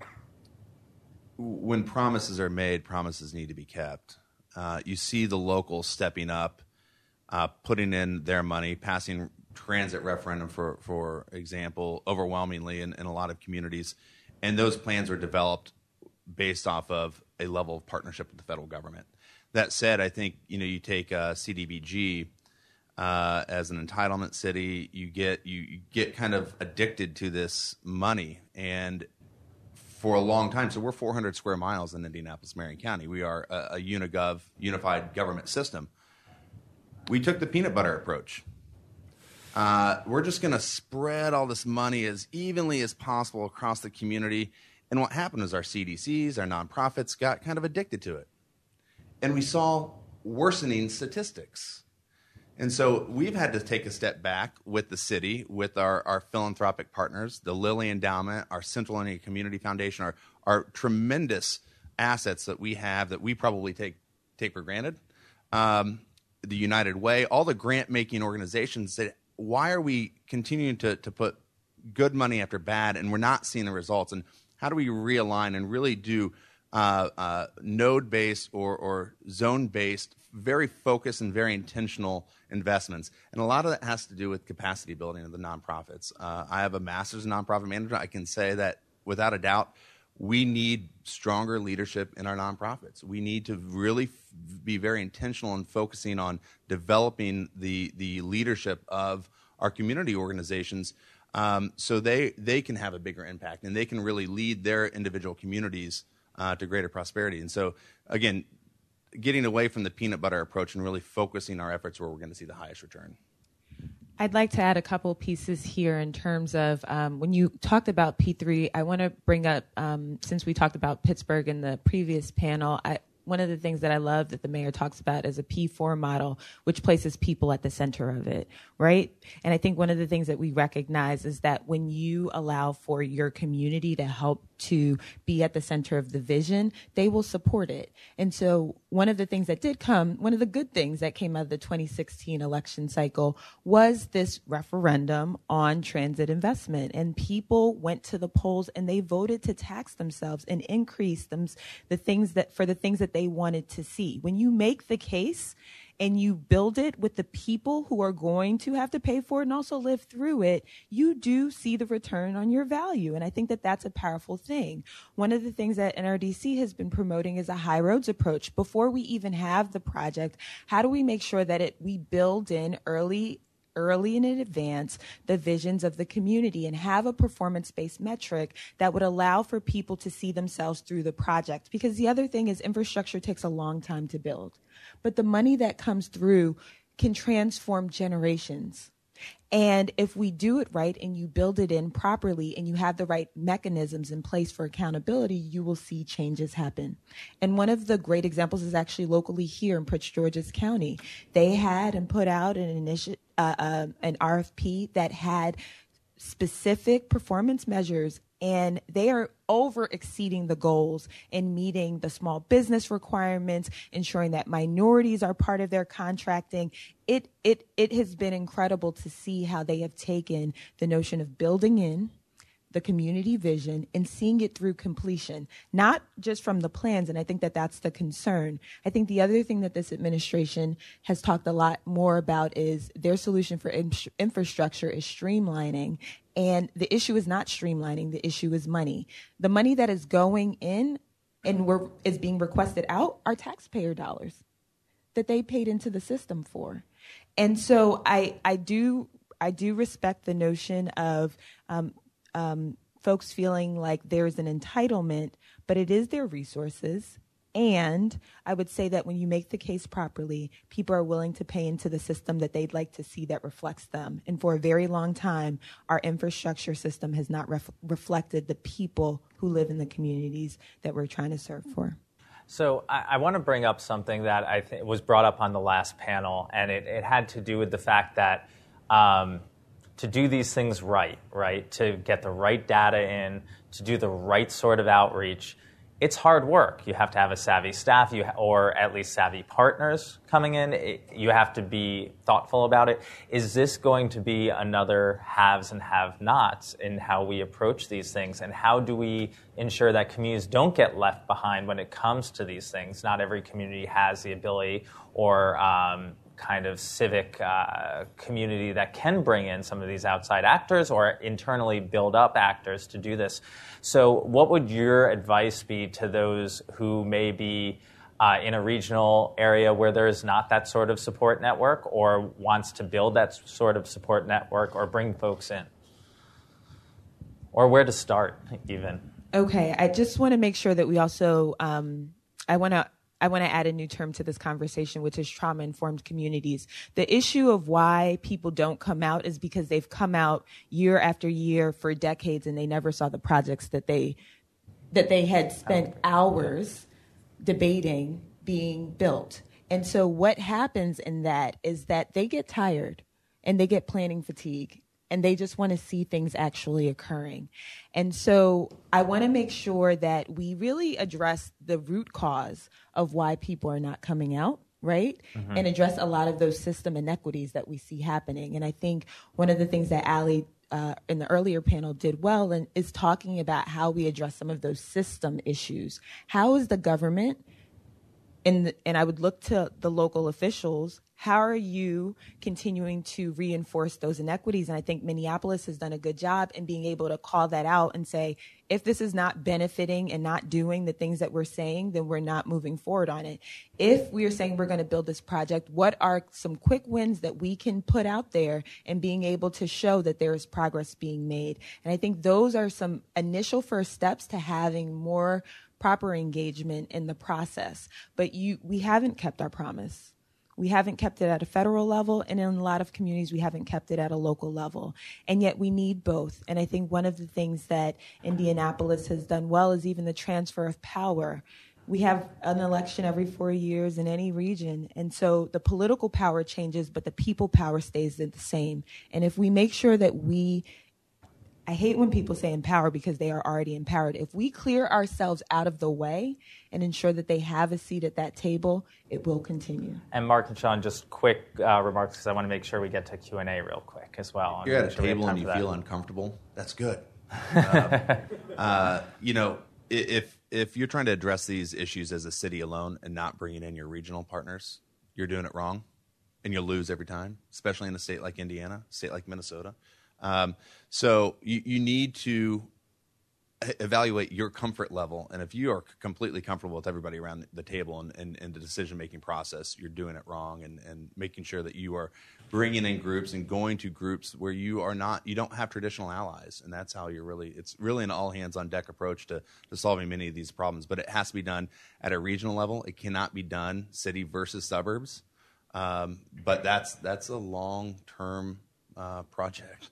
when promises are made, promises need to be kept. Uh, you see the locals stepping up, uh, putting in their money, passing transit referendum, for, for example, overwhelmingly in, in a lot of communities. And those plans are developed based off of a level of partnership with the federal government. That said, I think, you know, you take uh, C D B G uh, as an entitlement city, you get you, you get kind of addicted to this money, and for a long time. So we're four hundred square miles in Indianapolis, Marion County. We are a, a unigov, unified government system. We took the peanut butter approach. Uh, we're just going to spread all this money as evenly as possible across the community. And what happened is our C D Cs, our nonprofits, got kind of addicted to it. And we saw worsening statistics. And so we've had to take a step back with the city, with our, our philanthropic partners, the Lilly Endowment, our Central Indiana Community Foundation, our, our tremendous assets that we have that we probably take, take for granted. Um, the United Way, all the grant-making organizations that, why are we continuing to, to put good money after bad and we're not seeing the results? And how do we realign and really do uh, uh, node-based or, or zone-based, very focused and very intentional investments? And a lot of that has to do with capacity building of the nonprofits. Uh, I have a master's in nonprofit management. I can say that without a doubt, we need stronger leadership in our nonprofits. We need to really f- be very intentional in focusing on developing the, the leadership of our community organizations um, so they, they can have a bigger impact and they can really lead their individual communities uh, to greater prosperity. And so, again, getting away from the peanut butter approach and really focusing our efforts where we're going to see the highest return. I'd like to add a couple pieces here in terms of um, when you talked about P three, I want to bring up, um, since we talked about Pittsburgh in the previous panel, I, one of the things that I love that the mayor talks about is a P four model, which places people at the center of it, right? And I think one of the things that we recognize is that when you allow for your community to help to be at the center of the vision, they will support it. And so one of the things that did come, one of the good things that came out of the twenty sixteen election cycle was this referendum on transit investment. And people went to the polls and they voted to tax themselves and increase them, the things that, for the things that they wanted to see. When you make the case and you build it with the people who are going to have to pay for it and also live through it, you do see the return on your value. And I think that that's a powerful thing. One of the things that N R D C has been promoting is a high roads approach. Before we even have the project, how do we make sure that it we build in early early and in advance the visions of the community and have a performance-based metric that would allow for people to see themselves through the project. Because the other thing is infrastructure takes a long time to build, but the money that comes through can transform generations. And if we do it right and you build it in properly and you have the right mechanisms in place for accountability, you will see changes happen. And one of the great examples is actually locally here in Prince George's County. They had and put out an initi- uh, uh, an R F P that had specific performance measures, and they are over exceeding the goals in meeting the small business requirements, ensuring that minorities are part of their contracting. It it it has been incredible to see how they have taken the notion of building in the community vision and seeing it through completion, not just from the plans. And I think that that's the concern. I think the other thing that this administration has talked a lot more about is their solution for in- infrastructure is streamlining. And the issue is not streamlining. The issue is money. The money that is going in and we're, is being requested out are taxpayer dollars that they paid into the system for. And so I, I do I do respect the notion of um, um, folks feeling like there's an entitlement, but it is their resources. And I would say that when you make the case properly, people are willing to pay into the system that they'd like to see that reflects them. And for a very long time, our infrastructure system has not ref- reflected the people who live in the communities that we're trying to serve for. So I, I want to bring up something that I think was brought up on the last panel, and it, it had to do with the fact that um, to do these things right, right, to get the right data in, to do the right sort of outreach, it's hard work. You have to have a savvy staff, you ha- or at least savvy partners coming in. It, you have to be thoughtful about it. Is this going to be another haves and have-nots in how we approach these things? And how do we ensure that communities don't get left behind when it comes to these things? Not every community has the ability or um, kind of civic uh, community that can bring in some of these outside actors or internally build up actors to do this. So what would your advice be to those who may be uh, in a regional area where there is not that sort of support network or wants to build that sort of support network or bring folks in? Or where to start, even? Okay, I just want to make sure that we also, um, I want to I want to add a new term to this conversation, which is trauma-informed communities. The issue of why people don't come out is because they've come out year after year for decades and they never saw the projects that they that they had spent hours debating being built. And so what happens in that is that they get tired and they get planning fatigue. And they just want to see things actually occurring. And so I want to make sure that we really address the root cause of why people are not coming out, right? Mm-hmm. And address a lot of those system inequities that we see happening. And I think one of the things that Ali uh, in the earlier panel did well and is talking about how we address some of those system issues. How is the government, and, the, and I would look to the local officials, how are you continuing to reinforce those inequities? And I think Minneapolis has done a good job in being able to call that out and say, if this is not benefiting and not doing the things that we're saying, then we're not moving forward on it. If we are saying we're going to build this project, what are some quick wins that we can put out there and being able to show that there is progress being made? And I think those are some initial first steps to having more proper engagement in the process. But you, we haven't kept our promise. We haven't kept it at a federal level, and in a lot of communities, we haven't kept it at a local level. And yet we need both. And I think one of the things that Indianapolis has done well is even the transfer of power. We have an election every four years in any region. And so the political power changes, but the people power stays the same. And if we make sure that we I hate when people say empower because they are already empowered. If we clear ourselves out of the way and ensure that they have a seat at that table, it will continue. And Mark and Sean, just quick uh, remarks because I want to make sure we get to Q and A real quick as well. You're at a sure table and you feel uncomfortable. That's good. uh, uh, you know, if if you're trying to address these issues as a city alone and not bringing in your regional partners, you're doing it wrong, and you'll lose every time, especially in a state like Indiana, a state like Minnesota. Um, so you, you need to evaluate your comfort level. And if you are completely comfortable with everybody around the table and, and, and the decision-making process, you're doing it wrong, and, and making sure that you are bringing in groups and going to groups where you are not, you don't have traditional allies. And that's how you're really, it's really an all-hands-on-deck approach to, to solving many of these problems. But it has to be done at a regional level. It cannot be done city versus suburbs. Um, but that's, that's a long-term uh, project.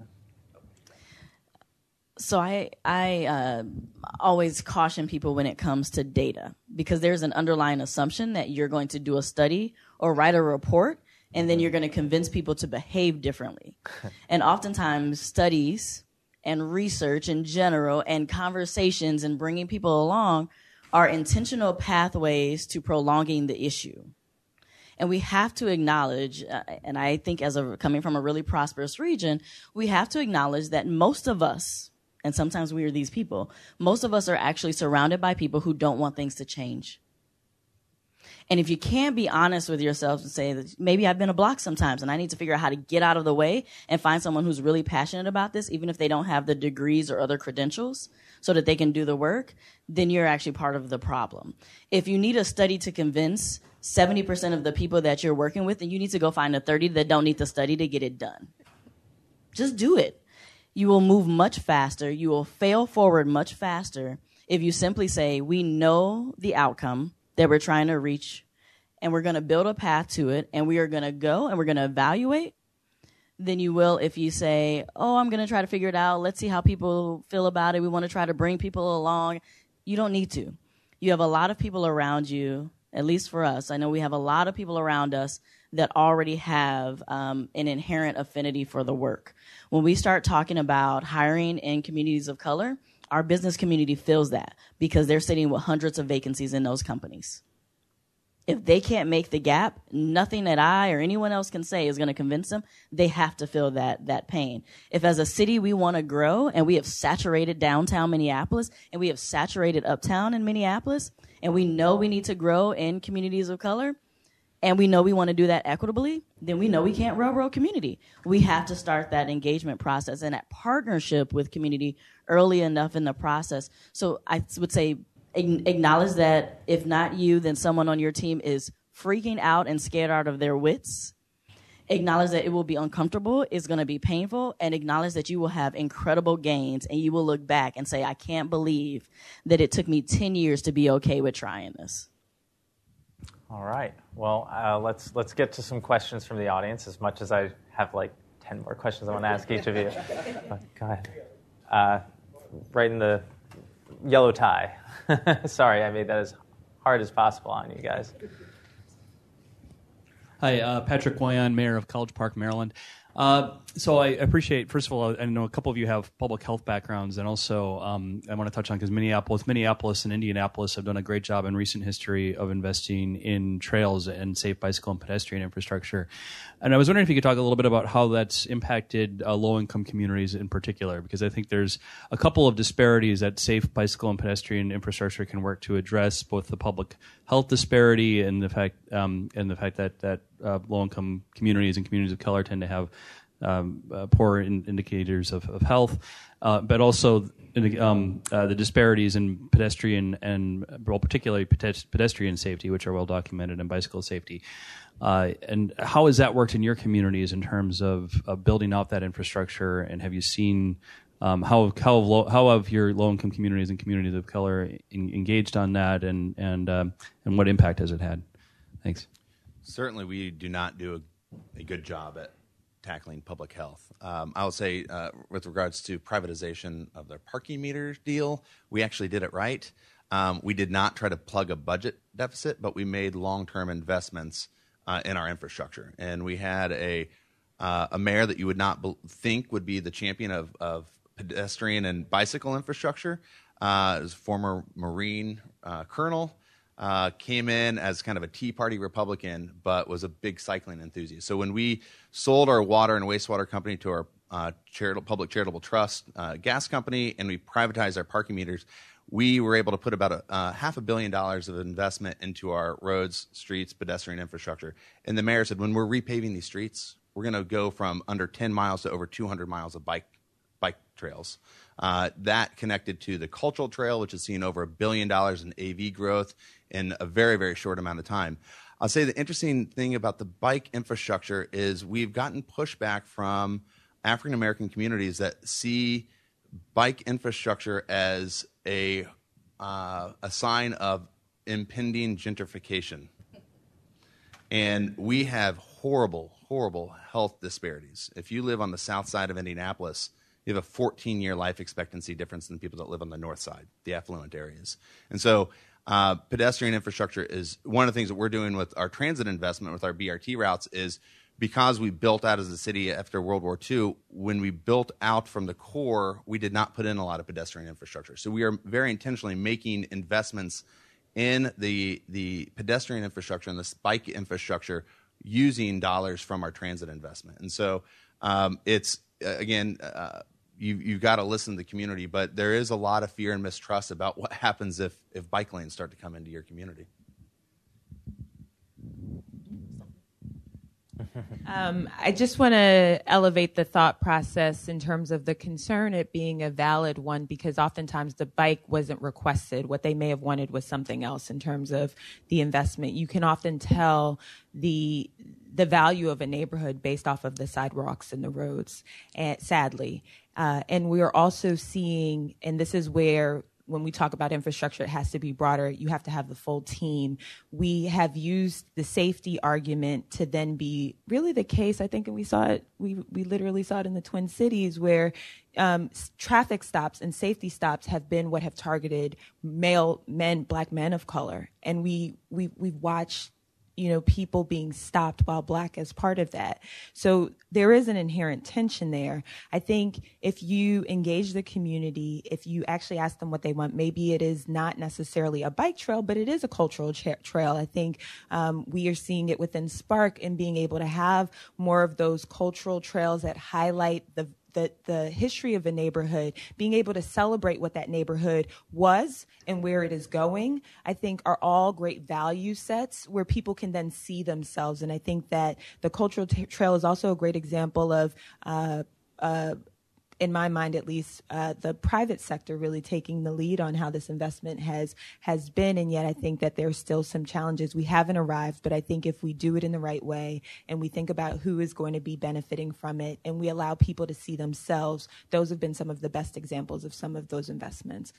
So I I uh, always caution people when it comes to data, because there's an underlying assumption that you're going to do a study or write a report, and then you're going to convince people to behave differently. And oftentimes studies and research in general and conversations and bringing people along are intentional pathways to prolonging the issue. And we have to acknowledge, uh, and I think as a coming from a really prosperous region, we have to acknowledge that most of us, and sometimes we are these people, most of us are actually surrounded by people who don't want things to change. And if you can't be honest with yourself and say that maybe I've been a block sometimes and I need to figure out how to get out of the way and find someone who's really passionate about this, even if they don't have the degrees or other credentials so that they can do the work, then you're actually part of the problem. If you need a study to convince seventy percent of the people that you're working with, then you need to go find the thirty that don't need the study to get it done. Just do it. You will move much faster. You will fail forward much faster if you simply say, we know the outcome that we're trying to reach, and we're going to build a path to it, and we are going to go and we're going to evaluate, than you will if you say, oh, I'm going to try to figure it out. Let's see how people feel about it. We want to try to bring people along. You don't need to. You have a lot of people around you, at least for us. I know we have a lot of people around us that already have um, an inherent affinity for the work. When we start talking about hiring in communities of color, our business community feels that because they're sitting with hundreds of vacancies in those companies. If they can't make the gap, nothing that I or anyone else can say is going to convince them. They have to feel that that pain. If as a city we want to grow and we have saturated downtown Minneapolis and we have saturated uptown in Minneapolis, and we know we need to grow in communities of color, and we know we want to do that equitably, then we know we can't railroad community. We have to start that engagement process and that partnership with community early enough in the process. So I would say acknowledge that if not you, then someone on your team is freaking out and scared out of their wits. Acknowledge that it will be uncomfortable, it's going to be painful, and acknowledge that you will have incredible gains, and you will look back and say, I can't believe that it took me ten years to be okay with trying this. All right. Well, uh, let's let's get to some questions from the audience. As much as I have like ten more questions I want to ask each of you. But go ahead. Uh, right in the yellow tie. Sorry, I made that as hard as possible on you guys. Hi, uh, Patrick Guayan, Mayor of College Park, Maryland. Uh, so I appreciate, first of all, I know a couple of you have public health backgrounds, and also um, I want to touch on, because Minneapolis, Minneapolis and Indianapolis have done a great job in recent history of investing in trails and safe bicycle and pedestrian infrastructure. And I was wondering if you could talk a little bit about how that's impacted uh, low-income communities in particular, because I think there's a couple of disparities that safe bicycle and pedestrian infrastructure can work to address, both the public health disparity and the fact um, and the fact that that uh, low-income communities and communities of color tend to have um, uh, poor in indicators of, of health, uh, but also um, uh, the disparities in pedestrian and, well, particularly pedestrian safety, which are well documented, and bicycle safety. Uh, and how has that worked in your communities in terms of, of building out that infrastructure? And have you seen um, how how have, low, how have your low-income communities and communities of color in, engaged on that, and and um, and what impact has it had? Thanks. Certainly, we do not do a, a good job at tackling public health. Um, I will say, uh, with regards to privatization of the parking meter deal, we actually did it right. Um, we did not try to plug a budget deficit, but we made long-term investments uh, in our infrastructure. And we had a uh, a mayor that you would not be- think would be the champion of, of pedestrian and bicycle infrastructure. Uh, as former Marine uh, colonel. Uh, came in as kind of a Tea Party Republican, but was a big cycling enthusiast. So when we sold our water and wastewater company to our uh, charitable, public charitable trust uh, gas company, and we privatized our parking meters, we were able to put about a, uh, half a billion dollars of investment into our roads, streets, pedestrian infrastructure. And the mayor said, when we're repaving these streets, we're going to go from under ten miles to over two hundred miles of bike bike trails. Uh, that connected to the cultural trail, which has seen over a billion dollars in A V growth in a very, very short amount of time. I'll say the interesting thing about the bike infrastructure is we've gotten pushback from African American communities that see bike infrastructure as a uh, a sign of impending gentrification. And we have horrible, horrible health disparities. If you live on the south side of Indianapolis, you have a fourteen-year life expectancy difference than people that live on the north side, the affluent areas. And so uh, pedestrian infrastructure is one of the things that we're doing with our transit investment, with our B R T routes, is because we built out as a city after World War Two, when we built out from the core, we did not put in a lot of pedestrian infrastructure. So we are very intentionally making investments in the, the pedestrian infrastructure and the bike infrastructure using dollars from our transit investment. And so um, it's, uh, again, uh, you, you've got to listen to the community, but there is a lot of fear and mistrust about what happens if, if bike lanes start to come into your community. Um, I just want to elevate the thought process in terms of the concern, it being a valid one, because oftentimes the bike wasn't requested. What they may have wanted was something else in terms of the investment. You can often tell the the value of a neighborhood based off of the sidewalks and the roads, and sadly. Uh, and we're also seeing, and this is where when we talk about infrastructure, it has to be broader. You have to have the full team. We have used the safety argument to then be really the case. I think, and we saw it, we, we literally saw it in the Twin Cities, where um, traffic stops and safety stops have been what have targeted male men, black men of color. And we, we, we've watched, you know, people being stopped while black as part of that. So there is an inherent tension there. I think if you engage the community, if you actually ask them what they want, maybe it is not necessarily a bike trail, but it is a cultural tra- trail. I think um, we are seeing it within Spark and being able to have more of those cultural trails that highlight the The, the history of a neighborhood, being able to celebrate what that neighborhood was and where it is going, I think are all great value sets where people can then see themselves. And I think that the cultural t- trail is also a great example of, uh, uh, in my mind at least, uh, the private sector really taking the lead on how this investment has has been. And yet I think that there's still some challenges. We haven't arrived, but I think if we do it in the right way and we think about who is going to be benefiting from it and we allow people to see themselves, those have been some of the best examples of some of those investments.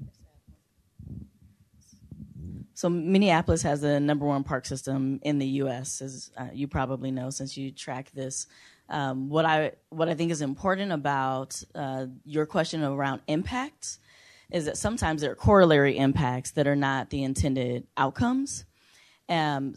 So Minneapolis has the number one park system in the U S, as uh, you probably know since you track this. Um, what I what I think is important about uh, your question around impacts is that sometimes there are corollary impacts that are not the intended outcomes. Um,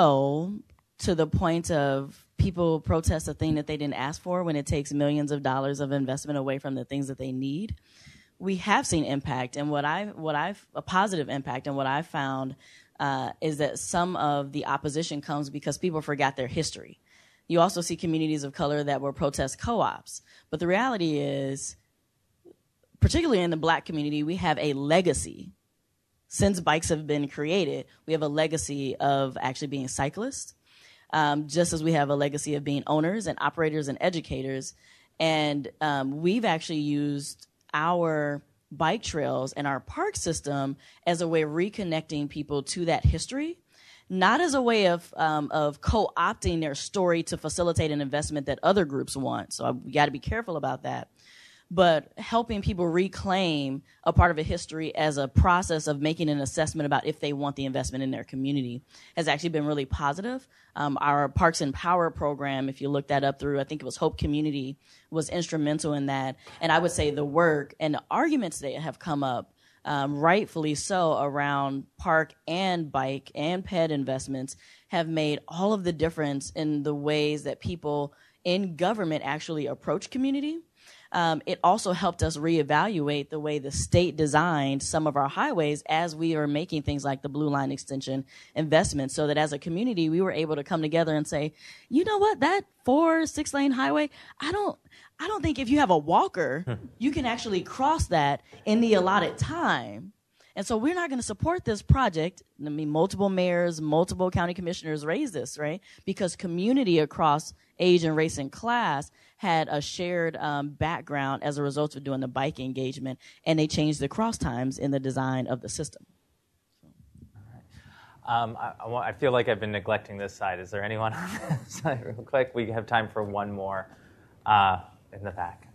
so to the point of people protest a thing that they didn't ask for when it takes millions of dollars of investment away from the things that they need, we have seen impact. And what I what I've a positive impact, and what I found uh, is that some of the opposition comes because people forgot their history. You also see communities of color that will protest co-ops. But the reality is, particularly in the black community, we have a legacy. Since bikes have been created, we have a legacy of actually being cyclists, um, just as we have a legacy of being owners and operators and educators. And um, we've actually used our bike trails and our park system as a way of reconnecting people to that history, not as a way of um, of co-opting their story to facilitate an investment that other groups want. So we got to be careful about that. But helping people reclaim a part of a history as a process of making an assessment about if they want the investment in their community has actually been really positive. Um, our Parks and Power program, if you look that up through, I think it was Hope Community, was instrumental in that. And I would say the work and the arguments that have come up, Um, rightfully so, around park and bike and ped investments have made all of the difference in the ways that people in government actually approach community. Um, it also helped us reevaluate the way the state designed some of our highways as we are making things like the Blue Line extension investments, so that as a community, we were able to come together and say, you know what, that four, six lane highway, I don't, I don't think if you have a walker, you can actually cross that in the allotted time. And so we're not going to support this project. I mean, multiple mayors, multiple county commissioners raised this, right? Because community across age and race and class had a shared um, background as a result of doing the bike engagement, and they changed the cross times in the design of the system. Um, I, I, want, I feel like I've been neglecting this side. Is there anyone on this side real quick? We have time for one more uh, in the back.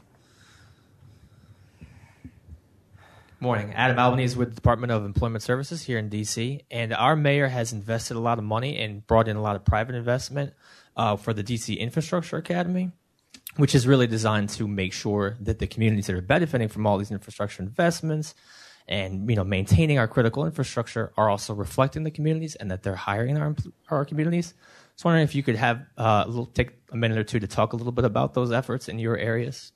Morning. Adam Albanese with the Department of Employment Services here in D C, and our mayor has invested a lot of money and brought in a lot of private investment uh, for the D C Infrastructure Academy, which is really designed to make sure that the communities that are benefiting from all these infrastructure investments and, you know, maintaining our critical infrastructure are also reflecting the communities and that they're hiring our our communities. So, wondering if you could have uh, a little, take a minute or two to talk a little bit about those efforts in your areas.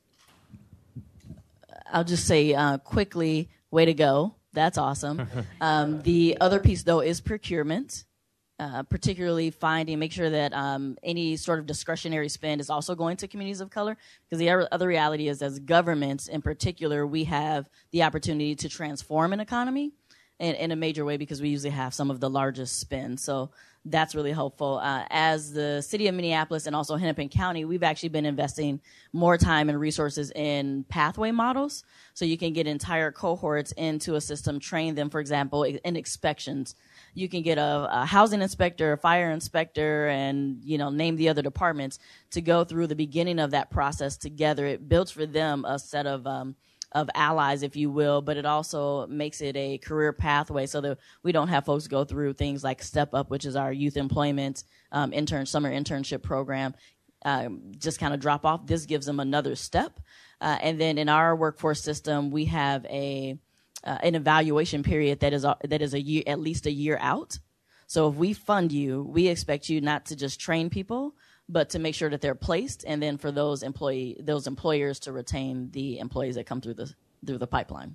I'll just say uh, quickly, way to go. That's awesome. um, the other piece, though, is procurement, uh, particularly finding, make sure that um, any sort of discretionary spend is also going to communities of color. Because the other reality is, as governments in particular, we have the opportunity to transform an economy in, in a major way because we usually have some of the largest spend. So that's really helpful. Uh, as the city of Minneapolis and also Hennepin County, we've actually been investing more time and resources in pathway models. So you can get entire cohorts into a system, train them, for example, in inspections. You can get a, a housing inspector, a fire inspector, and, you know, name the other departments to go through the beginning of that process together. It builds for them a set of um, of allies, if you will, but it also makes it a career pathway so that we don't have folks go through things like Step Up, which is our youth employment um, intern summer internship program, um, just kind of drop off. This gives them another step. Uh, and then in our workforce system, we have a uh, an evaluation period that is a, that is a year, at least a year out. So if we fund you, we expect you not to just train people, but to make sure that they're placed, and then for those employee, those employers to retain the employees that come through the through the pipeline.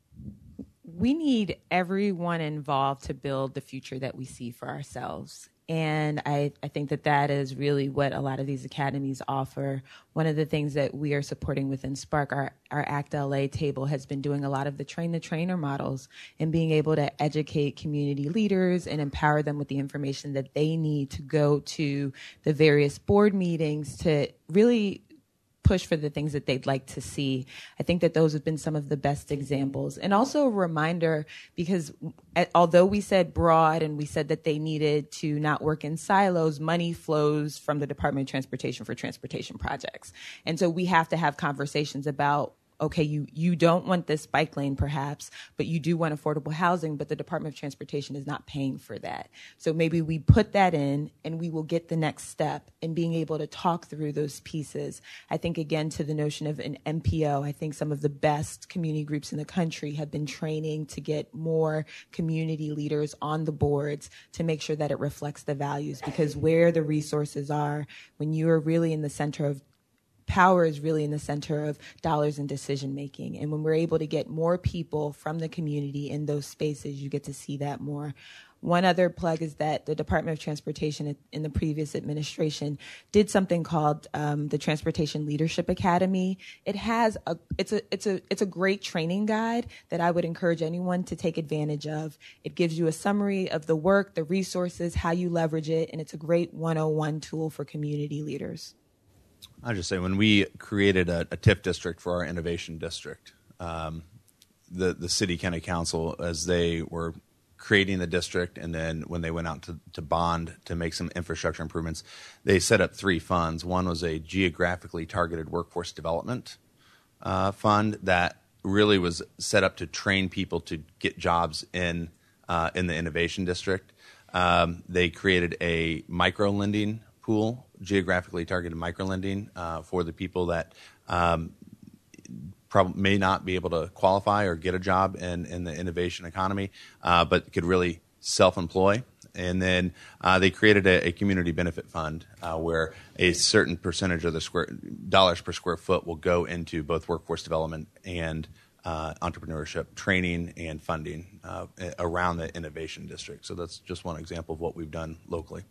We need everyone involved to build the future that we see for ourselves. And I, I think that that is really what a lot of these academies offer. One of the things that we are supporting within Spark, our, our ACT L A table, has been doing a lot of the train-the-trainer models and being able to educate community leaders and empower them with the information that they need to go to the various board meetings to really push for the things that they'd like to see. I think that those have been some of the best examples. And also a reminder, because although we said broad and we said that they needed to not work in silos, money flows from the Department of Transportation for transportation projects. And so we have to have conversations about, okay, you, you don't want this bike lane perhaps, but you do want affordable housing, but the Department of Transportation is not paying for that. So maybe we put that in and we will get the next step in being able to talk through those pieces. I think, again, to the notion of an M P O, I think some of the best community groups in the country have been training to get more community leaders on the boards to make sure that it reflects the values, because where the resources are, when you are really in the center of power is really in the center of dollars and decision making. And when we're able to get more people from the community in those spaces, you get to see that more. One other plug is that the Department of Transportation in the previous administration did something called um, the Transportation Leadership Academy. It has a it's a it's a it's a great training guide that I would encourage anyone to take advantage of. It gives you a summary of the work, the resources, how you leverage it, and it's a great one oh one tool for community leaders. I'll just say, when we created a, a TIF district for our innovation district, um, the, the city county council, as they were creating the district, and then when they went out to, to bond to make some infrastructure improvements, they set up three funds. One was a geographically targeted workforce development uh, fund that really was set up to train people to get jobs in, uh, in the innovation district. Um, they created a micro lending pool, geographically targeted microlending uh, for the people that um, prob- may not be able to qualify or get a job in, in the innovation economy, uh, but could really self-employ. And then uh, they created a, a community benefit fund uh, where a certain percentage of the square dollars per square foot will go into both workforce development and uh, entrepreneurship training and funding uh, around the innovation district. So that's just one example of what we've done locally.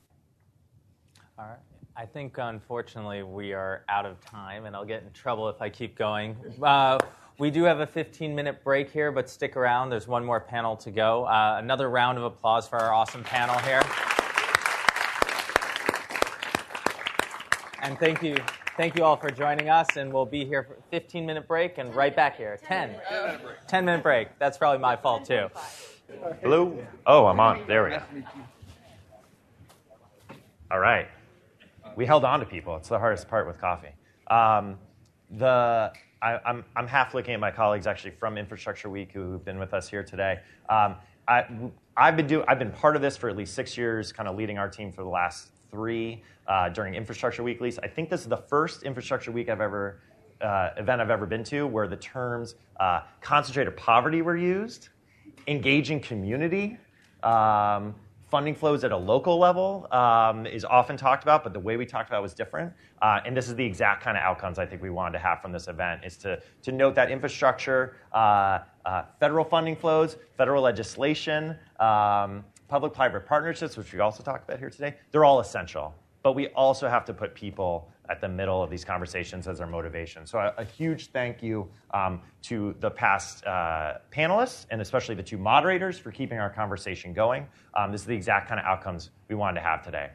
All right. I think, unfortunately, we are out of time, and I'll get in trouble if I keep going. Uh, we do have a fifteen-minute break here, but stick around. There's one more panel to go. Uh, another round of applause for our awesome panel here. And thank you, Thank you all for joining us, and we'll be here for a fifteen-minute break and right back here. ten. ten-minute break. That's probably my fault, too. Hello? Oh, I'm on. There we go. All right. We held on to people. It's the hardest part with coffee. Um, the I, I'm, I'm half looking at my colleagues, actually, from Infrastructure Week who've been with us here today. Um, I, I've been do, I've been part of this for at least six years, kind of leading our team for the last three uh, during Infrastructure Week. At least I think this is the first Infrastructure Week I've ever uh, event I've ever been to where the terms uh, concentrated poverty were used, engaging community, um, funding flows at a local level um, is often talked about, but the way we talked about it was different. Uh, and this is the exact kind of outcomes I think we wanted to have from this event, is to, to note that infrastructure, uh, uh, federal funding flows, federal legislation, um, public-private partnerships, which we also talked about here today, they're all essential. But we also have to put people at the middle of these conversations as our motivation. So a, a huge thank you um, to the past uh, panelists, and especially the two moderators for keeping our conversation going. Um, this is the exact kind of outcomes we wanted to have today.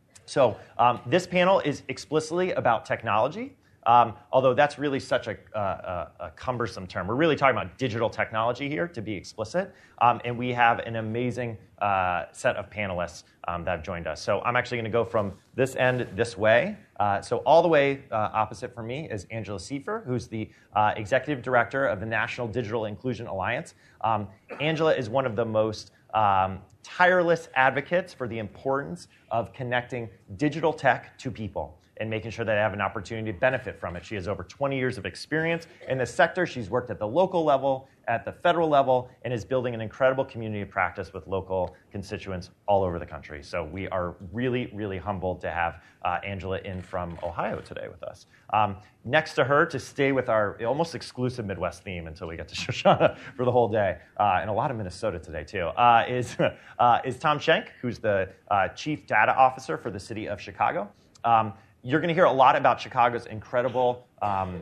So um, this panel is explicitly about technology, um, although that's really such a, a, a cumbersome term. We're really talking about digital technology here, to be explicit, um, and we have an amazing uh, set of panelists um, that have joined us. So I'm actually going to go from this end this way. Uh, so all the way uh, opposite from me is Angela Seifer, who's the uh, Executive Director of the National Digital Inclusion Alliance. Um, Angela is one of the most um, tireless advocates for the importance of connecting digital tech to people and making sure that they have an opportunity to benefit from it. She has over twenty years of experience in this sector. She's worked at the local level, at the federal level, and is building an incredible community of practice with local constituents all over the country. So we are really, really humbled to have uh, Angela in from Ohio today with us. Um, next to her, to stay with our almost exclusive Midwest theme until we get to Shoshana for the whole day, uh, and a lot of Minnesota today too, uh, is, uh, is Tom Schenk, who's the uh, Chief Data Officer for the City of Chicago. Um, You're going to hear a lot about Chicago's incredible um,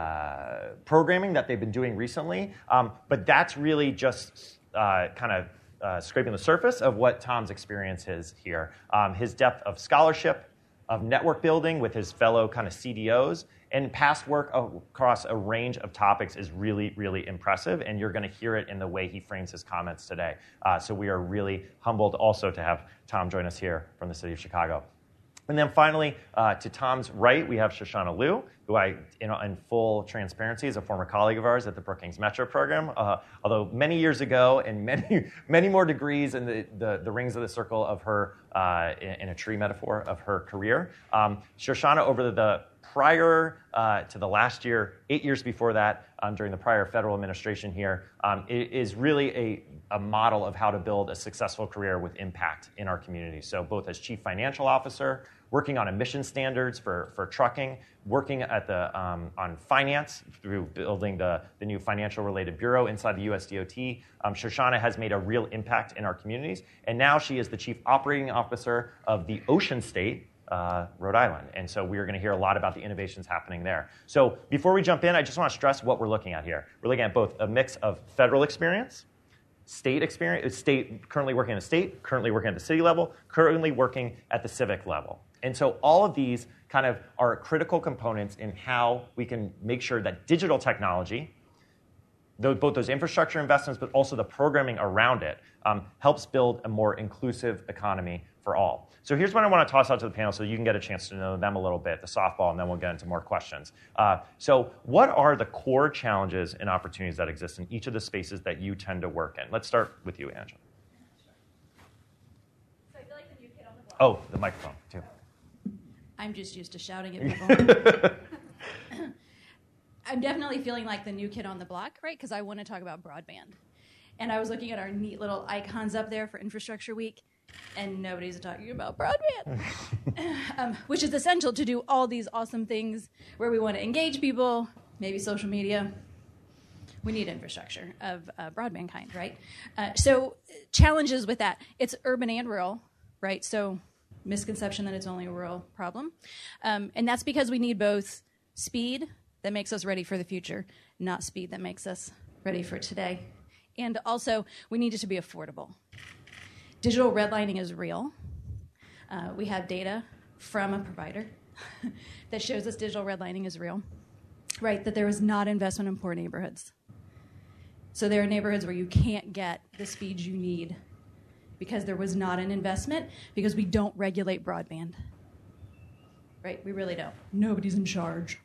uh, programming that they've been doing recently, um, but that's really just uh, kind of uh, scraping the surface of what Tom's experience is here. Um, his depth of scholarship, of network building with his fellow kind of C D Os, and past work across a range of topics is really, really impressive, and you're going to hear it in the way he frames his comments today. Uh, so we are really humbled also to have Tom join us here from the City of Chicago. And then finally, uh, to Tom's right, we have Shoshana Liu, who I, you know, in full transparency, is a former colleague of ours at the Brookings Metro program. Uh, although many years ago, and many, many more degrees in the, the, the rings of the circle of her, uh, in, in a tree metaphor of her career. Um, Shoshana, over the prior uh, to the last year, eight years before that, um, during the prior federal administration here, um, is really a, a model of how to build a successful career with impact in our community. So both as chief financial officer, working on emission standards for, for trucking, working at the, um, on finance through building the, the new financial related bureau inside the U S D O T. Um, Shoshana has made a real impact in our communities. And now she is the chief operating officer of the Ocean State, uh, Rhode Island. And so we're going to hear a lot about the innovations happening there. So before we jump in, I just want to stress what we're looking at here. We're looking at both a mix of federal experience, state experience, state currently working at the state, currently working at the city level, currently working at the civic level. And so all of these kind of are critical components in how we can make sure that digital technology, both those infrastructure investments, but also the programming around it, um, helps build a more inclusive economy for all. So here's what I want to toss out to the panel so you can get a chance to know them a little bit, the softball, and then we'll get into more questions. Uh, so what are the core challenges and opportunities that exist in each of the spaces that you tend to work in? Let's start with you, Angela. So I feel like the new kid on the block. Oh, the microphone, too. I'm just used to shouting at people. I'm definitely feeling like the new kid on the block, right? Because I want to talk about broadband. And I was looking at our neat little icons up there for Infrastructure Week, and nobody's talking about broadband, um, which is essential to do all these awesome things where we want to engage people, maybe social media. We need infrastructure of uh, broadband kind, right? Uh, so challenges with that. It's urban and rural, right? So misconception that it's only a rural problem. Um, and that's because we need both speed that makes us ready for the future, not speed that makes us ready for today. And also, we need it to be affordable. Digital redlining is real. Uh, we have data from a provider that shows us digital redlining is real, right? That there is not investment in poor neighborhoods. So there are neighborhoods where you can't get the speeds you need because there was not an investment, because we don't regulate broadband. Right? We really don't. Nobody's in charge.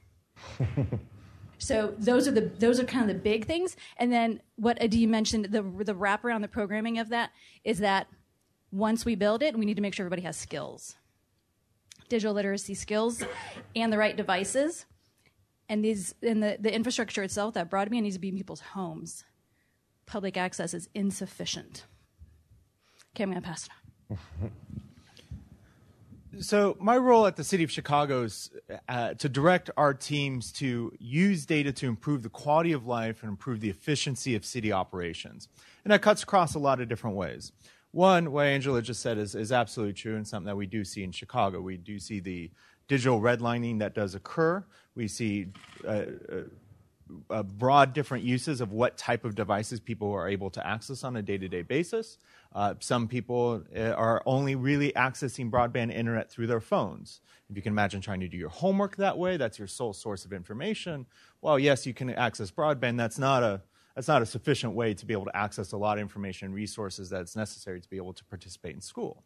So those are the those are kind of the big things. And then what Adi mentioned, the the wraparound, the programming of that is that once we build it, we need to make sure everybody has skills, digital literacy skills, and the right devices. And these and the, the infrastructure itself, that broadband needs to be in people's homes. Public access is insufficient. Okay, I'm going to pass it on. So my role at the City of Chicago is uh, to direct our teams to use data to improve the quality of life and improve the efficiency of city operations. And that cuts across a lot of different ways. One, what Angela just said is, is absolutely true, and something that we do see in Chicago. We do see the digital redlining that does occur. We see uh, uh, uh, broad different uses of what type of devices people are able to access on a day-to-day basis. Uh, some people uh, are only really accessing broadband internet through their phones. If you can imagine trying to do your homework that way, that's your sole source of information. Well, yes, you can access broadband. That's not a that's not a sufficient way to be able to access a lot of information and resources that's necessary to be able to participate in school.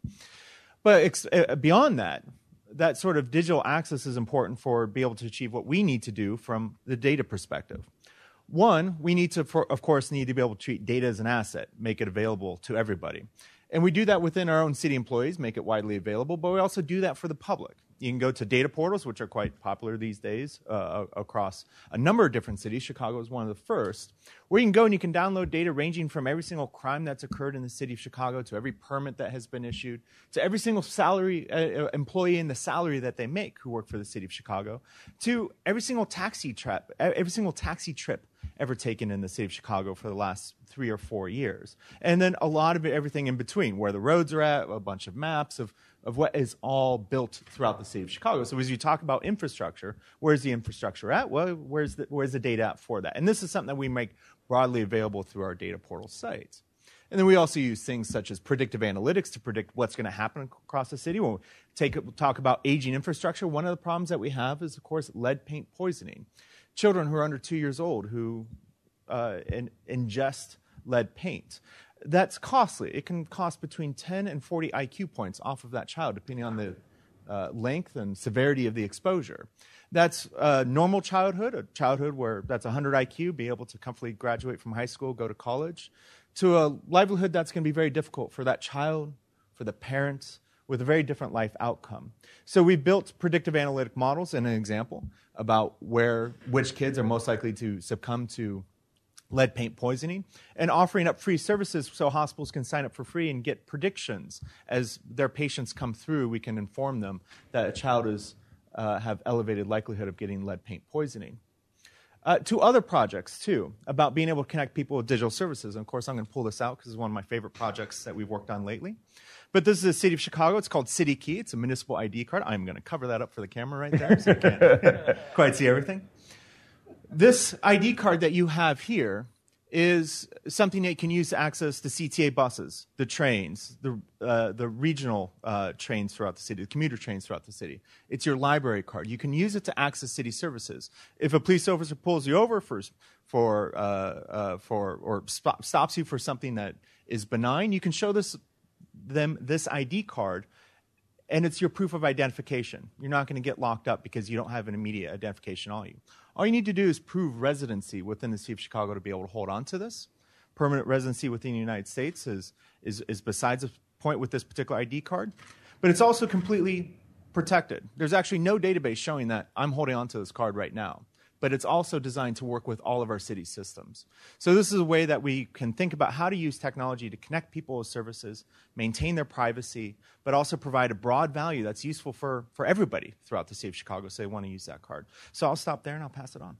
But ex- uh, beyond that, that sort of digital access is important for being able to achieve what we need to do from the data perspective. One, we need to, for, of course, need to be able to treat data as an asset, make it available to everybody. And we do that within our own city employees, make it widely available, but we also do that for the public. You can go to data portals, which are quite popular these days uh, across a number of different cities. Chicago is one of the first, where you can go and you can download data ranging from every single crime that's occurred in the city of Chicago to every permit that has been issued, to every single salary uh, employee and the salary that they make who work for the city of Chicago, to every single taxi trip, every single taxi trip ever taken in the city of Chicago for the last three or four years. And then a lot of it, everything in between, where the roads are at, a bunch of maps of, of what is all built throughout the city of Chicago. So as you talk about infrastructure, where's the infrastructure at? Well, where's the, where's the data at for that? And this is something that we make broadly available through our data portal sites. And then we also use things such as predictive analytics to predict what's going to happen across the city. When we take, talk about aging infrastructure, one of the problems that we have is, of course, lead paint poisoning. Children who are under two years old who uh, in, ingest lead paint. That's costly. It can cost between ten and forty I Q points off of that child, depending on the uh, length and severity of the exposure. That's a normal childhood, a childhood where that's one hundred I Q, be able to comfortably graduate from high school, go to college, to a livelihood that's going to be very difficult for that child, for the parents, with a very different life outcome. So we built predictive analytic models, and an example about where which kids are most likely to succumb to lead paint poisoning, and offering up free services so hospitals can sign up for free and get predictions. As their patients come through, we can inform them that a child is uh, have elevated likelihood of getting lead paint poisoning. Uh, to other projects, too, about being able to connect people with digital services. And of course, I'm going to pull this out because it's one of my favorite projects that we've worked on lately. But this is the City of Chicago. It's called City Key. It's a municipal I D card. I'm going to cover that up for the camera right there so you can't quite see everything. This I D card that you have here is something that you can use to access the C T A buses, the trains, the, uh, the regional uh, trains throughout the city, the commuter trains throughout the city. It's your library card. You can use it to access city services. If a police officer pulls you over for, for, uh, uh, for or stop, stops you for something that is benign, you can show this, them this I D card, and it's your proof of identification. You're not going to get locked up because you don't have an immediate identification on you. All you need to do is prove residency within the city of Chicago to be able to hold on to this. Permanent residency within the United States is, is, is besides the point with this particular I D card. But it's also completely protected. There's actually no database showing that I'm holding on to this card right now. But it's also designed to work with all of our city systems. So this is a way that we can think about how to use technology to connect people with services, maintain their privacy, but also provide a broad value that's useful for, for everybody throughout the city of Chicago, so they want to use that card. So I'll stop there and I'll pass it on.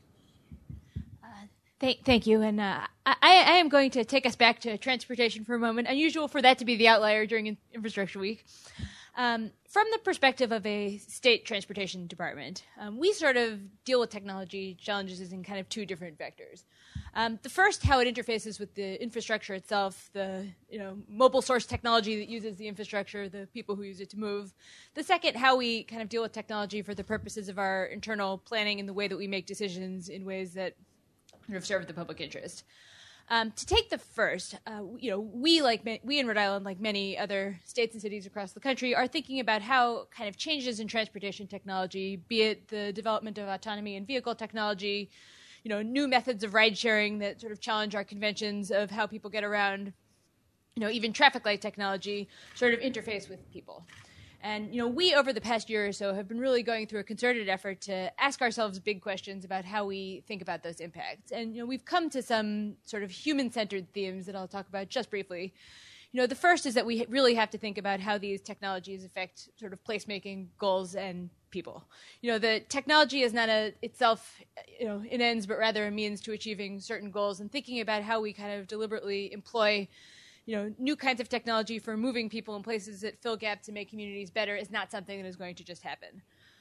Uh, thank, thank you. And uh, I, I am going to take us back to transportation for a moment. Unusual for that to be the outlier during Infrastructure Week. Um, from the perspective of a state transportation department, um, we sort of deal with technology challenges in kind of two different vectors. Um, the first, how it interfaces with the infrastructure itself, the you know mobile source technology that uses the infrastructure, the people who use it to move. The second, how we kind of deal with technology for the purposes of our internal planning and the way that we make decisions in ways that sort of serve the public interest. Um, to take the first, uh, you know, we like we in Rhode Island, like many other states and cities across the country, are thinking about how kind of changes in transportation technology, be it the development of autonomy and vehicle technology, you know, new methods of ride sharing that sort of challenge our conventions of how people get around, you know, even traffic light technology, sort of interface with people. And, you know, we, over the past year or so, have been really going through a concerted effort to ask ourselves big questions about how we think about those impacts. And, you know, we've come to some sort of human-centered themes that I'll talk about just briefly. You know, the first is that we really have to think about how these technologies affect sort of placemaking goals and people. You know, the technology is not a itself, you know, an ends, but rather a means to achieving certain goals. And thinking about how we kind of deliberately employ you know, new kinds of technology for moving people in places that fill gaps and make communities better is not something that is going to just happen.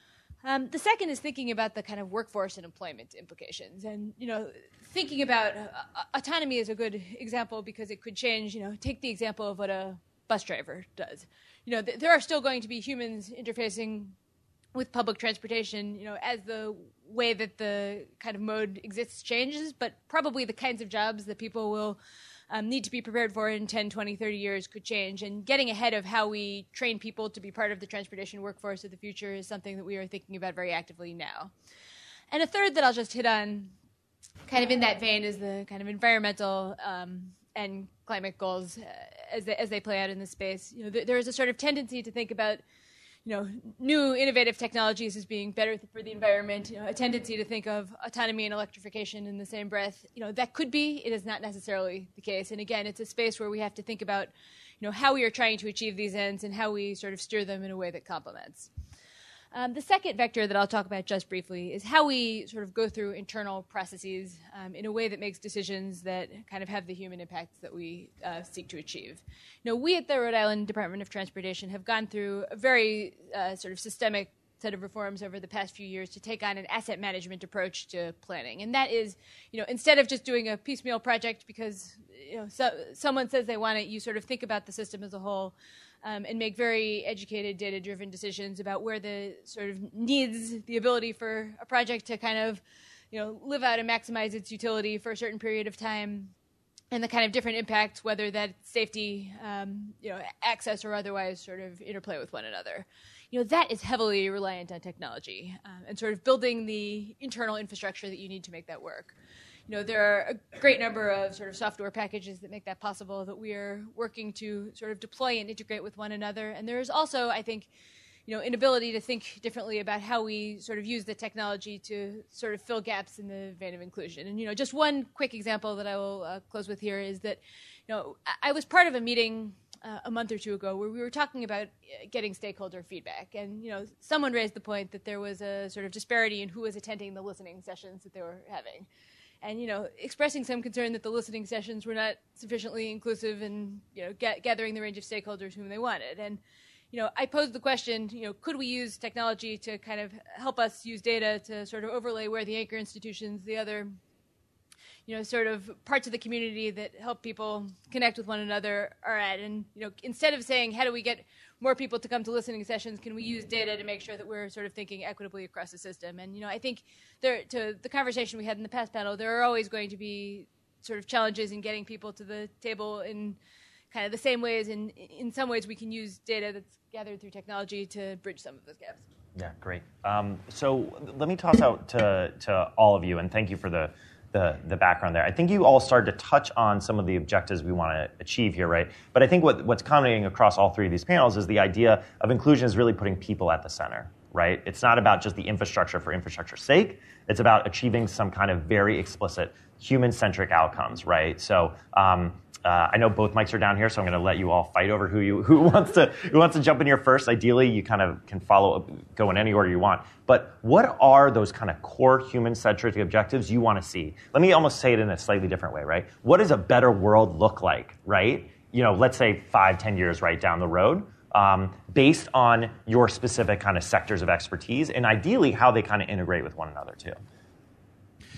Um, the second is thinking about the kind of workforce and employment implications. And, you know, thinking about uh, autonomy is a good example because it could change, you know, take the example of what a bus driver does. You know, th- there are still going to be humans interfacing with public transportation, you know, as the way that the kind of mode exists changes, but probably the kinds of jobs that people will Um, need to be prepared for in ten, twenty, thirty years could change. And getting ahead of how we train people to be part of the transportation workforce of the future is something that we are thinking about very actively now. And a third that I'll just hit on, kind of in that vein, is the kind of environmental um, and climate goals uh, as, they, as they play out in this space. You know, th- there is a sort of tendency to think about you know, new innovative technologies as being better for the environment, you know, a tendency to think of autonomy and electrification in the same breath. You know, that could be, it is not necessarily the case. And again, it's a space where we have to think about, you know, how we are trying to achieve these ends and how we sort of steer them in a way that complements. Um, the second vector that I'll talk about just briefly is how we sort of go through internal processes um, in a way that makes decisions that kind of have the human impacts that we uh, seek to achieve. You know, we at the Rhode Island Department of Transportation have gone through a very uh, sort of systemic set of reforms over the past few years to take on an asset management approach to planning. And that is, you know, instead of just doing a piecemeal project because, you know, so, someone says they want it, you sort of think about the system as a whole. Um, and make very educated, data-driven decisions about where the sort of needs the ability for a project to kind of, you know, live out and maximize its utility for a certain period of time, and the kind of different impacts, whether that's safety, um, you know, access, or otherwise, sort of interplay with one another. You know, that is heavily reliant on technology uh, and sort of building the internal infrastructure that you need to make that work. You know, there are a great number of sort of software packages that make that possible that we are working to sort of deploy and integrate with one another. And there is also, I think, you know, an ability to think differently about how we sort of use the technology to sort of fill gaps in the vein of inclusion. And, you know, just one quick example that I will uh, close with here is that, you know, I was part of a meeting uh, a month or two ago where we were talking about getting stakeholder feedback. And, you know, someone raised the point that there was a sort of disparity in who was attending the listening sessions that they were having. And, you know, expressing some concern that the listening sessions were not sufficiently inclusive and, you know, ga- gathering the range of stakeholders whom they wanted. And, you know, I posed the question, you know, could we use technology to kind of help us use data to sort of overlay where the anchor institutions, the other, you know, sort of parts of the community that help people connect with one another are at. And, you know, instead of saying, how do we get more people to come to listening sessions, can we use data to make sure that we're sort of thinking equitably across the system? And, you know, I think there, to the conversation we had in the past panel, there are always going to be sort of challenges in getting people to the table in kind of the same ways. And in some ways, we can use data that's gathered through technology to bridge some of those gaps. Yeah, great. Um, so let me toss out to, to all of you, and thank you for the The, the background there. I think you all started to touch on some of the objectives we want to achieve here, right? But I think what, what's coming across all three of these panels is the idea of inclusion is really putting people at the center, right? It's not about just the infrastructure for infrastructure's sake. It's about achieving some kind of very explicit human-centric outcomes, right? So um, uh, I know both mics are down here, so I'm going to let you all fight over who you who wants to who wants to jump in here first. Ideally, you kind of can follow go in any order you want. But what are those kind of core human-centric objectives you want to see? Let me almost say it in a slightly different way, right? What does a better world look like, right? You know, let's say five, ten years right down the road, um, based on your specific kind of sectors of expertise, and ideally how they kind of integrate with one another too.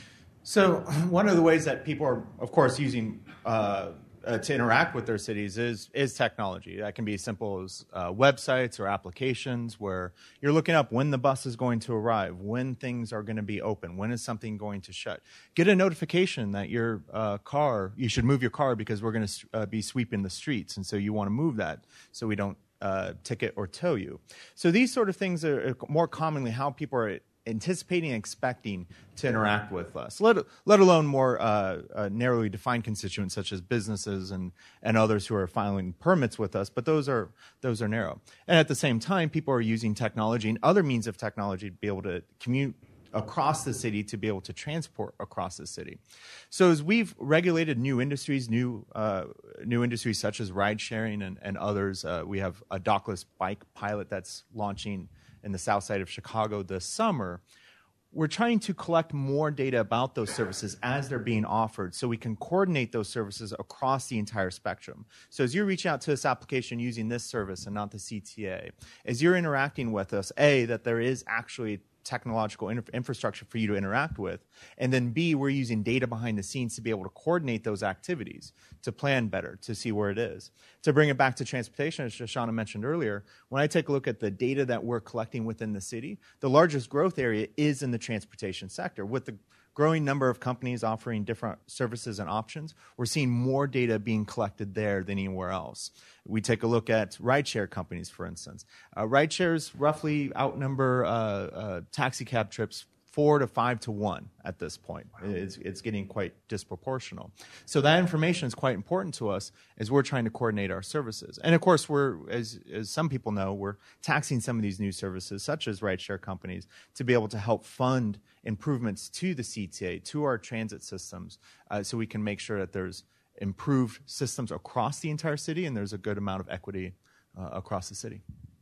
So one of the ways that people are, of course, using uh, uh, to interact with their cities is is technology. That can be as simple as uh, websites or applications where you're looking up when the bus is going to arrive, when things are going to be open, when is something going to shut. Get a notification that your uh, car, you should move your car because we're going to uh, be sweeping the streets, and so you want to move that so we don't uh, ticket or tow you. So these sort of things are more commonly how people are anticipating and expecting to interact with us, let, let alone more uh, uh, narrowly defined constituents such as businesses and, and others who are filing permits with us, but those are, those are narrow. And at the same time, people are using technology and other means of technology to be able to commute across the city, to be able to transport across the city. So as we've regulated new industries, new uh, new industries such as ride sharing and, and others, uh, we have a dockless bike pilot that's launching in the south side of Chicago this summer. We're trying to collect more data about those services as they're being offered so we can coordinate those services across the entire spectrum. So as you're reaching out to this application using this service and not the C T A, as you're interacting with us, A, that there is actually technological in- infrastructure for you to interact with, and then B, we're using data behind the scenes to be able to coordinate those activities, to plan better, to see where it is. To bring it back to transportation, as Shoshana mentioned earlier, when I take a look at the data that we're collecting within the city, the largest growth area is in the transportation sector. With the growing number of companies offering different services and options, we're seeing more data being collected there than anywhere else. We take a look at rideshare companies, for instance. Uh, rideshares roughly outnumber uh, uh, taxi cab trips four to five to one at this point. It's, it's getting quite disproportional. So that information is quite important to us as we're trying to coordinate our services. And of course, we're, as, as some people know, we're taxing some of these new services, such as rideshare companies, to be able to help fund improvements to the C T A, to our transit systems, uh, so we can make sure that there's improved systems across the entire city and there's a good amount of equity uh, across the city.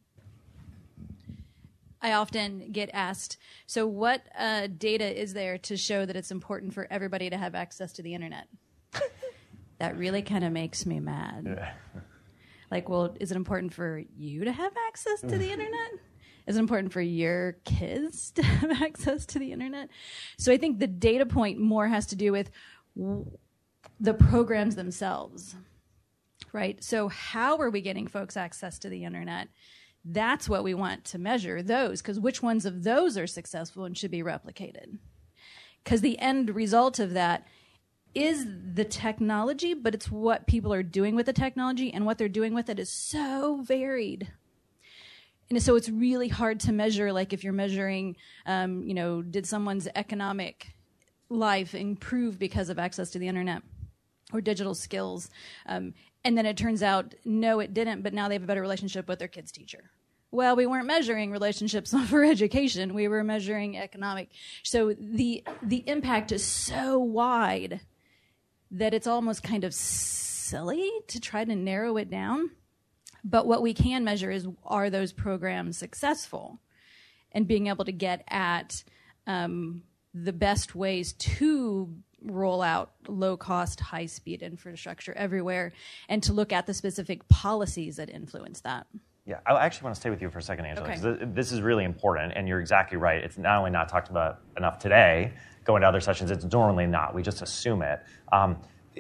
I often get asked, so what uh, data is there to show that it's important for everybody to have access to the internet? That really kind of makes me mad. Yeah. Like, well, is it important for you to have access to the internet? Is it important for your kids to have access to the internet? So I think the data point more has to do with w- the programs themselves, right? So how are we getting folks access to the internet? That's what we want to measure, those, because which ones of those are successful and should be replicated? Because the end result of that is the technology, but it's what people are doing with the technology, and what they're doing with it is so varied. And so it's really hard to measure, like if you're measuring, um, you know, did someone's economic life improve because of access to the internet or digital skills? Um, and then it turns out, no, it didn't, but now they have a better relationship with their kid's teacher. Well, we weren't measuring relationships for education. We were measuring economic. So the the impact is so wide that it's almost kind of silly to try to narrow it down. But what we can measure is, are those programs successful? And being able to get at um, the best ways to roll out low-cost, high-speed infrastructure everywhere, and to look at the specific policies that influence that. Yeah, I actually want to stay with you for a second, Angela, Okay. because this is really important, and you're exactly right. It's not only not talked about enough today, going to other sessions, it's normally not. We just assume it. Um,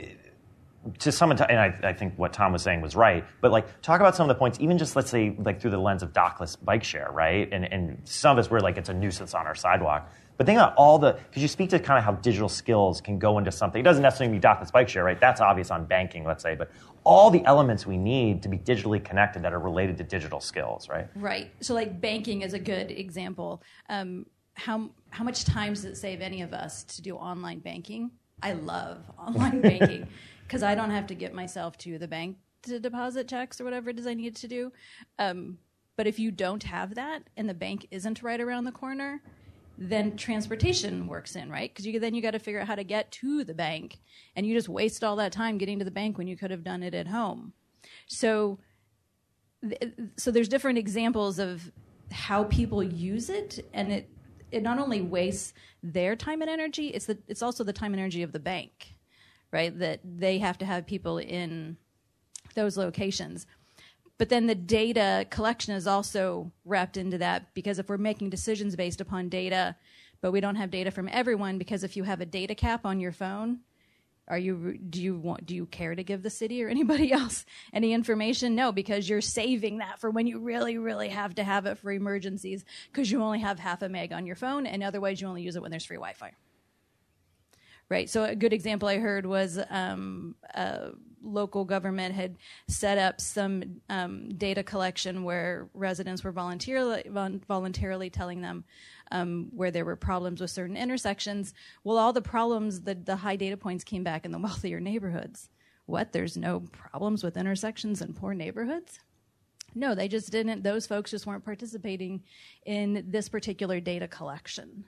to some, and I, I think what Tom was saying was right, but like talk about some of the points, even just let's say like through the lens of dockless bike share, right? And, and some of us, we're like, it's a nuisance on our sidewalk. But think about all the, because you speak to kind of how digital skills can go into something. It doesn't necessarily be dockless bike share, right? That's obvious on banking, let's say, but all the elements we need to be digitally connected that are related to digital skills, right? Right. So like banking is a good example. Um, how how much time does it save any of us to do online banking? I love online banking because I don't have to get myself to the bank to deposit checks or whatever it is I need to do. Um, but if you don't have that and the bank isn't right around the corner, then transportation works in, right? Because you, then you got to figure out how to get to the bank, and you just waste all that time getting to the bank when you could have done it at home. So, th- so there's different examples of how people use it, and it it not only wastes their time and energy, it's the it's also the time and energy of the bank, right? That they have to have people in those locations. But then the data collection is also wrapped into that, because if we're making decisions based upon data, but we don't have data from everyone, because if you have a data cap on your phone, are you do you want do you care to give the city or anybody else any information? No, because you're saving that for when you really, really have to have it for emergencies, because you only have half a meg on your phone, and otherwise you only use it when there's free Wi-Fi. Right. So a good example I heard was um, a local government had set up some um, data collection where residents were voluntarily voluntarily telling them um, where there were problems with certain intersections. Well, all the problems, the, the high data points came back in the wealthier neighborhoods. What? There's no problems with intersections in poor neighborhoods? No, they just didn't. Those folks just weren't participating in this particular data collection.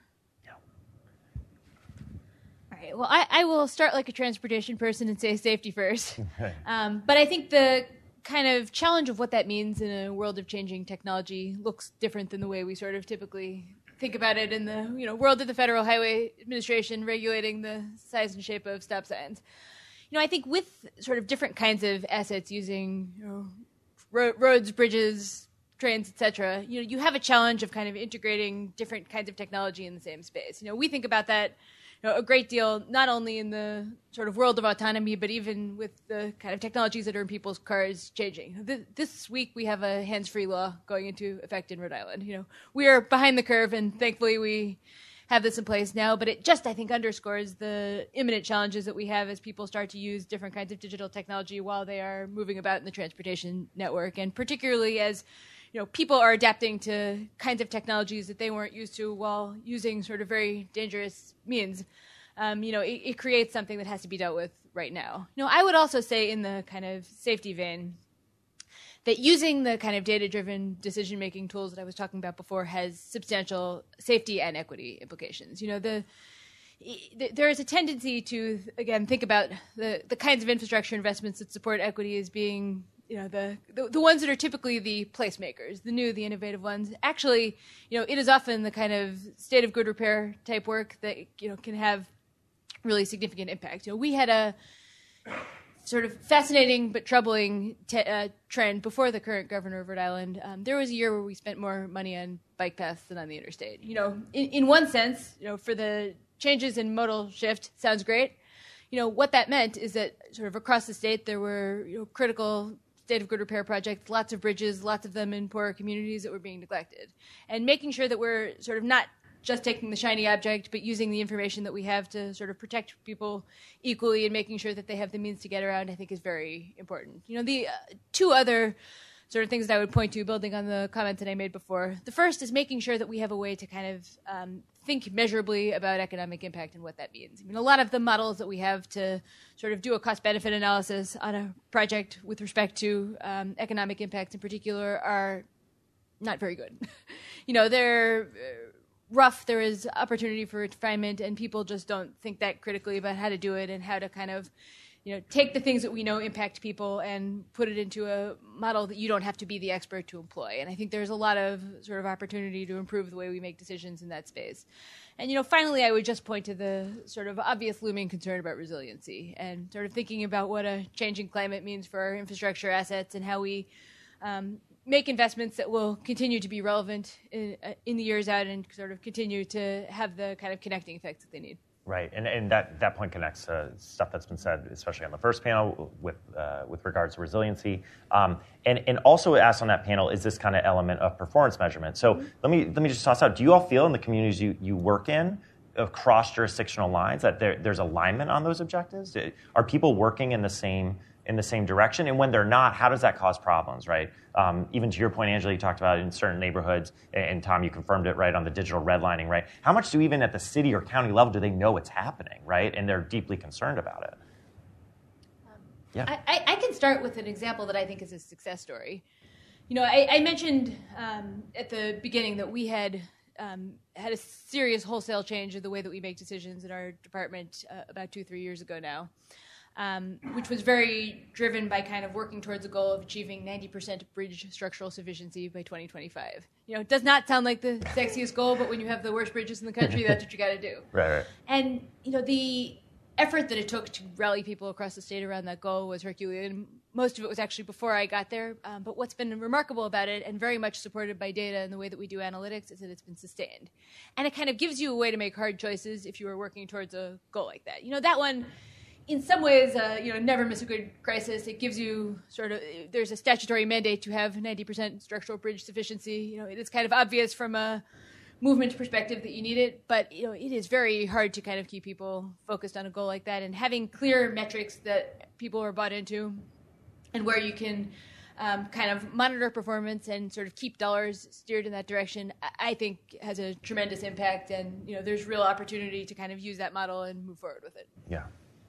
All right, well, I, I will start like a transportation person and say safety first. Okay. Um, but I think the kind of challenge of what that means in a world of changing technology looks different than the way we sort of typically think about it in the you know world of the Federal Highway Administration regulating the size and shape of stop signs. You know, I think with sort of different kinds of assets using you know, ro- roads, bridges, trains, et cetera, you know, you have a challenge of kind of integrating different kinds of technology in the same space. You know, we think about that you know, a great deal, not only in the sort of world of autonomy, but even with the kind of technologies that are in people's cars changing. This, this week we have a hands-free law going into effect in Rhode Island. You know, we are behind the curve, and thankfully we have this in place now, but it just, I think, underscores the imminent challenges that we have as people start to use different kinds of digital technology while they are moving about in the transportation network, and particularly as you know, people are adapting to kinds of technologies that they weren't used to while using sort of very dangerous means. Um, you know, it, it creates something that has to be dealt with right now. You know, I would also say in the kind of safety vein that using the kind of data-driven decision-making tools that I was talking about before has substantial safety and equity implications. You know, the there is a tendency to, again, think about the, the kinds of infrastructure investments that support equity as being you know, the, the the ones that are typically the placemakers, the new, the innovative ones. Actually, you know, it is often the kind of state of good repair type work that, you know, can have really significant impact. You know, we had a sort of fascinating but troubling te- uh, trend before the current governor of Rhode Island. Um, there was a year where we spent more money on bike paths than on the interstate. You know, in, in one sense, you know, for the changes in modal shift, sounds great. You know, what that meant is that sort of across the state there were, you know, critical state of good repair projects, lots of bridges, lots of them in poorer communities that were being neglected. And making sure that we're sort of not just taking the shiny object, but using the information that we have to sort of protect people equally and making sure that they have the means to get around, I think is very important. You know, the uh, two other sort of things that I would point to, building on the comment that I made before. The first is making sure that we have a way to kind of um, think measurably about economic impact and what that means. I mean, a lot of the models that we have to sort of do a cost-benefit analysis on a project with respect to um, economic impact in particular are not very good. you know, they're uh, rough. There is opportunity for refinement, and people just don't think that critically about how to do it and how to kind of you know, take the things that we know impact people and put it into a model that you don't have to be the expert to employ. And I think there's a lot of sort of opportunity to improve the way we make decisions in that space. And, you know, finally, I would just point to the sort of obvious looming concern about resiliency and sort of thinking about what a changing climate means for our infrastructure assets and how we um, make investments that will continue to be relevant in, uh, in the years out and sort of continue to have the kind of connecting effects that they need. Right, and, and that, that point connects to stuff that's been said, especially on the first panel with uh, with regards to resiliency, um, and and also asked on that panel is this kind of element of performance measurement. So mm-hmm. let me let me just toss out: do you all feel in the communities you, you work in, across jurisdictional lines, that there, there's alignment on those objectives? Are people working in the same in the same direction? And when they're not, how does that cause problems, right? Um, even to your point, Angela, you talked about in certain neighborhoods, and, and Tom, you confirmed it, right, on the digital redlining, right? How much do even at the city or county level do they know it's happening, right? And they're deeply concerned about it. Um, yeah. I, I can start with an example that I think is a success story. You know, I, I mentioned um, at the beginning that we had um, had a serious wholesale change of the way that we make decisions in our department uh, about two, three years ago now. Um, which was very driven by kind of working towards a goal of achieving ninety percent bridge structural sufficiency by twenty twenty-five. You know, it does not sound like the sexiest goal, but when you have the worst bridges in the country, that's what you got to do. Right, right. And, you know, the effort that it took to rally people across the state around that goal was Herculean. most of it was actually before I got there. Um, but what's been remarkable about it, and very much supported by data and the way that we do analytics, is that it's been sustained. And it kind of gives you a way to make hard choices if you are working towards a goal like that. You know, that one, in some ways, uh, you know, never miss a good crisis. It gives you sort of, there's a statutory mandate to have ninety percent structural bridge sufficiency. You know, it's kind of obvious from a movement perspective that you need it, but you know, it is very hard to kind of keep people focused on a goal like that, and having clear metrics that people are bought into and where you can um, kind of monitor performance and sort of keep dollars steered in that direction, I think has a tremendous impact, and you know, there's real opportunity to kind of use that model and move forward with it. Yeah.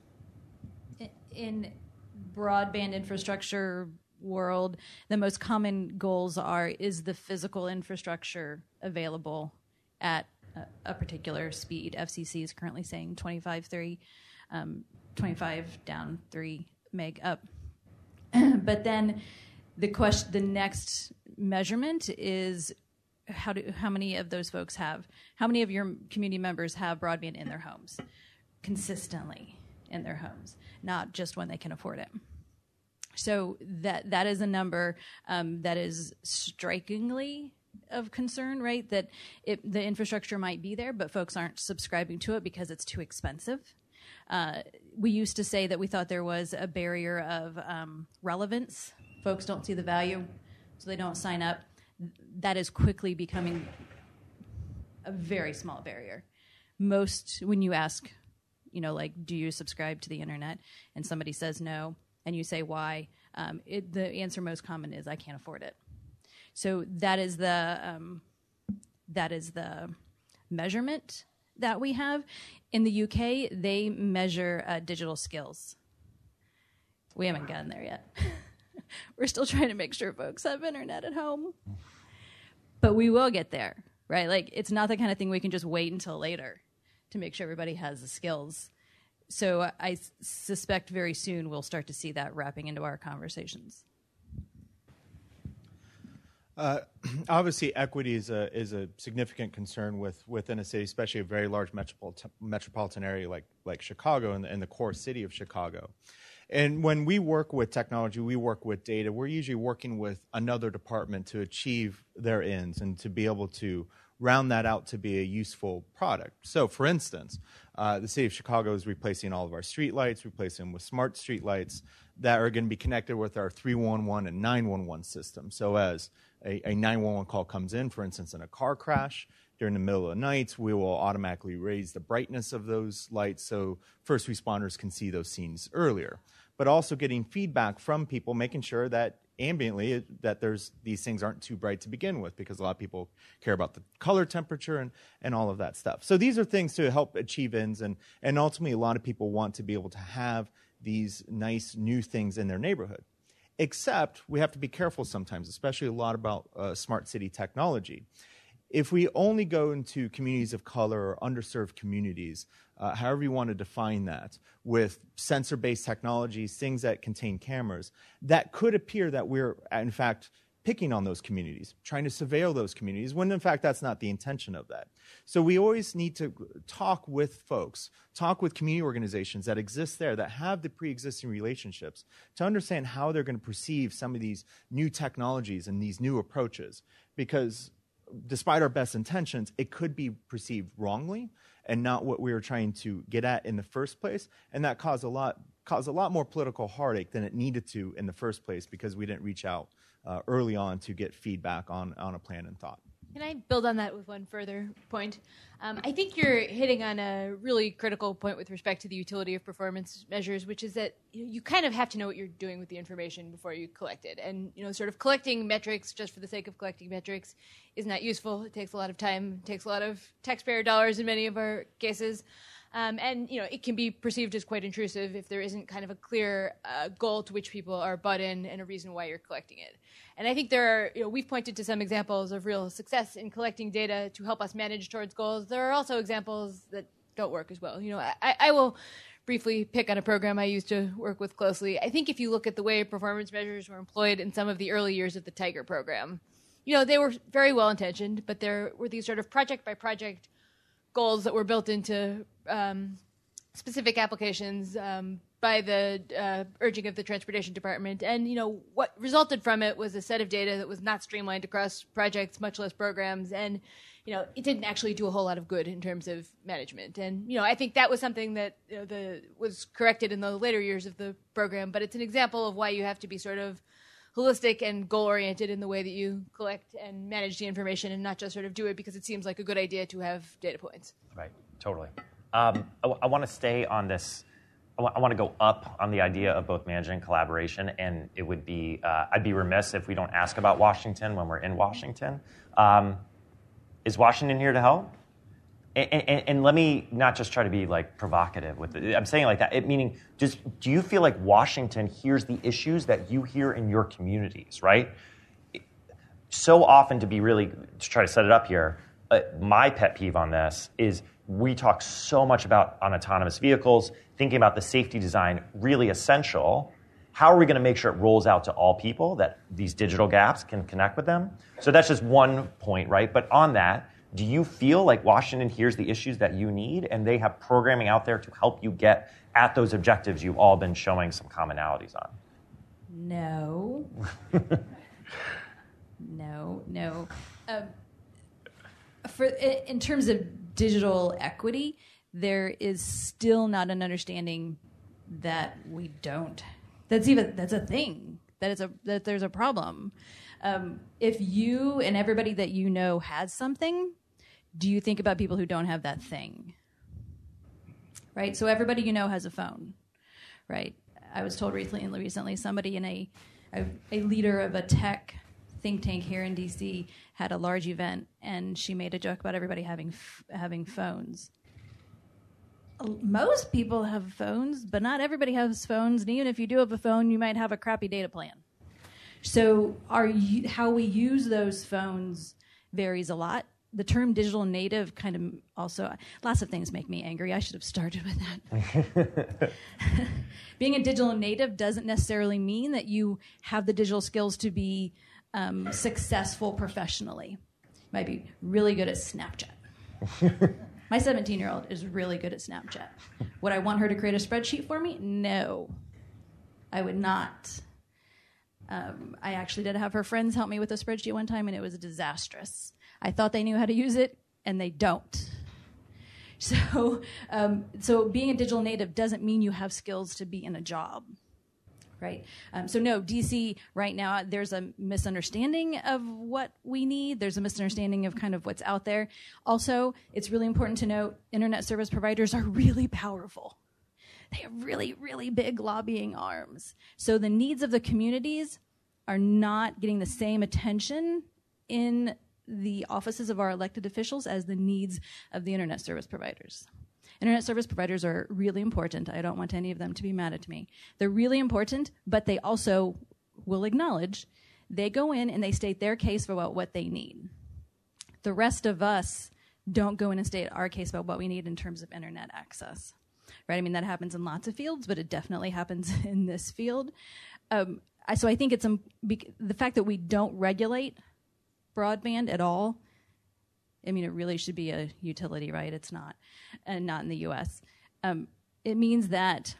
In broadband infrastructure world, the most common goals are, is the physical infrastructure available at a, a particular speed? F C C is currently saying twenty-five, three, um, twenty-five down, three meg up. But then the question, the next measurement is how do how many of those folks have, how many of your community members have broadband in their homes consistently in their homes, not just when they can afford it. So that that is a number um, that is strikingly of concern, right? That it, the infrastructure might be there, but folks aren't subscribing to it because it's too expensive. Uh, we used to say that we thought there was a barrier of um, relevance. Folks don't see the value, so they don't sign up. That is quickly becoming a very small barrier. Most, when you ask, you know, like, do you subscribe to the internet? And somebody says no, and you say why, um, it, the answer most common is I can't afford it. So that is the um, that is the measurement that we have. In the U K, they measure uh, digital skills. We haven't gotten there yet. We're still trying to make sure folks have internet at home. But we will get there, right? Like, it's not the kind of thing we can just wait until later to make sure everybody has the skills. So I s- suspect very soon we'll start to see that wrapping into our conversations. Uh, obviously, equity is a is a significant concern with within a city, especially a very large metropolitan metropolitan area like like Chicago and, and the core city of Chicago. And when we work with technology, we work with data. We're usually working with another department to achieve their ends and to be able to round that out to be a useful product. So, for instance, uh, the city of Chicago is replacing all of our streetlights, replacing them with smart streetlights that are going to be connected with our three one one and nine one one system. So as a, a nine one one call comes in, for instance, in a car crash during the middle of the night, we will automatically raise the brightness of those lights so first responders can see those scenes earlier. But also getting feedback from people, making sure that ambiently that there's these things aren't too bright to begin with, because a lot of people care about the color temperature and, and all of that stuff. So these are things to help achieve ends, and, and ultimately a lot of people want to be able to have these nice new things in their neighborhood. Except we have to be careful sometimes, especially a lot about uh, smart city technology. If we only go into communities of color or underserved communities, uh, however you want to define that, with sensor-based technologies, things that contain cameras, that could appear that we're, in fact, picking on those communities, trying to surveil those communities, when in fact that's not the intention of that. So we always need to talk with folks, talk with community organizations that exist there, that have the pre-existing relationships, to understand how they're going to perceive some of these new technologies and these new approaches. Because despite our best intentions, it could be perceived wrongly and not what we were trying to get at in the first place, and that caused a lot caused a lot more political heartache than it needed to in the first place, because we didn't reach out uh, early on to get feedback on, on a plan and thought. Can I build on that with one further point? Um, I think you're hitting on a really critical point with respect to the utility of performance measures, which is that you, you kind of have to know what you're doing with the information before you collect it. And you know, sort of collecting metrics just for the sake of collecting metrics is not useful. It takes a lot of time, it takes a lot of taxpayer dollars in many of our cases. Um, and you know, it can be perceived as quite intrusive if there isn't kind of a clear uh, goal to which people are bought in and a reason why you're collecting it. And I think there are, you know, we've pointed to some examples of real success in collecting data to help us manage towards goals. There are also examples that don't work as well. You know, I, I will briefly pick on a program I used to work with closely. I think if you look at the way performance measures were employed in some of the early years of the Tiger program, you know, they were very well intentioned, but there were these sort of project by project goals that were built into um, specific applications um, by the uh, urging of the Transportation Department. And, you know, what resulted from it was a set of data that was not streamlined across projects, much less programs. And, you know, it didn't actually do a whole lot of good in terms of management. And, you know, I think that was something that you know, the was corrected in the later years of the program. But it's an example of why you have to be sort of holistic and goal-oriented in the way that you collect and manage the information, and not just sort of do it because it seems like a good idea to have data points. Right, totally. Um, I, I want to stay on this. I, w- I want to go up on the idea of both management and collaboration, and it would be, uh, I'd be remiss if we don't ask about Washington when we're in Washington. Um, is Washington here to help? And, and, and let me not just try to be like provocative with it. I'm saying like that, it, meaning just, do you feel like Washington hears the issues that you hear in your communities, right? So often, to be really, to try to set it up here, uh, my pet peeve on this is we talk so much about on autonomous vehicles, thinking about the safety design really essential. How are we going to make sure it rolls out to all people, that these digital gaps can connect with them? So that's just one point, right? But on that, do you feel like Washington hears the issues that you need and they have programming out there to help you get at those objectives you've all been showing some commonalities on? No. no, no. Um, for in terms of digital equity, there is still not an understanding that we don't. That's even that's a thing. That is a that there's a problem. Um, if you and everybody that you know has something, do you think about people who don't have that thing? Right? So everybody you know has a phone, right? I was told recently, recently somebody in a, a, a leader of a tech think tank here in D C had a large event, and she made a joke about everybody having f- having phones. Most people have phones, but not everybody has phones, and even if you do have a phone, you might have a crappy data plan. So our, how we use those phones varies a lot. The term digital native kind of also, lots of things make me angry. I should have started with that. Being a digital native doesn't necessarily mean that you have the digital skills to be um, successful professionally. You might be really good at Snapchat. My seventeen-year-old is really good at Snapchat. Would I want her to create a spreadsheet for me? No, I would not. Um, I actually did have her friends help me with a spreadsheet one time, and it was disastrous. I thought they knew how to use it, and they don't. So, um, so being a digital native doesn't mean you have skills to be in a job, right? Um, so no, D C right now, there's a misunderstanding of what we need. There's a misunderstanding of kind of what's out there. Also, it's really important to note, internet service providers are really powerful. They have really, really big lobbying arms. So the needs of the communities are not getting the same attention in the offices of our elected officials as the needs of the internet service providers. Internet service providers are really important. I don't want any of them to be mad at me. They're really important, but they also will acknowledge they go in and they state their case about what they need. The rest of us don't go in and state our case about what we need in terms of internet access. Right? I mean, that happens in lots of fields, but it definitely happens in this field. Um, I, so I think it's um, bec- the fact that we don't regulate broadband at all. I mean, it really should be a utility, right? It's not, and not in the U S. Um, it means that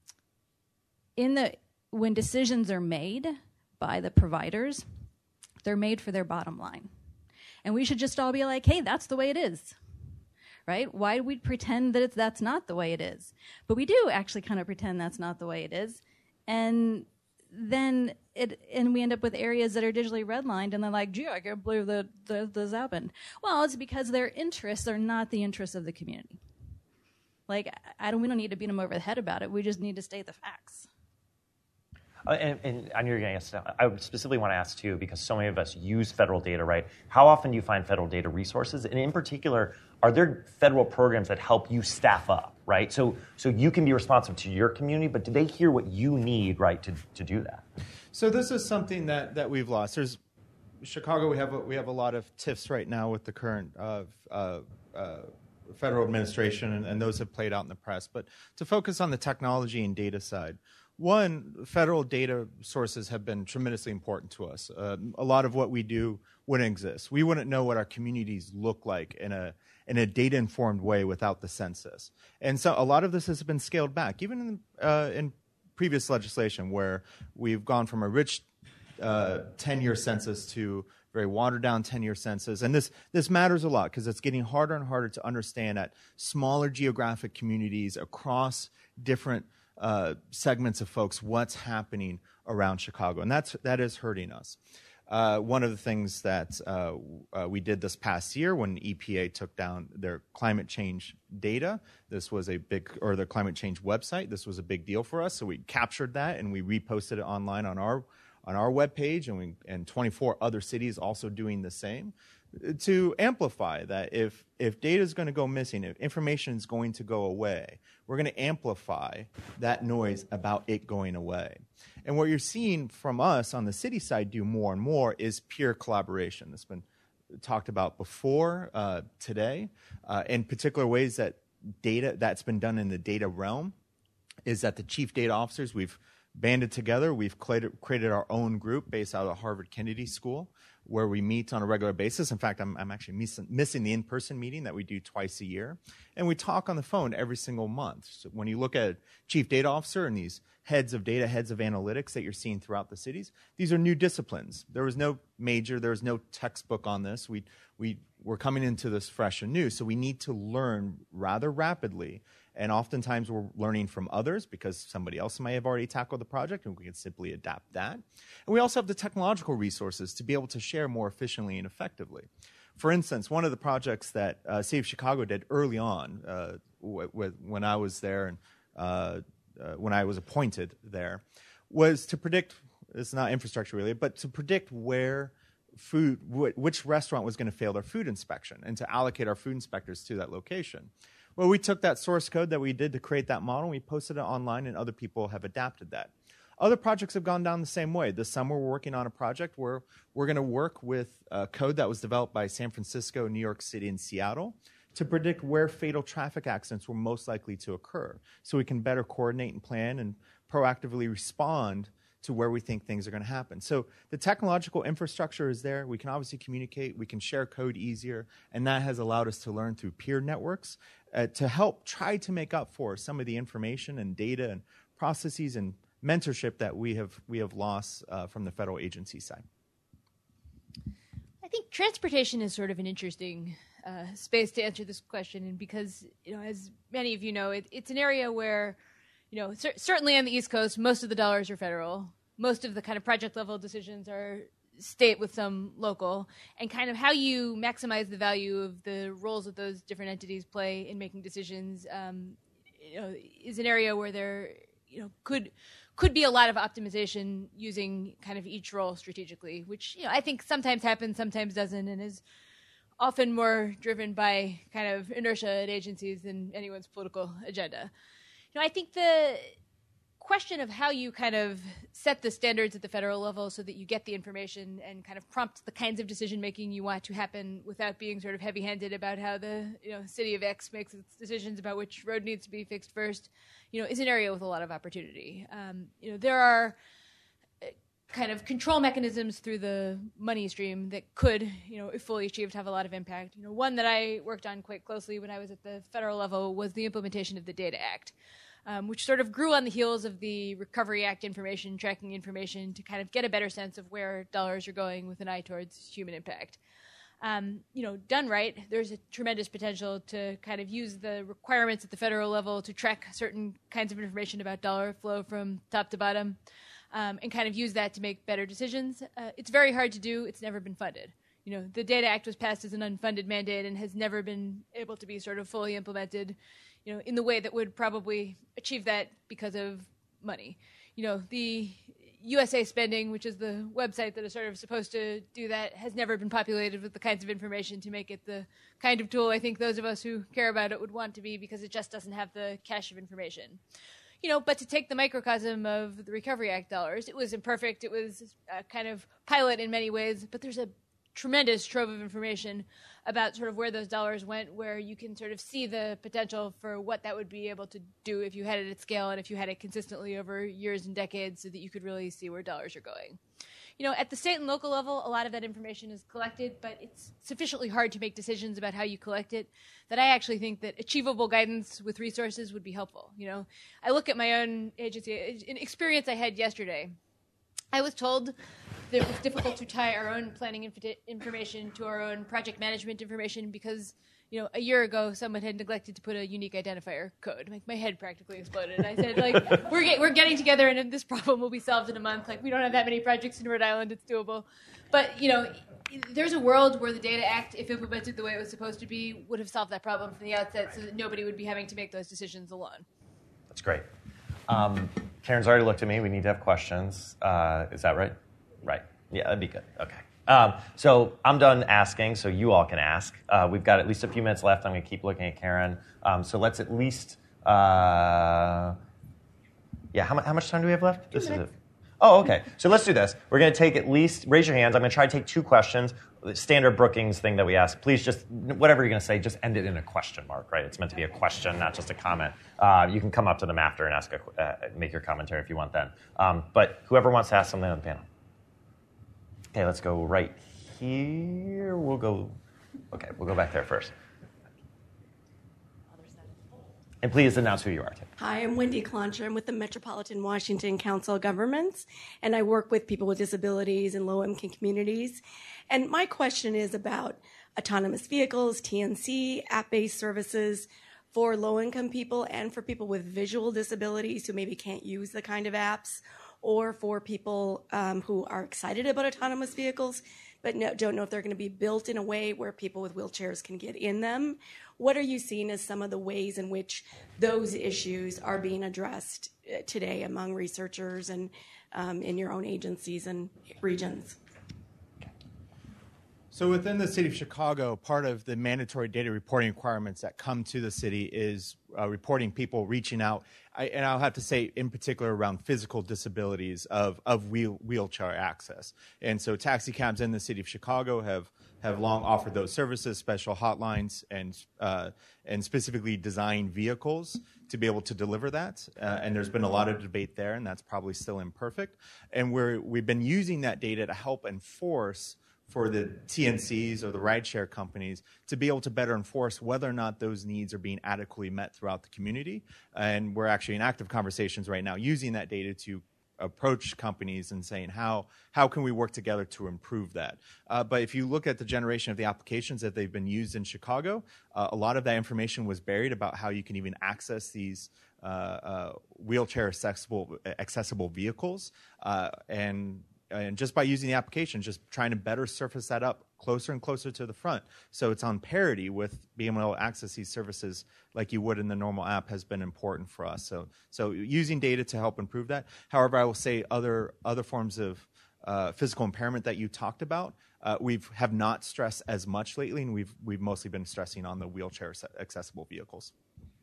in the when decisions are made by the providers, they're made for their bottom line, and we should just all be like, "Hey, that's the way it is." Right? Why do we pretend that it's, that's not the way it is? But we do actually kind of pretend that's not the way it is. And then it, and we end up with areas that are digitally redlined, and they're like, gee, I can't believe that, that this happened. Well, it's because their interests are not the interests of the community. Like, I don't, we don't need to beat them over the head about it. We just need to state the facts. Uh, and, and I knew you were going to ask. I specifically want to ask, too, because so many of us use federal data, right? How often do you find federal data resources? And in particular, are there federal programs that help you staff up, right? So so you can be responsive to your community, but do they hear what you need, right, to, to do that? So this is something that, that we've lost. There's Chicago, we have a, we have a lot of tiffs right now with the current uh, uh, uh, federal administration, and, and those have played out in the press. But to focus on the technology and data side, one, federal data sources have been tremendously important to us. Uh, a lot of what we do wouldn't exist. We wouldn't know what our communities look like in a in a data-informed way without the census. And so a lot of this has been scaled back, even in, uh, in previous legislation where we've gone from a rich uh, ten-year census to very watered-down ten-year census. And this, this matters a lot because it's getting harder and harder to understand at smaller geographic communities across different uh, segments of folks what's happening around Chicago. And that's, that is hurting us. Uh, one of the things that uh, uh, we did this past year when E P A took down their climate change data, this was a big, or their climate change website, this was a big deal for us. So we captured that and we reposted it online on our on our webpage, and we and twenty-four other cities also doing the same, to amplify that if if data is going to go missing, if information is going to go away, we're going to amplify that noise about it going away. And what you're seeing from us on the city side do more and more is peer collaboration. That's been talked about before uh, today, uh, in particular ways that data that's been done in the data realm is that the chief data officers, we've banded together. We've created our own group based out of Harvard Kennedy School where we meet on a regular basis. In fact, I'm, I'm actually miss, missing the in-person meeting that we do twice a year. And we talk on the phone every single month. So when you look at chief data officer and these heads of data, heads of analytics that you're seeing throughout the cities, these are new disciplines. There was no major, there was no textbook on this. We, we, we're coming into this fresh and new, so we need to learn rather rapidly. And oftentimes we're learning from others because somebody else may have already tackled the project and we can simply adapt that. And we also have the technological resources to be able to share more efficiently and effectively. For instance, one of the projects that uh, City of Chicago did early on uh, w- w- when I was there and uh, uh, when I was appointed there was to predict, it's not infrastructure related, but to predict where food, wh- which restaurant was going to fail their food inspection and to allocate our food inspectors to that location. Well, we took that source code that we did to create that model, we posted it online, and other people have adapted that. Other projects have gone down the same way. This summer, we're working on a project where we're going to work with a code that was developed by San Francisco, New York City, and Seattle to predict where fatal traffic accidents were most likely to occur so we can better coordinate and plan and proactively respond to where we think things are going to happen. So the technological infrastructure is there. We can obviously communicate. We can share code easier. And that has allowed us to learn through peer networks uh, to help try to make up for some of the information and data and processes and mentorship that we have, we have lost uh, from the federal agency side. I think transportation is sort of an interesting uh, space to answer this question, and because, you know, as many of you know, it, it's an area where, you know, cer- certainly on the East Coast, most of the dollars are federal. Most of the kind of project level decisions are state with some local, and kind of how you maximize the value of the roles that those different entities play in making decisions, um, you know, is an area where there, you know, could could be a lot of optimization using kind of each role strategically, which, you know, I think sometimes happens, sometimes doesn't, and is often more driven by kind of inertia at agencies than anyone's political agenda. You know, I think the question of how you kind of set the standards at the federal level so that you get the information and kind of prompt the kinds of decision making you want to happen without being sort of heavy-handed about how the, you know, city of X makes its decisions about which road needs to be fixed first, you know, is an area with a lot of opportunity. Um, you know, there are kind of control mechanisms through the money stream that could, you know, if fully achieved, have a lot of impact. You know, one that I worked on quite closely when I was at the federal level was the implementation of the Data Act, um, which sort of grew on the heels of the Recovery Act information, tracking information to kind of get a better sense of where dollars are going with an eye towards human impact. Um, you know, done right, there's a tremendous potential to kind of use the requirements at the federal level to track certain kinds of information about dollar flow from top to bottom. Um, and kind of use that to make better decisions. Uh, it's very hard to do. It's never been funded. You know, the Data Act was passed as an unfunded mandate and has never been able to be sort of fully implemented, you know, in the way that would probably achieve that because of money. You know, the U S A Spending, which is the website that is sort of supposed to do that, has never been populated with the kinds of information to make it the kind of tool I think those of us who care about it would want to be, because it just doesn't have the cache of information. You know, but to take the microcosm of the Recovery Act dollars, it was imperfect. It was a kind of pilot in many ways, but there's a tremendous trove of information about sort of where those dollars went, where you can sort of see the potential for what that would be able to do if you had it at scale and if you had it consistently over years and decades so that you could really see where dollars are going. you know, at the state and local level, a lot of that information is collected, but it's sufficiently hard to make decisions about how you collect it that I actually think that achievable guidance with resources would be helpful. You know, I look at my own agency, an experience I had yesterday. I was told that it was difficult to tie our own planning inf- information to our own project management information because, you know, a year ago someone had neglected to put a unique identifier code. Like, my head practically exploded. I said, like, we're get, we're getting together and this problem will be solved in a month. Like, we don't have that many projects in Rhode Island. It's doable. But, you know, there's a world where the Data Act, if implemented the way it was supposed to be, would have solved that problem from the outset so that nobody would be having to make those decisions alone. That's great. Um, Karen's already looked at me. We need to have questions. Uh, is that right? Right. Yeah, that'd be good. Okay. Um, so I'm done asking, so you all can ask. Uh, we've got at least a few minutes left. I'm going to keep looking at Karen. Um, so let's at least, uh, yeah, how, how much time do we have left? This is it. Oh, okay. So let's do this. We're going to take at least, raise your hands. I'm going to try to take two questions. The standard Brookings thing that we ask. Please just, whatever you're going to say, just end it in a question mark, right? It's meant to be a question, not just a comment. Uh, you can come up to them after and ask, a, uh, make your commentary if you want then. Um, but whoever wants to ask something on the panel. Okay, let's go right here. We'll go, okay, we'll go back there first. And please announce who you are, too. Hi, I'm Wendy Cloncher. I'm with the Metropolitan Washington Council of Governments, and I work with people with disabilities and low-income communities. And my question is about autonomous vehicles, T N C, app-based services for low-income people and for people with visual disabilities who maybe can't use the kind of apps, or for people um, who are excited about autonomous vehicles but no, don't know if they're going to be built in a way where people with wheelchairs can get in them. What are you seeing as some of the ways in which those issues are being addressed today among researchers and um, in your own agencies and regions? So within the city of Chicago, part of the mandatory data reporting requirements that come to the city is uh, reporting people reaching out, I, and I'll have to say in particular around physical disabilities of, of wheel, wheelchair access. And so taxi cabs in the city of Chicago have, have long offered those services, special hotlines, and, uh, and specifically designed vehicles to be able to deliver that. Uh, and there's been a lot of debate there, and that's probably still imperfect. And we're, we've been using that data to help enforce for the T N Cs or the rideshare companies to be able to better enforce whether or not those needs are being adequately met throughout the community. And we're actually in active conversations right now using that data to approach companies and saying how how can we work together to improve that. Uh, but if you look at the generation of the applications that they've been used in Chicago, uh, a lot of that information was buried about how you can even access these uh, uh, wheelchair accessible, accessible vehicles. Uh, and And just by using the application, just trying to better surface that up closer and closer to the front. So it's on parity with being able to access these services like you would in the normal app has been important for us. So so using data to help improve that. However, I will say other other forms of uh, physical impairment that you talked about, uh, we have not stressed as much lately, and we've, we've mostly been stressing on the wheelchair accessible vehicles.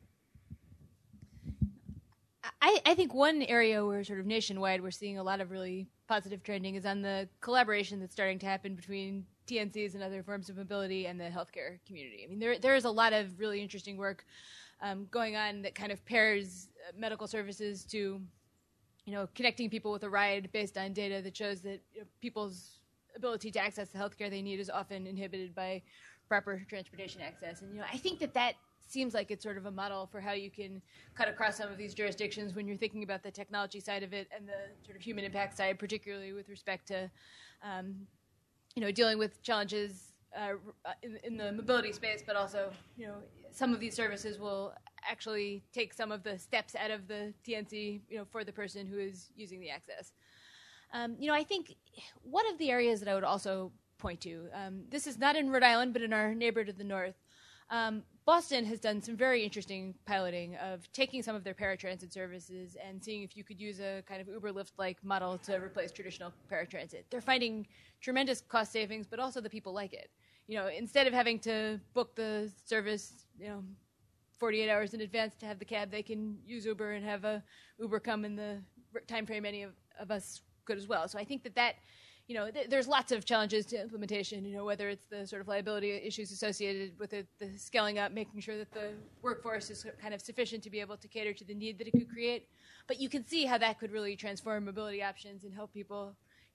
I, I think one area where sort of nationwide we're seeing a lot of really positive trending is on the collaboration that's starting to happen between T N Cs and other forms of mobility and the healthcare community. I mean, there there is a lot of really interesting work um, going on that kind of pairs uh, medical services to, you know, connecting people with a ride based on data that shows that, you know, people's ability to access the healthcare they need is often inhibited by proper transportation access. And, you know, I think that that seems like it's sort of a model for how you can cut across some of these jurisdictions when you're thinking about the technology side of it and the sort of human impact side, particularly with respect to, um, you know, dealing with challenges uh, in, in the mobility space, but also, you know, some of these services will actually take some of the steps out of the T N C, you know, for the person who is using the access. Um, you know, I think one of the areas that I would also point to, um, this is not in Rhode Island, but in our neighbor to the north, Um, Boston has done some very interesting piloting of taking some of their paratransit services and seeing if you could use a kind of Uber Lyft-like model to replace traditional paratransit. They're finding tremendous cost savings, but also the people like it. You know, instead of having to book the service, you know, forty-eight hours in advance to have the cab, they can use Uber and have a Uber come in the time frame any of, of us could as well. So I think that that You know, th- there's lots of challenges to implementation, you know, whether it's the sort of liability issues associated with it, the scaling up, making sure that the workforce is kind of sufficient to be able to cater to the need that it could create. But you can see how that could really transform mobility options and help people,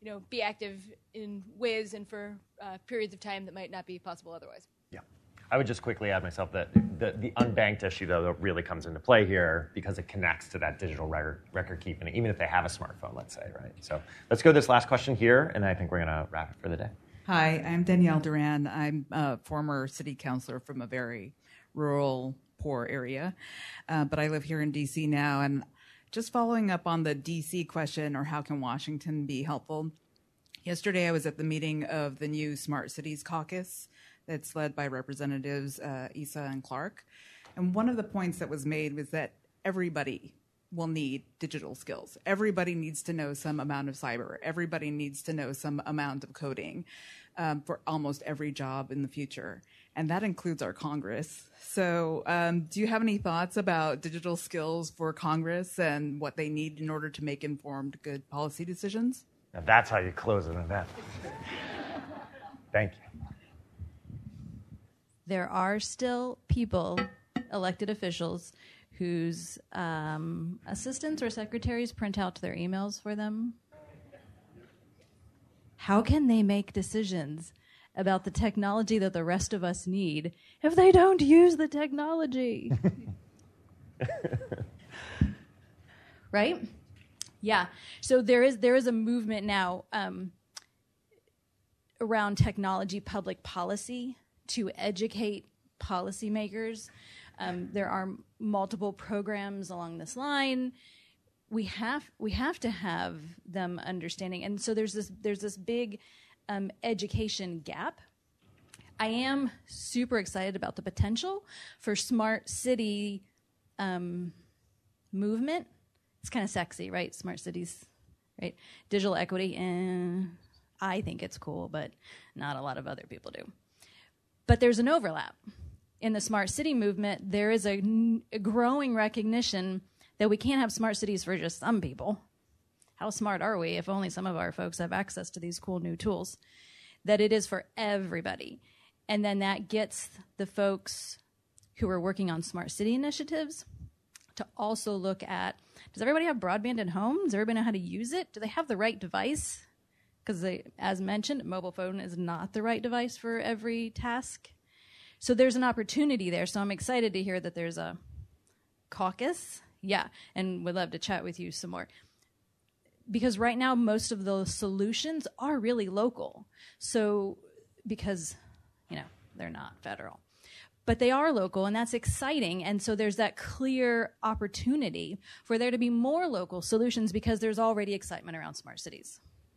you know, be active in ways and for uh, periods of time that might not be possible otherwise. Yeah. I would just quickly add myself that the, the unbanked issue, though, that really comes into play here because it connects to that digital record, record keeping, even if they have a smartphone, let's say, right? So let's go to this last question here, and I think we're going to wrap it for the day. Hi, I'm Danielle Duran. I'm a former city councilor from a very rural, poor area, uh, but I live here in D C now. And just following up on the D C question, or how can Washington be helpful? Yesterday, I was at the meeting of the new Smart Cities Caucus that's led by Representatives uh, Issa and Clark. And one of the points that was made was that everybody will need digital skills. Everybody needs to know some amount of cyber. Everybody needs to know some amount of coding um, for almost every job in the future. And that includes our Congress. So um, do you have any thoughts about digital skills for Congress and what they need in order to make informed, good policy decisions? Now that's how you close an event. Thank you. There are still people, elected officials, whose um, assistants or secretaries print out their emails for them. How can they make decisions about the technology that the rest of us need if they don't use the technology? Right? Yeah. So there is there is a movement now um, around technology public policy to educate policymakers. Um, there are multiple programs along this line. We have we have to have them understanding, and so there's this there's this big um, education gap. I am super excited about the potential for smart city um, movement. It's kind of sexy, right? Smart cities, right? Digital equity, eh, I think it's cool, but not a lot of other people do. But there's an overlap. In the smart city movement, there is a, a growing recognition that we can't have smart cities for just some people. How smart are we if only some of our folks have access to these cool new tools? That it is for everybody. And then that gets the folks who are working on smart city initiatives to also look at, does everybody have broadband at home? Does everybody know how to use it? Do they have the right device? Because as mentioned, a mobile phone is not the right device for every task. So there's an opportunity there. So I'm excited to hear that there's a caucus. Yeah, and would love to chat with you some more. Because right now, most of those solutions are really local. So because, you know, they're not federal. But they are local, and that's exciting. And so there's that clear opportunity for there to be more local solutions because there's already excitement around smart cities.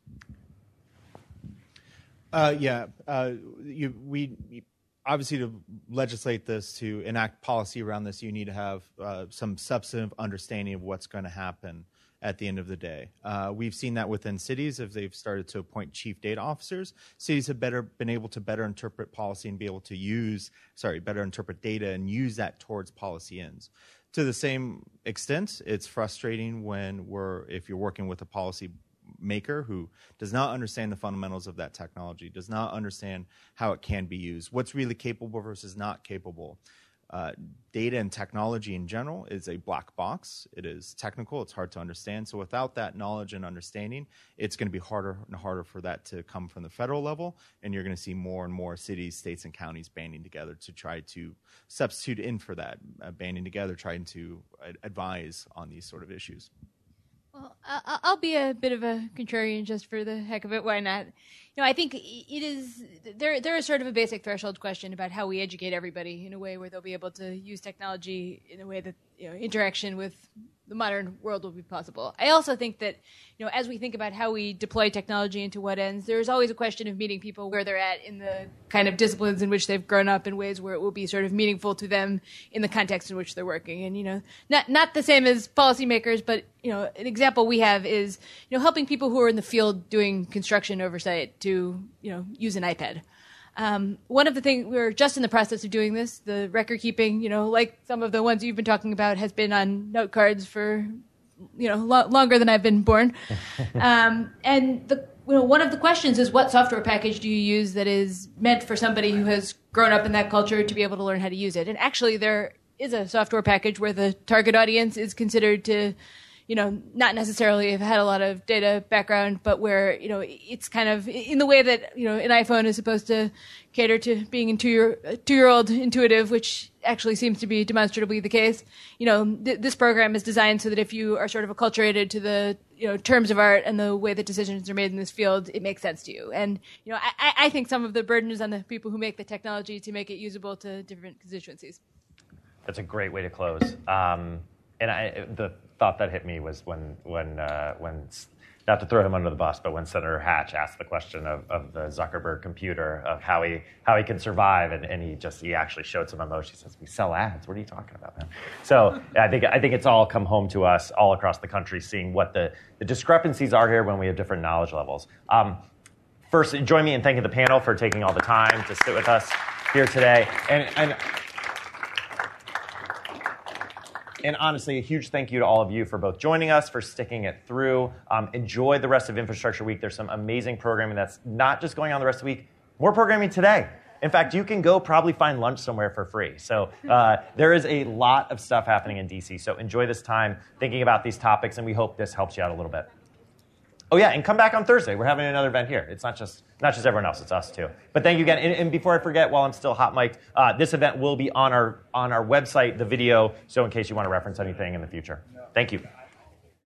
Uh, yeah, uh, you, we obviously to legislate this, to enact policy around this, you need to have uh, some substantive understanding of what's going to happen at the end of the day. Uh, we've seen that within cities if they've started to appoint chief data officers. Cities have better been able to better interpret policy and be able to use, sorry, better interpret data and use that towards policy ends. To the same extent, it's frustrating when we're, if you're working with a policy maker who does not understand the fundamentals of that technology, does not understand how it can be used, what's really capable versus not capable. Uh, data and technology in general is a black box. It is technical. It's hard to understand. So without that knowledge and understanding, it's going to be harder and harder for that to come from the federal level, and you're going to see more and more cities, states, and counties banding together to try to substitute in for that, uh, banding together, trying to ad- advise on these sort of issues. Well, I'll be a bit of a contrarian just for the heck of it. Why not? You know, I think it is there. There is sort of a basic threshold question about how we educate everybody in a way where they'll be able to use technology in a way that, you know, interaction with the modern world will be possible. I also think that, you know, as we think about how we deploy technology into what ends, there's always a question of meeting people where they're at in the kind of disciplines in which they've grown up in ways where it will be sort of meaningful to them in the context in which they're working. And, you know, not not the same as policymakers, but, you know, an example we have is, you know, helping people who are in the field doing construction oversight to, you know, use an iPad. Um, one of the things, we're just in the process of doing this, the record keeping, you know, like some of the ones you've been talking about, has been on note cards for, you know, lo- longer than I've been born. Um, and the, you know, one of the questions is, what software package do you use that is meant for somebody who has grown up in that culture to be able to learn how to use it? And actually there is a software package where the target audience is considered to, you know, not necessarily have had a lot of data background, but where, you know, it's kind of in the way that, you know, an iPhone is supposed to cater to being a two-year, two-year-old intuitive, which actually seems to be demonstrably the case. You know, th- this program is designed so that if you are sort of acculturated to the, you know, terms of art and the way that decisions are made in this field, it makes sense to you. And, you know, I, I think some of the burden is on the people who make the technology to make it usable to different constituencies. That's a great way to close. Um, and I, the thought that hit me was when, when, uh, when, not to throw him under the bus, but when Senator Hatch asked the question of, of the Zuckerberg computer, of how he how he can survive, and, and he just he actually showed some emotion. He says, "We sell ads. What are you talking about, man?" So I think I think it's all come home to us all across the country, seeing what the, the discrepancies are here when we have different knowledge levels. Um, first, join me in thanking the panel for taking all the time to sit with us here today, and and. And honestly, a huge thank you to all of you for both joining us, for sticking it through. Um, enjoy the rest of Infrastructure Week. There's some amazing programming that's not just going on the rest of the week, more programming today. In fact, you can go probably find lunch somewhere for free. So uh, there is a lot of stuff happening in D C. So enjoy this time thinking about these topics, and we hope this helps you out a little bit. Oh yeah, and come back on Thursday. We're having another event here. It's not just not just everyone else; it's us too. But thank you again. And, and before I forget, while I'm still hot mic'd, uh, this event will be on our on our website, the video. So in case you want to reference anything in the future, thank you.